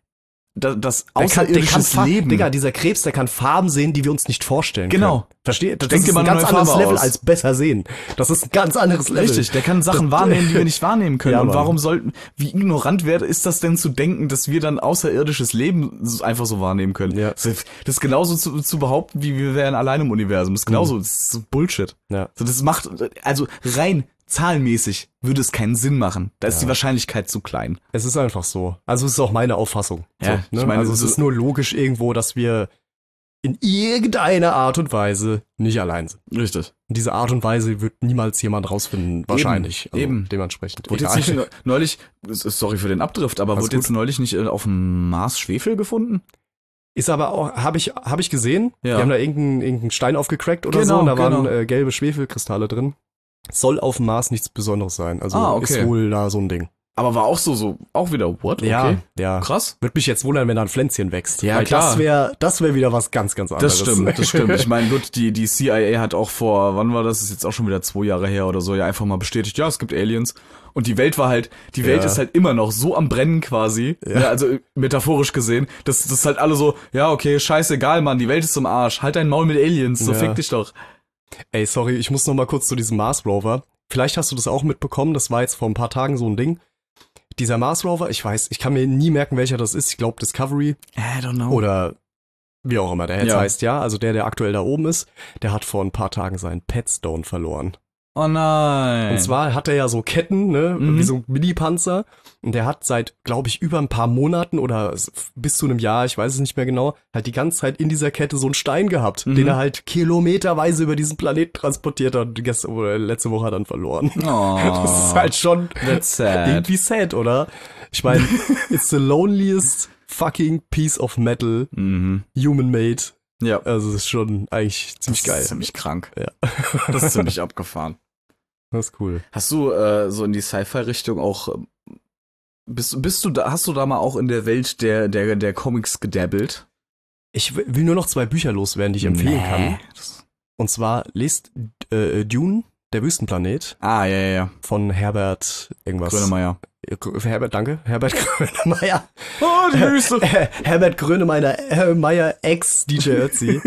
A: da, das
D: Der kann, der kann
A: außerirdisches
D: Fa-
A: Leben.
D: Digga, dieser Krebs, der kann Farben sehen, die wir uns nicht vorstellen
A: Genau.
D: können. Versteht? Das
A: Denk
D: ist
A: dir mal
D: ein
A: eine
D: ganz
A: neue
D: anderes
A: Farbe
D: Level
A: aus.
D: als besser sehen. Das ist ein ganz anderes Level.
A: Richtig, der kann Sachen wahrnehmen, die wir nicht wahrnehmen können.
D: Ja,
A: und
D: Mann.
A: warum sollten, wie ignorant wäre, ist das denn zu denken, dass wir dann außerirdisches Leben so- einfach so wahrnehmen können?
D: Ja.
A: Das ist das ist genauso zu, zu behaupten, wie wir wären allein im Universum. Das ist genauso, das ist so Bullshit.
D: Ja.
A: So, das macht, also rein zahlenmäßig würde es keinen Sinn machen. Da ist
D: Ja.
A: die Wahrscheinlichkeit zu klein.
D: Es ist einfach so. Also es ist auch meine Auffassung.
A: Ja,
D: so, ne?
A: ich meine,
D: also es
A: so-
D: ist nur logisch irgendwo, dass wir in irgendeiner Art und Weise nicht allein sind.
A: Richtig.
D: Und diese Art und Weise wird niemals jemand rausfinden, wahrscheinlich. Also
A: eben.
D: Dementsprechend.
A: Wurde jetzt
D: Egal.
A: nicht neulich, sorry für den Abdrift, aber
D: Alles
A: wurde
D: gut.
A: jetzt neulich nicht äh, auf dem Mars Schwefel gefunden?
D: Ist aber auch, habe ich, hab ich gesehen.
A: Ja.
D: Die haben da irgendeinen, irgendeinen Stein aufgecrackt oder
A: Genau,
D: so und da
A: genau.
D: waren äh, gelbe Schwefelkristalle drin. Soll auf dem Mars nichts Besonderes sein. Also
A: Ah, okay.
D: ist wohl da so ein Ding.
A: Aber war auch so, so, auch wieder, what? Okay.
D: ja.
A: Krass.
D: Würde mich jetzt wundern, wenn da ein Pflänzchen wächst.
A: Ja,
D: Weil
A: klar.
D: das wäre das wär wieder was ganz, ganz anderes.
A: Das stimmt, das stimmt. Ich meine, gut, die, die C I A hat auch vor, wann war das? Das ist jetzt auch schon wieder zwei Jahre her oder so, ja einfach mal bestätigt, ja, es gibt Aliens. Und die Welt war halt, die Welt
D: Ja.
A: ist halt immer noch so am Brennen quasi,
D: Ja.
A: ja. also metaphorisch gesehen, dass das halt alle so, ja, okay, scheißegal, Mann, die Welt ist zum Arsch, halt dein Maul mit Aliens, so
D: Ja.
A: fick dich doch.
D: Ey, sorry, ich muss noch mal kurz zu diesem Mars Rover. Vielleicht hast du das auch mitbekommen, das war jetzt vor ein paar Tagen so ein Ding. Dieser Mars Rover, ich weiß, ich kann mir nie merken, welcher das ist. Ich glaube Discovery
A: I don't know.
D: oder wie auch immer der jetzt
A: Ja.
D: heißt, ja. Also der, der aktuell da oben ist, der hat vor ein paar Tagen seinen Petstone verloren.
A: Oh nein.
D: Und zwar hat er ja so Ketten, ne,
A: Mhm.
D: wie so ein Mini-Panzer. Und der hat seit, glaube ich, über ein paar Monaten oder s- bis zu einem Jahr, ich weiß es nicht mehr genau, halt die ganze Zeit in dieser Kette so einen Stein gehabt,
A: Mhm.
D: den er halt kilometerweise über diesen Planeten transportiert hat. Und gestern oder letzte Woche dann verloren.
A: Oh,
D: Das ist halt schon
A: that's sad.
D: irgendwie sad, oder? Ich meine, it's the loneliest fucking piece of metal
A: Mhm.
D: human-made.
A: Ja.
D: Also es ist schon eigentlich ziemlich
A: Das
D: geil.
A: ist ziemlich krank.
D: Ja.
A: Das ist ziemlich abgefahren.
D: Das ist cool.
A: Hast du äh, so in die Sci-Fi-Richtung auch ähm, bist, bist du da, hast du da mal auch in der Welt der, der, der Comics gedabbelt?
D: Ich w- will nur noch zwei Bücher loswerden, die ich empfehlen kann.
A: Das,
D: Und zwar lest äh, Dune, der Wüstenplanet,
A: ah, ja, ja, ja.
D: von Herbert irgendwas.
A: Grönemeyer.
D: Äh, Gr- Herbert, danke. Herbert Grönemeyer.
A: Oh, die Wüste.
D: Herbert Grönemeyer, äh, Meyer ex-D J Ötzi.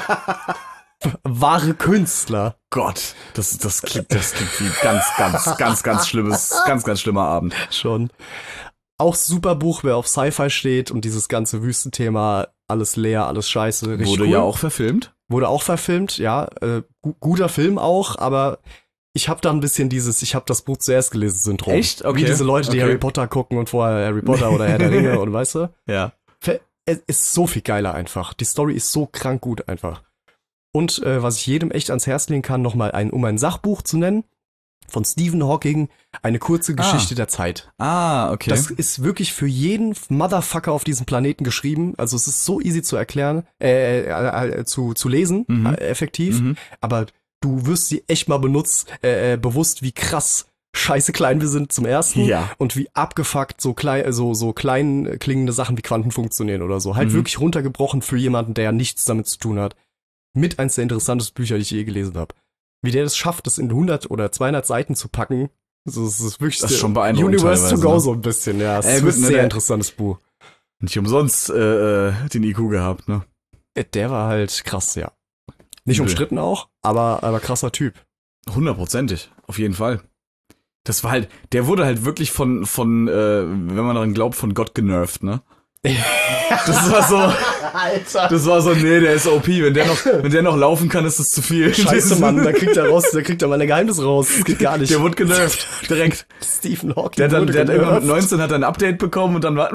D: Wahre Künstler.
A: Gott, das, das klingt, das klingt wie ganz, ganz, ganz, ganz schlimmes, ganz, ganz schlimmer Abend.
D: Schon. Auch super Buch, wer auf Sci-Fi steht und dieses ganze Wüstenthema, alles leer, alles scheiße. Richtig
A: Wurde
D: cool.
A: ja auch verfilmt.
D: Wurde auch verfilmt, ja. Äh, gu guter Film auch, aber ich habe da ein bisschen dieses, ich habe das Buch zuerst gelesen Syndrom.
A: Echt? Okay.
D: Wie diese Leute, die
A: Okay.
D: Harry Potter gucken und vorher Harry Potter oder Herr der Ringe und weißt du?
A: Ja.
D: Fe- Es ist so viel geiler einfach. Die Story ist so krank gut einfach. Und äh, was ich jedem echt ans Herz legen kann, nochmal ein, um ein Sachbuch zu nennen, von Stephen Hawking, eine kurze Geschichte
A: Ah.
D: der Zeit.
A: Ah, okay.
D: Das ist wirklich für jeden Motherfucker auf diesem Planeten geschrieben. Also es ist so easy zu erklären, äh, äh, äh zu, zu lesen,
A: Mhm.
D: äh, effektiv.
A: Mhm.
D: Aber du wirst sie echt mal benutzt, äh, äh, bewusst, wie krass scheiße klein wir sind zum ersten.
A: Ja.
D: Und wie abgefuckt so klein, so, so klein klingende Sachen wie Quanten funktionieren oder so. Halt
A: Mhm.
D: wirklich runtergebrochen für jemanden, der nichts damit zu tun hat. Mit eins der interessantesten Bücher, die ich je gelesen habe. Wie der es schafft, das in hundert oder zweihundert Seiten zu packen. Also, es ist wirklich
A: Das ist
D: der
A: schon beeindruckend
D: Universe to
A: teilweise,
D: go
A: ne?
D: so ein bisschen, ja. Es
A: Äh,
D: ist
A: gut,
D: ein
A: ne,
D: sehr
A: der-
D: interessantes Buch.
A: Nicht umsonst äh, äh, den I Q gehabt, ne?
D: Äh, Der war halt krass, ja. Nicht
A: Übel.
D: umstritten auch, aber, aber krasser Typ.
A: Hundertprozentig, auf jeden Fall. Das war halt, der wurde halt wirklich von, von, äh, wenn man daran glaubt, von Gott genervt, ne? Das war so,
D: Alter.
A: das war so, nee, der ist O P, wenn der noch, wenn der noch laufen kann, ist das zu viel.
D: Scheiße, Mann, da kriegt er raus, da kriegt er meine Geheimnisse raus. Das geht gar nicht.
A: Der wurde genervt, direkt.
D: Stephen Hawking
A: Der hat, dann,
D: wurde
A: der hat irgendwann mit
D: genervt.
A: neunzehn hat er ein Update bekommen und dann war,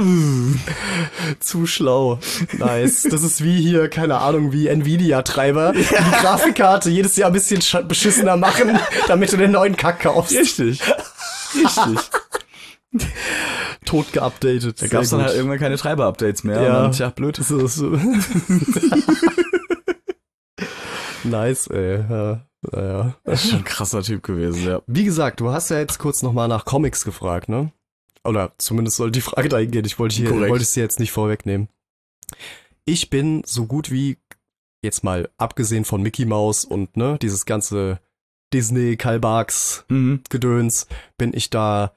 D: Zu schlau. Nice. Das ist wie hier, keine Ahnung, wie Nvidia-Treiber, die die Grafikkarte jedes Jahr ein bisschen sch- beschissener machen, damit du den neuen Kack kaufst.
A: richtig, richtig.
D: Tot geupdatet.
A: Da gab's dann halt irgendwann keine Treiber-Updates mehr.
D: Ja.
A: Und dann, tja, blöd.
D: So, so. Nice, ey. Ja, naja.
A: Das ist schon ein krasser Typ gewesen, ja.
D: Wie gesagt, du hast ja jetzt kurz nochmal nach Comics gefragt, ne? Oder zumindest soll die Frage dahin gehen. Ich wollte hier,
A: Korrekt.
D: wollte es dir jetzt nicht vorwegnehmen. Ich bin so gut wie, jetzt mal abgesehen von Mickey Mouse und ne, dieses ganze Disney, Karl Barks
A: Mhm.
D: Gedöns, bin ich da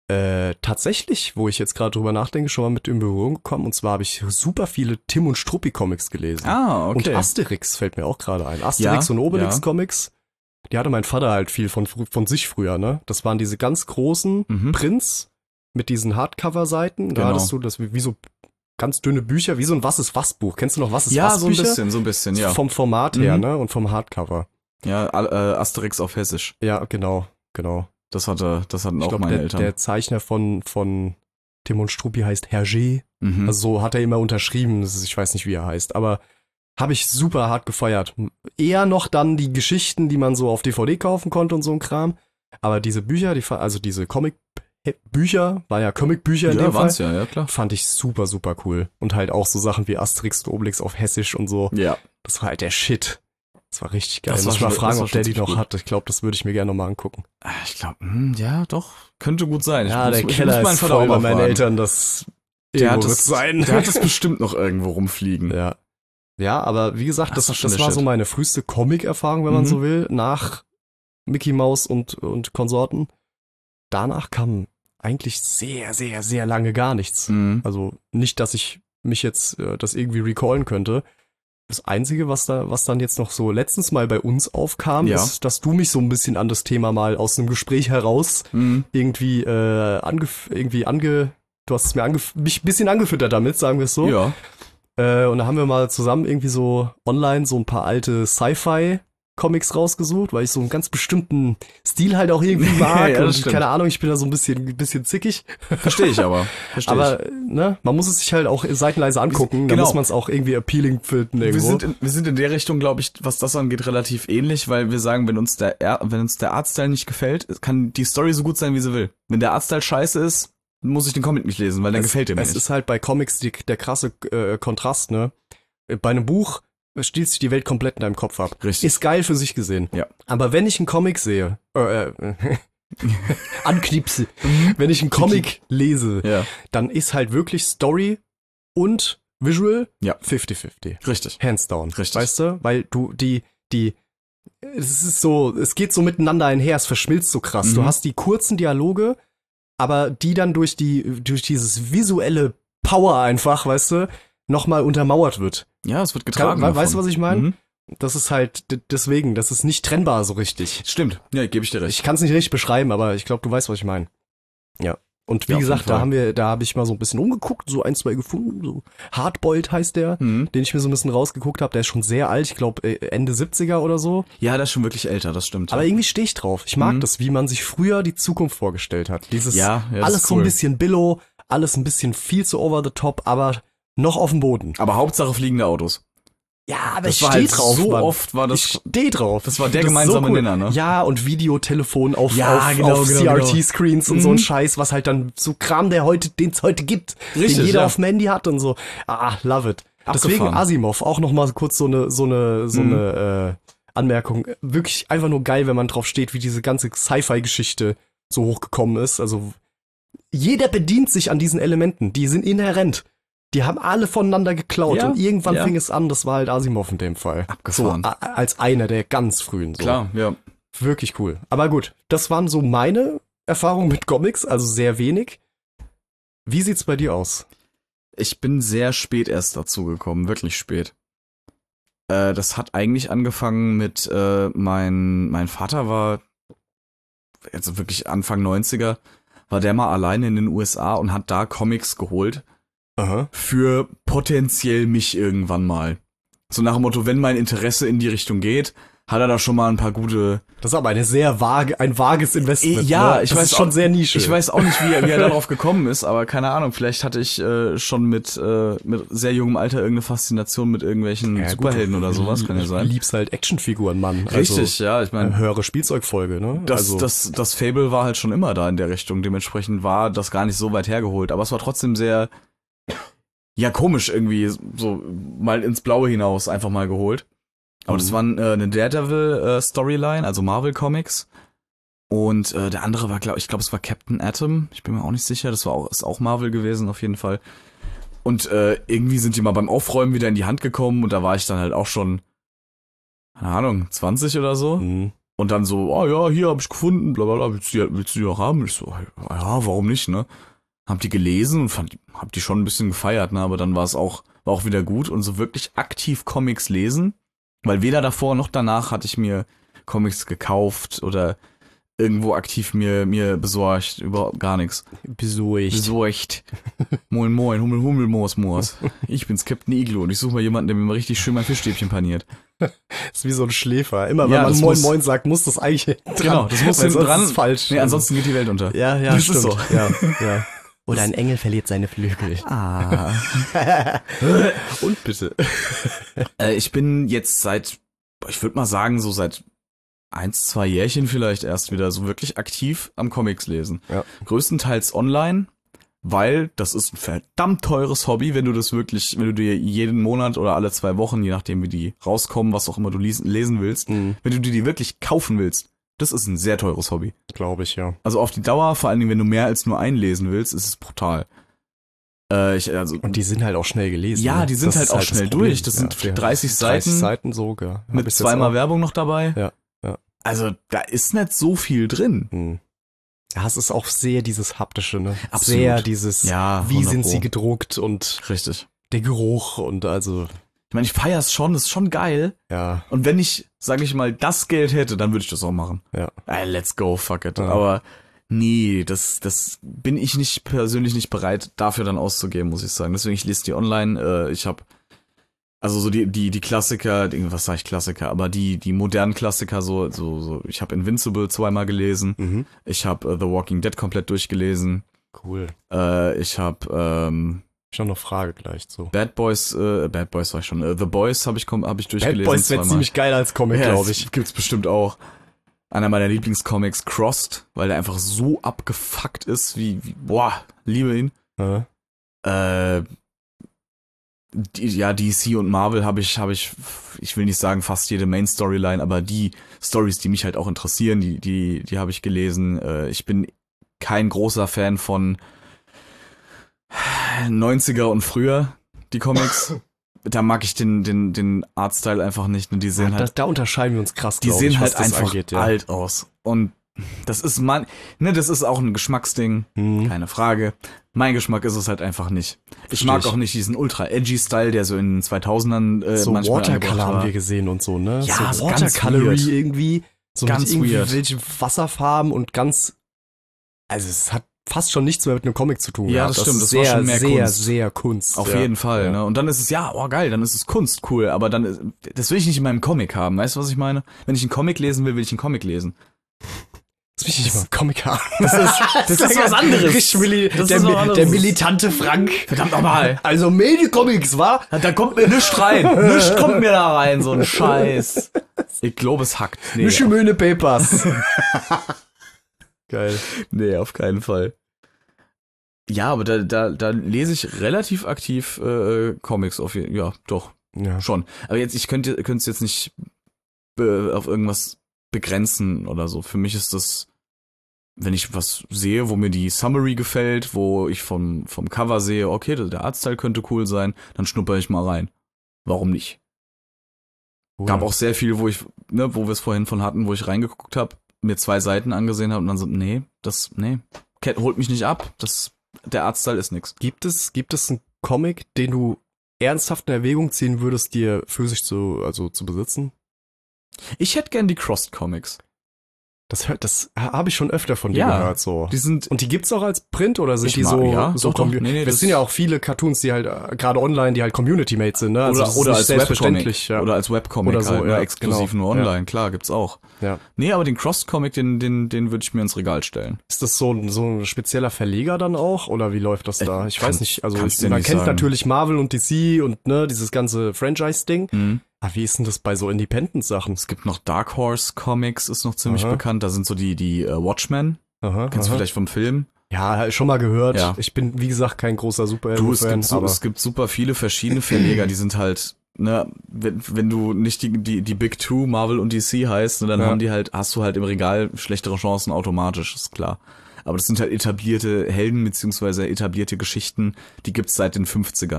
D: äh, tatsächlich, wo ich jetzt gerade drüber nachdenke, schon mal mit in Berührung gekommen. Und zwar habe ich super viele Tim und Struppi Comics gelesen.
A: Ah, okay.
D: Und Asterix fällt mir auch gerade ein. Asterix
A: Ja,
D: und Obelix
A: ja.
D: Comics. Die hatte mein Vater halt viel von, frü- von sich früher, ne? Das waren diese ganz großen
A: Mhm.
D: Prints mit diesen Hardcover-Seiten. Da
A: Genau.
D: hattest du das wie, wie so ganz dünne Bücher, wie so ein Was ist was Buch. Kennst du noch Was ist
A: Ja,
D: was
A: so ein
D: Bücher?
A: bisschen, so ein bisschen, ja.
D: Vom Format her,
A: Mhm.
D: ne? Und vom Hardcover.
A: Ja, äh, Asterix auf Hessisch.
D: Ja, genau, genau.
A: Das hatte, das hatten
D: Ich
A: auch
D: glaube,
A: meine
D: der,
A: Eltern.
D: der Zeichner von, von Tim und Struppi heißt Hergé.
A: mhm.
D: Also so hat er immer unterschrieben. Das ist, ich weiß nicht, wie er heißt. Aber habe ich super hart gefeiert. Eher noch dann die Geschichten, die man so auf D V D kaufen konnte und so ein Kram. Aber diese Bücher, die, fa- also diese Comic-Bücher, war ja Comic-Bücher in
A: ja,
D: dem Fall,
A: waren's ja, ja, klar.
D: fand ich super, super cool. Und halt auch so Sachen wie Asterix und Obelix auf Hessisch und so.
A: Ja.
D: Das war halt der Shit. Das war richtig geil.
A: Das war
D: Muss ich mal
A: schon-
D: fragen,
A: das war
D: ob der
A: schon
D: die noch
A: ziemlich
D: hat. Ich glaube, das würde ich mir gerne nochmal angucken.
A: Ah, Ich glaube, ja, doch. Könnte gut sein.
D: Ja,
A: ich
D: der
A: muss, ich
D: Keller
A: muss meinen
D: ist
A: Vater
D: voll
A: auch
D: bei
A: mal
D: meinen
A: fragen.
D: Eltern. Das
A: Der hat,
D: irgendwo
A: das,
D: wird's sein.
A: der hat das bestimmt noch irgendwo rumfliegen.
D: Ja. Ja, aber wie gesagt,
A: Das
D: das,
A: war
D: das,
A: schon der
D: war so
A: Shit.
D: meine früheste Comic-Erfahrung, wenn man
A: Mhm.
D: so will, nach Mickey Mouse und, und Konsorten. Danach kam eigentlich sehr, sehr, sehr lange gar nichts.
A: Mhm.
D: Also nicht, dass ich mich jetzt äh, das irgendwie recallen könnte. Das Einzige, was da, was dann jetzt noch so letztens mal bei uns aufkam,
A: Ja.
D: ist, dass du mich so ein bisschen an das Thema mal aus einem Gespräch heraus
A: Mhm.
D: irgendwie äh, ange, irgendwie ange, du hast es mir ange, mich ein bisschen angefüttert damit, sagen wir es so.
A: Ja.
D: Äh, und da haben wir mal zusammen irgendwie so online so ein paar alte Sci-Fi-Comics rausgesucht, weil ich so einen ganz bestimmten Stil halt auch irgendwie mag.
A: Ja, das
D: und
A: stimmt.
D: keine Ahnung, ich bin da so ein bisschen, ein bisschen zickig.
A: Verstehe ich aber. Verstehe
D: Aber ne, man muss es sich halt auch seitenweise angucken,
A: Genau.
D: da muss man es auch irgendwie appealing finden
A: ich.
D: irgendwo.
A: Wir sind, in, wir sind in der Richtung, glaube ich, was das angeht, relativ ähnlich, weil wir sagen, wenn uns der, Ar- wenn uns der Artstyle nicht gefällt, kann die Story so gut sein, wie sie will. Wenn der Artstyle scheiße ist, muss ich den Comic nicht lesen, weil dann
D: es,
A: gefällt er mir
D: es
A: nicht.
D: ist halt bei Comics die, der krasse äh, Kontrast, ne? Bei einem Buch spielt sich die Welt komplett in deinem Kopf ab.
A: Richtig.
D: Ist geil für sich gesehen.
A: Ja.
D: Aber wenn ich einen Comic sehe, äh, äh, anknipse, wenn ich einen Comic lese,
A: Ja,
D: dann ist halt wirklich Story und Visual
A: Ja.
D: fifty fifty.
A: richtig.
D: Hands down.
A: Richtig.
D: Weißt du? Weil du die, die, es ist so, es geht so miteinander einher, es verschmilzt so krass.
A: Mhm.
D: Du hast die kurzen Dialoge, aber die dann durch die, durch dieses visuelle Power einfach, weißt du, nochmal untermauert wird.
A: Ja, es wird getragen.
D: Kann, weißt du,
A: davon.
D: was ich meine?
A: Mhm.
D: Das ist halt d- deswegen, das ist nicht trennbar so richtig.
A: Stimmt. Ja, gebe ich dir recht.
D: Ich kann es nicht richtig beschreiben, aber ich glaube, du weißt, was ich meine. Ja. Und wie
A: Ja, auf jeden
D: gesagt, da
A: Fall.
D: haben wir, da habe ich mal so ein bisschen umgeguckt, so ein, zwei gefunden, so Hardboiled heißt der,
A: Mhm.
D: den ich mir so ein bisschen rausgeguckt habe. Der ist schon sehr alt, ich glaube Ende siebziger oder so.
A: Ja, das ist schon wirklich älter, das stimmt.
D: Aber irgendwie stehe ich drauf. Ich mag
A: Mhm.
D: das, wie man sich früher die Zukunft vorgestellt hat. Dieses
A: Ja, ja, das
D: alles
A: ist
D: so ein
A: cool.
D: bisschen Billow, alles ein bisschen viel zu over the top, aber noch auf dem Boden.
A: Aber Hauptsache fliegende Autos.
D: Ja, aber
A: Das
D: ich
A: war
D: stehe
A: halt
D: drauf,
A: so
D: Mann.
A: oft war das-
D: Ich stehe drauf.
A: das war der
D: ist
A: gemeinsame Nenner, ne?
D: Ja, und Videotelefon auf,
A: Ja,
D: auf,
A: genau,
D: auf
A: genau,
D: C R T-Screens und
A: Mhm.
D: so ein Scheiß, was halt dann so Kram, der heute, den es heute gibt,
A: Richtig,
D: den jeder
A: ja.
D: auf dem Handy hat und so. Ah, love it. Deswegen
A: Abgefahren.
D: Asimov, auch noch mal kurz so eine, so eine, so
A: Mhm.
D: eine äh, Anmerkung. Wirklich einfach nur geil, wenn man drauf steht, wie diese ganze Sci-Fi-Geschichte so hochgekommen ist. Also jeder bedient sich an diesen Elementen, die sind inhärent. Die haben alle voneinander geklaut
A: Ja,
D: und irgendwann
A: ja.
D: fing es an, das war halt Asimov in dem Fall.
A: Abgefahren.
D: So, a- als einer der ganz frühen. So.
A: Klar, ja.
D: Wirklich cool. Aber gut, das waren so meine Erfahrungen mit Comics, also sehr wenig. Wie sieht's bei dir aus?
A: Ich bin sehr spät erst dazu gekommen, wirklich spät. Äh, das hat eigentlich angefangen mit, äh, mein, mein Vater war, also wirklich Anfang neunziger, war der mal alleine in den U S A und hat da Comics geholt
D: Aha.
A: für potenziell mich irgendwann mal. So nach dem Motto, wenn mein Interesse in die Richtung geht, hat er da schon mal ein paar gute.
D: Das ist aber eine sehr vage, ein vages Investment.
A: Ja,
D: ne?
A: ich
D: das
A: weiß
D: ist schon
A: auch-
D: sehr Nische.
A: Ich weiß auch nicht, wie er, wie er darauf gekommen ist, aber keine Ahnung, vielleicht hatte ich äh, schon mit, äh, mit sehr jungem Alter irgendeine Faszination mit irgendwelchen
D: Ja, gut,
A: Superhelden
D: du
A: oder sowas, kann ja
D: Du
A: sein.
D: liebst halt Actionfiguren, Mann.
A: Richtig,
D: Also,
A: ja, ich meine,
D: eine höhere Spielzeugfolge, ne?
A: das,
D: also,
A: das, das Fable war halt schon immer da in der Richtung, dementsprechend war das gar nicht so weit hergeholt, aber es war trotzdem sehr, ja, komisch irgendwie, so mal ins Blaue hinaus einfach mal geholt. Aber
D: Mhm.
A: das war äh, eine Daredevil-Storyline, also Marvel Comics. Und äh, der andere war, glaube ich, glaube es war Captain Atom. Ich bin mir auch nicht sicher. Das war auch ist auch Marvel gewesen auf jeden Fall. Und äh, irgendwie sind die mal beim Aufräumen wieder in die Hand gekommen und da war ich dann halt auch schon, keine Ahnung, zwanzig oder so.
D: Mhm.
A: Und dann so, oh ja, hier habe ich gefunden, bla bla bla, willst du, die, willst du die auch haben? Ich so, ja, warum nicht, ne? Hab die gelesen und fand, hab die schon ein bisschen gefeiert, ne? Aber dann war es auch, war auch wieder gut. Und so wirklich aktiv Comics lesen, weil weder davor noch danach hatte ich mir Comics gekauft oder irgendwo aktiv mir, mir besorgt, überhaupt gar nichts.
D: Besorgt.
A: Besorgt. Moin moin, Hummel Hummel, Moos Moos. Ich bin's, Captain Iglo und ich suche mal jemanden, der mir mal richtig schön mein Fischstäbchen paniert.
D: Das ist wie so ein Schläfer. Immer wenn
A: Ja,
D: man
A: das
D: Moin
A: muss-
D: Moin sagt, muss das eigentlich dran.
A: Genau, das muss
D: weil
A: hinten
D: sonst
A: dran.
D: ist falsch.
A: Nee, ansonsten geht die Welt unter.
D: Ja, ja,
A: Das ist
D: stimmt.
A: so.
D: Ja, ja. Oder ein Engel verliert seine Flügel.
A: Ah.
D: Und bitte.
A: Äh, ich bin jetzt seit, ich würde mal sagen, so seit eins, zwei Jährchen vielleicht erst wieder so wirklich aktiv am Comics lesen.
D: Ja.
A: Größtenteils online, weil das ist ein verdammt teures Hobby, wenn du das wirklich, wenn du dir jeden Monat oder alle zwei Wochen, je nachdem wie die rauskommen, was auch immer du lesen, lesen willst,
D: Mhm.
A: wenn du dir die wirklich kaufen willst, das ist ein sehr teures Hobby.
D: Glaube ich, ja.
A: Also auf die Dauer, vor allen Dingen, wenn du mehr als nur einen lesen willst, ist es brutal. Äh, ich, also,
D: Und die sind halt auch schnell gelesen.
A: ja,
D: ne?
A: die sind
D: Das
A: halt
D: ist
A: auch
D: das
A: schnell
D: Problem.
A: durch. Das sind
D: Ja,
A: dreißig
D: dreißig
A: Seiten.
D: Seiten sogar. Hab
A: Mit
D: ich jetzt
A: zweimal
D: auch.
A: Werbung noch dabei.
D: Ja, ja.
A: Also da ist nicht so viel drin.
D: Hm. Ja, es ist auch sehr dieses haptische, ne?
A: Absolut.
D: Sehr dieses,
A: Ja,
D: wie
A: hundert
D: sind
A: Pro.
D: sie gedruckt und
A: Richtig.
D: der Geruch und also,
A: Ich meine, ich feier's schon, das ist schon geil.
D: ja,
A: Und wenn ich, sage ich mal, das Geld hätte, dann würde ich das auch machen.
D: ja.
A: Ey, let's go, fuck it.
D: Ja.
A: Aber nee, das, das bin ich nicht persönlich nicht bereit, dafür dann auszugeben, muss ich sagen. Deswegen, ich lese die online. Äh, ich habe also so die die die Klassiker, die- was sag ich Klassiker, aber die die modernen Klassiker so so so. Ich habe Invincible zweimal gelesen.
D: Mhm.
A: Ich habe äh, The Walking Dead komplett durchgelesen.
D: Cool.
A: Äh, ich habe ähm,
D: Ich habe noch eine Frage gleich so.
A: Bad Boys, äh, Bad Boys war ich schon. Äh, The Boys habe ich kom- hab ich
D: Bad
A: durchgelesen.
D: Boys wäre
A: zweimal.
D: ziemlich geil als Comic,
A: Ja,
D: glaube
A: das
D: ich.
A: Gibt's bestimmt auch. Einer meiner Lieblingscomics, Crossed, weil der einfach so abgefuckt ist, wie, wie boah, liebe ihn.
D: Ja.
A: Äh, die, ja, D C und Marvel habe ich, habe ich, ich will nicht sagen fast jede Main-Storyline, aber die Stories, die mich halt auch interessieren, die, die, die habe ich gelesen. Äh, ich bin kein großer Fan von neunziger und früher, die Comics. Da mag ich den, den, den Artstyle einfach nicht. Und die sehen
D: da,
A: halt
D: da unterscheiden wir uns krass,
A: die
D: glaub
A: sehen
D: ich,
A: halt
D: was das
A: einfach
D: angeht, ja.
A: alt aus. Und das ist man, ne, das ist auch ein Geschmacksding,
D: Mhm.
A: keine Frage. Mein Geschmack ist es halt einfach nicht. Ich
D: Versteh
A: mag
D: ich.
A: auch nicht diesen ultra edgy Style, der so in den zweitausendern äh,
D: So
A: manchmal angebracht
D: Watercolor haben
A: war.
D: wir gesehen und so, ne?
A: Ja,
D: so
A: so ganz
D: Watercolory
A: weird.
D: irgendwie. So
A: Ganz
D: mit irgendwie
A: weird.
D: welche Wasserfarben und ganz, also es hat fast schon nichts mehr mit einem Comic zu tun.
A: Ja,
D: gehabt.
A: das stimmt,
D: ist
A: das war
D: sehr,
A: schon mehr
D: sehr,
A: Kunst.
D: sehr Kunst.
A: Auf
D: ja.
A: jeden Fall,
D: Ja.
A: ne? Und dann ist es, ja, oh geil, dann ist es Kunst, cool, aber dann ist, das will ich nicht in meinem Comic haben, weißt du, was ich meine? Wenn ich einen Comic lesen will, will ich einen Comic lesen.
D: Das will ich nicht mal einen Comic haben.
A: Das ist, das ist was anderes.
D: Richtig mili
A: Das
D: der,
A: ist was
D: mi-
A: anderes.
D: der militante Frank.
A: Verdammt nochmal.
D: Also Medi-Comics, wa?
A: Da kommt mir nichts rein. Nichts kommt mir da rein, so ein Scheiß. Ich glaube, es hackt. Nee,
D: Mischemöhne Papers. Geil.
A: nee, auf keinen Fall. Ja, aber da, da, da lese ich relativ aktiv äh, Comics auf jeden ja, doch,
D: Ja.
A: schon. Aber jetzt, ich könnte könnte es jetzt nicht be auf irgendwas begrenzen oder so. Für mich ist das, wenn ich was sehe, wo mir die Summary gefällt, wo ich vom, vom Cover sehe, okay, der Artstyle könnte cool sein, dann schnupper ich mal rein. Warum nicht? Gab auch sehr viel, wo ich, ne, wo wir es vorhin von hatten, wo ich reingeguckt habe, mir zwei Seiten angesehen habe und dann so, nee, das, nee, Cat holt mich nicht ab, das, der Artstyle ist nix.
D: Gibt es, gibt es einen Comic, den du ernsthaft in Erwägung ziehen würdest, dir für sich zu, also zu besitzen?
A: Ich hätte gern die Crossed Comics.
D: Das hört, das habe ich schon öfter von dir
A: Ja,
D: gehört, so.
A: Die sind,
D: Und die gibt's auch als Print oder sind
A: Ich
D: die
A: mag-
D: so,
A: ja,
D: so
A: doch, doch.
D: commu-
A: Nee, nee,
D: Es
A: das-
D: sind ja auch viele Cartoons, die halt, äh, gerade online, die halt Community-made sind, ne? Also
A: oder,
D: das ist
A: oder
D: nicht
A: als
D: selbstverständlich,
A: Webcomic.
D: ja.
A: Oder als Webcomic
D: Oder so,
A: halt, ne,
D: ja,
A: exklusiv
D: genau.
A: nur online, klar, gibt's auch.
D: ja.
A: Nee, aber den Crossed Comic, den, den, den würde ich mir ins Regal stellen.
D: Ist das so ein, so ein spezieller Verleger dann auch? Oder wie läuft das da? Ich
A: kann-
D: weiß nicht. Also
A: kannst
D: ich,
A: dir
D: man
A: nicht
D: kennt
A: sagen.
D: natürlich Marvel und D C und ne, dieses ganze Franchise-Ding.
A: Mhm.
D: Aber wie ist denn das bei so Independent-Sachen?
A: Es gibt noch Dark Horse Comics, ist noch ziemlich
D: Aha.
A: bekannt. Da sind so die, die äh, Watchmen.
D: Aha,
A: Kennst du
D: aha.
A: vielleicht vom Film?
D: Ja, schon mal gehört.
A: Ja.
D: Ich bin, wie gesagt, kein großer
A: Du, es
D: Superhero-Fan.
A: gibt, so,
D: aber
A: es gibt super viele verschiedene Verleger, die sind halt, ne, wenn, wenn du nicht die, die, die Big Two, Marvel und D C heißt, ne, dann
D: Ja.
A: haben die halt, hast du halt im Regal schlechtere Chancen automatisch, ist klar. Aber das sind halt etablierte Helden beziehungsweise etablierte Geschichten, die gibt's seit den fünfzigern.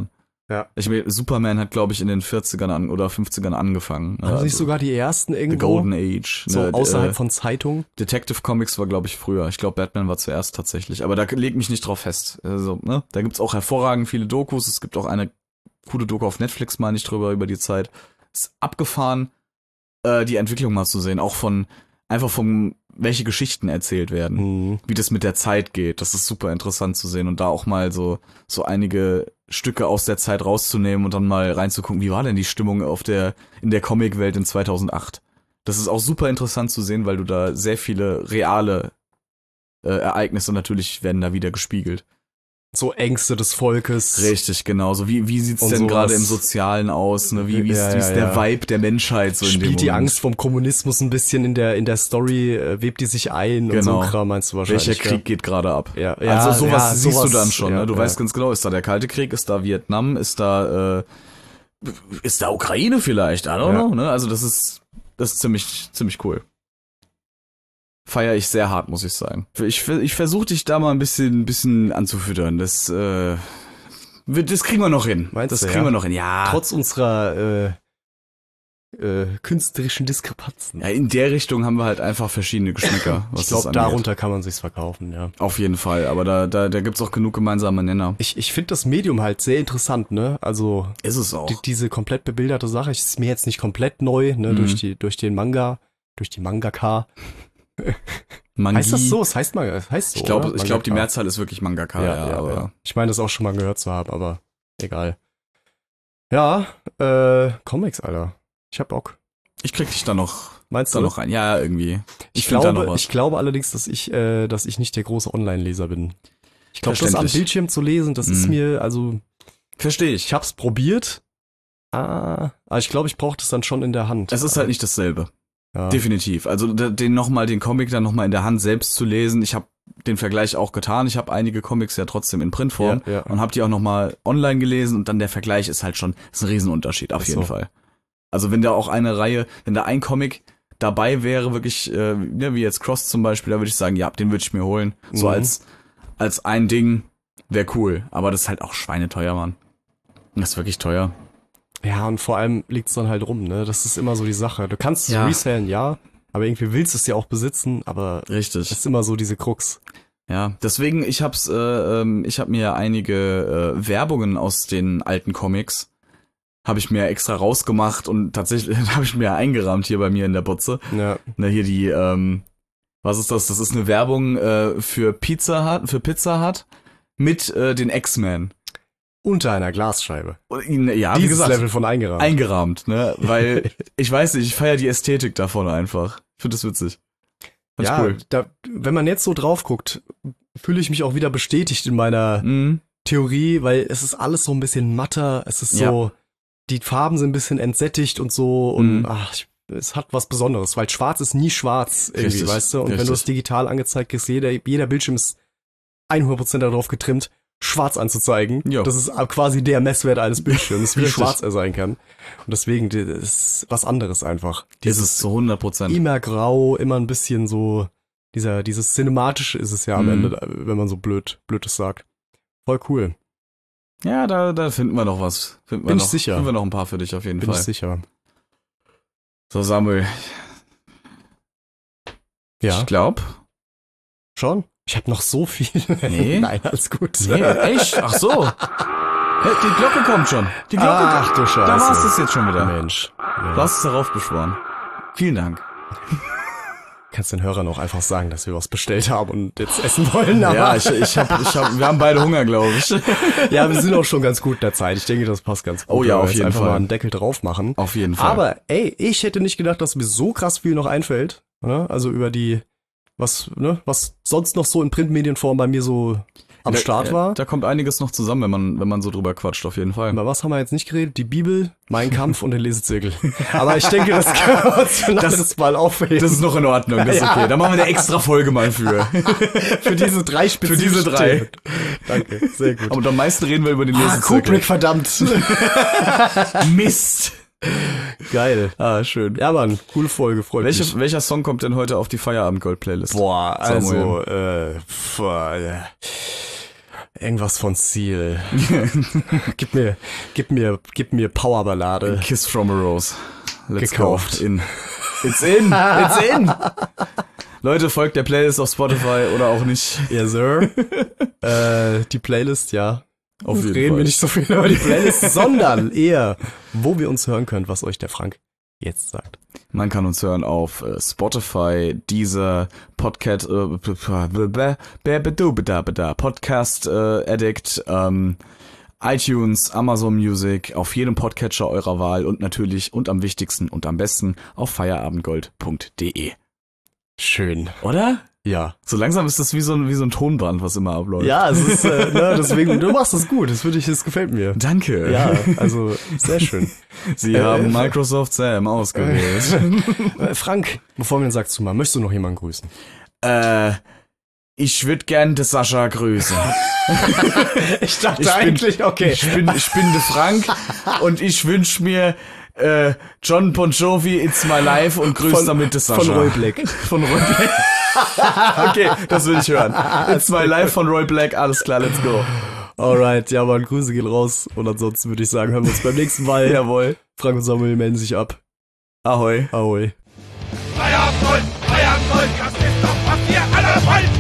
D: Ja.
A: Ich meine, Superman hat, glaube ich, in den vierzigern an, oder fünfzigern angefangen. Ne?
D: Haben
A: Also
D: sich sogar die ersten
A: The
D: irgendwo,
A: Golden Age.
D: so
A: ne?
D: außerhalb
A: äh,
D: von Zeitungen?
A: Detective Comics war, glaube ich, früher. Ich glaube, Batman war zuerst tatsächlich. Aber da leg mich nicht drauf fest. Also, ne? Da gibt's auch hervorragend viele Dokus. Es gibt auch eine coole Doku auf Netflix, meine ich, drüber, über die Zeit. Ist abgefahren, äh, die Entwicklung mal zu sehen. Auch von, einfach von, welche Geschichten erzählt werden.
D: Hm.
A: Wie das mit der Zeit geht. Das ist super interessant zu sehen. Und da auch mal so, so einige Stücke aus der Zeit rauszunehmen und dann mal reinzugucken, wie war denn die Stimmung auf der, in der Comicwelt in zweitausendacht? Das ist auch super interessant zu sehen, weil du da sehr viele reale äh, Ereignisse natürlich werden da wieder gespiegelt.
D: So Ängste des Volkes.
A: Richtig, genau. So wie, wie sieht's
D: Und
A: denn
D: sowas.
A: gerade im Sozialen aus? Ne? Wie, wie ist,
D: Ja,
A: wie ist
D: ja,
A: der
D: ja.
A: Vibe der Menschheit so in dem
D: Spielt die
A: Moment?
D: Angst vom Kommunismus ein bisschen in der in der Story, äh, webt die sich ein und so
A: Genau.
D: ein Kram, meinst du wahrscheinlich.
A: Welcher Krieg geht gerade ab?
D: Ja, ja,
A: also sowas
D: ja,
A: siehst
D: sowas,
A: du dann schon.
D: ja,
A: Ne? Du
D: ja.
A: weißt ganz genau, ist da der Kalte Krieg, ist da Vietnam, ist da äh, ist da Ukraine vielleicht? I don't
D: Ja.
A: know. Ne? Also das ist das ist ziemlich ziemlich cool. Feier ich sehr hart, muss ich sagen. Ich, ich versuche dich da mal ein bisschen, ein bisschen anzufüttern. Das, äh, wird- das kriegen wir noch hin.
D: Meinst
A: das
D: du,
A: kriegen
D: ja?
A: wir noch hin. Ja.
D: Trotz unserer äh, äh, künstlerischen Diskrepanzen.
A: ja, in der Richtung haben wir halt einfach verschiedene Geschmäcker. Was
D: Ich
A: das
D: glaube,
A: angeht.
D: darunter kann man sich's verkaufen, ja.
A: Auf jeden Fall. Aber da, da, da gibt's auch genug gemeinsame Nenner.
D: Ich, ich finde das Medium halt sehr interessant, ne? Also
A: Ist es auch.
D: die, diese komplett bebilderte Sache ist mir jetzt nicht komplett neu, ne?
A: Mhm.
D: Durch die durch den Manga, durch die Mangaka.
A: Mangi.
D: Heißt das so? Es heißt Manga, es heißt so.
A: Ich glaube,
D: oder?
A: ich glaube, die
D: Mangaka.
A: Mehrzahl ist wirklich Mangaka. Ja,
D: Ja, ja,
A: aber
D: ja. Ich meine, das auch schon mal gehört zu haben, aber egal. Ja, äh, Comics, Alter. Ich hab Bock.
A: ich krieg dich da noch,
D: Meinst
A: da
D: du?
A: noch rein. Ja, irgendwie.
D: Ich,
A: find da noch
D: glaube,
A: was.
D: ich glaube allerdings, dass ich, äh, dass ich nicht der große Online-Leser bin. Ich glaube, das am
A: Verständlich.
D: Bildschirm zu lesen, das ist
A: Mhm.
D: mir, also,
A: Verstehe ich.
D: ich hab's probiert. Ah, aber ich glaube, ich brauche das dann schon in der Hand.
A: Es ist halt nicht dasselbe.
D: ja.
A: Definitiv. Also d- den noch mal, den Comic dann noch mal in der Hand selbst zu lesen. Ich habe den Vergleich auch getan. Ich habe einige Comics ja trotzdem in Printform
D: Ja, ja.
A: und habe die auch noch mal online gelesen und dann der Vergleich ist halt schon ist ein Riesenunterschied auf
D: Ach
A: jeden
D: so.
A: Fall. Also wenn da auch eine Reihe, wenn da ein Comic dabei wäre, wirklich äh, ja, wie jetzt Cross zum Beispiel, da würde ich sagen, ja, den würde ich mir holen. So
D: Mhm.
A: als als ein Ding wäre cool. Aber das ist halt auch schweineteuer, Mann. Das ist wirklich teuer.
D: Ja, und vor allem liegt's dann halt rum, ne? Das ist immer so die Sache. Du kannst es
A: Ja.
D: resellen, ja, aber irgendwie willst du es ja auch besitzen, aber
A: Richtig.
D: es ist immer so diese Krux.
A: Ja, deswegen, ich hab's, äh, ähm, ich hab mir einige äh, Werbungen aus den alten Comics, habe ich mir extra rausgemacht und tatsächlich habe ich mir eingerahmt hier bei mir in der Butze.
D: Ja.
A: Na, hier die, ähm, was ist das? Das ist eine Werbung äh, für Pizza Hut, für Pizza Hut mit äh, den X-Men.
D: Unter einer Glasscheibe.
A: Und ihn- Ja, wie
D: Dieses
A: gesagt,
D: Level von eingerahmt.
A: eingerahmt, ne? Weil, ich weiß nicht, ich feiere die Ästhetik davon einfach. Ich finde das witzig. Fand ich
D: ja,
A: cool.
D: da, wenn man jetzt so drauf guckt, fühle ich mich auch wieder bestätigt in meiner
A: Mhm.
D: Theorie, weil es ist alles so ein bisschen matter, es ist so, die Farben sind ein bisschen entsättigt und so und
A: Mhm.
D: ach, ich, es hat was Besonderes, weil schwarz ist nie schwarz irgendwie,
A: Richtig,
D: weißt du? Und wenn
A: richtig.
D: du es digital angezeigt kriegst, jeder, jeder Bildschirm ist hundert Prozent darauf getrimmt, schwarz anzuzeigen.
A: Jo.
D: Das ist quasi der Messwert eines Bildschirms, wie
A: Richtig.
D: schwarz er sein kann. Und deswegen, das ist was anderes einfach.
A: Ist es zu hundert Prozent.
D: Immer grau, immer ein bisschen so, dieser, dieses Cinematische ist es ja am
A: Mhm.
D: Ende, wenn man so blöd, blödes sagt. Voll cool.
A: Ja, da, da finden wir noch was. Finden wir
D: Bin
A: noch,
D: ich sicher.
A: Finden wir noch ein paar für dich auf jeden
D: Bin ich
A: Fall.
D: sicher.
A: So, Samuel.
D: Ja.
A: Ich glaube.
D: Schon? Ich habe noch so viel.
A: Nee.
D: Nein, alles gut.
A: Nee, echt? Ach so. Hey, die Glocke kommt schon. Die Glocke
D: Ach
A: kommt.
D: du Scheiße.
A: Da war's das jetzt schon wieder.
D: Mensch.
A: Du hast es darauf beschworen. Vielen Dank.
D: Kannst den Hörern auch einfach sagen, dass wir was bestellt haben und jetzt essen wollen. Aber
A: Ja, ich, ich hab, ich hab, wir haben beide Hunger, glaube ich.
D: ja, wir sind auch schon ganz gut in der Zeit. Ich denke, das passt ganz gut.
A: Oh ja,
D: wenn wir
A: auf
D: jetzt
A: jeden
D: einfach
A: Fall.
D: mal einen Deckel drauf machen.
A: Auf jeden Fall.
D: Aber ey, ich hätte nicht gedacht, dass mir so krass viel noch einfällt. Ne? Also über die, was, ne, was sonst noch so in Printmedienform bei mir so am
A: Da-
D: Start
A: äh,
D: war.
A: Da kommt einiges noch zusammen, wenn man, wenn man so drüber quatscht, auf jeden Fall.
D: Über was haben wir jetzt nicht geredet? Die Bibel, Mein Kampf und den Lesezirkel. Aber ich denke, das können wir uns für ein anderes Mal aufheben.
A: Das ist noch in Ordnung, das ist
D: Ja.
A: okay. Da machen wir eine extra Folge mal für.
D: für diese drei
A: Für diese drei.
D: Themen. Danke, sehr gut.
A: Aber am meisten reden wir über den
D: Ah,
A: Lesezirkel.
D: Kubrick, verdammt.
A: Mist.
D: Geil.
A: Ah, schön.
D: Ja, Mann, coole Folge, freut mich.
A: Welche, welcher Song kommt denn heute auf die Feierabend-Gold-Playlist?
D: Boah, also,
A: Samuel.
D: äh, pf, äh, Irgendwas von Seal. gib mir, gib mir, gib mir Powerballade.
A: Kiss from a Rose. Let's
D: Gekauft.
A: go. In. It's in. It's in. Leute, folgt der Playlist auf Spotify oder auch nicht.
D: Yes, sir. äh, die Playlist, ja.
A: Auf jeden
D: Reden
A: Fall.
D: wir nicht so viel über die Playlist, sondern eher, wo wir uns hören können, was euch der Frank jetzt sagt.
A: Man kann uns hören auf äh, Spotify, Deezer, Podcast, äh, Podcast äh, Addict, ähm, iTunes, Amazon Music, auf jedem Podcatcher eurer Wahl und natürlich und am wichtigsten und am besten auf feierabendgold punkt de.
D: Schön.
A: Oder?
D: Ja.
A: So langsam ist das wie so ein, wie so ein Tonband, was immer abläuft.
D: Ja, es ist, äh, ne, deswegen, du machst das gut, das finde ich, das gefällt mir.
A: Danke.
D: Ja, also, sehr schön.
A: Sie
D: Äh,
A: haben Microsoft Sam ausgewählt.
D: Äh, Frank, bevor wir den Sack zumachen, möchtest du noch jemanden grüßen?
A: äh, ich würde gern den Sascha grüßen.
D: Ich dachte
A: Ich bin-
D: eigentlich, okay.
A: Ich bin, ich bin der Frank und ich wünsch mir äh, John Bon Jovi, It's My Life und grüß damit den Sascha.
D: Von Roy Black.
A: Von Roy Black. Okay, das will ich hören. It's My Life von Roy Black, alles klar, let's go.
D: Alright, ja, Mann, Grüße gehen raus. Und ansonsten würde ich sagen, hören wir uns beim nächsten Mal.
A: Jawohl.
D: Frank und Samuel melden sich ab.
A: Ahoi.
D: Ahoi.
B: Feierabend, Gold, Feierabend, Gold, das ist doch, was wir alle wollen.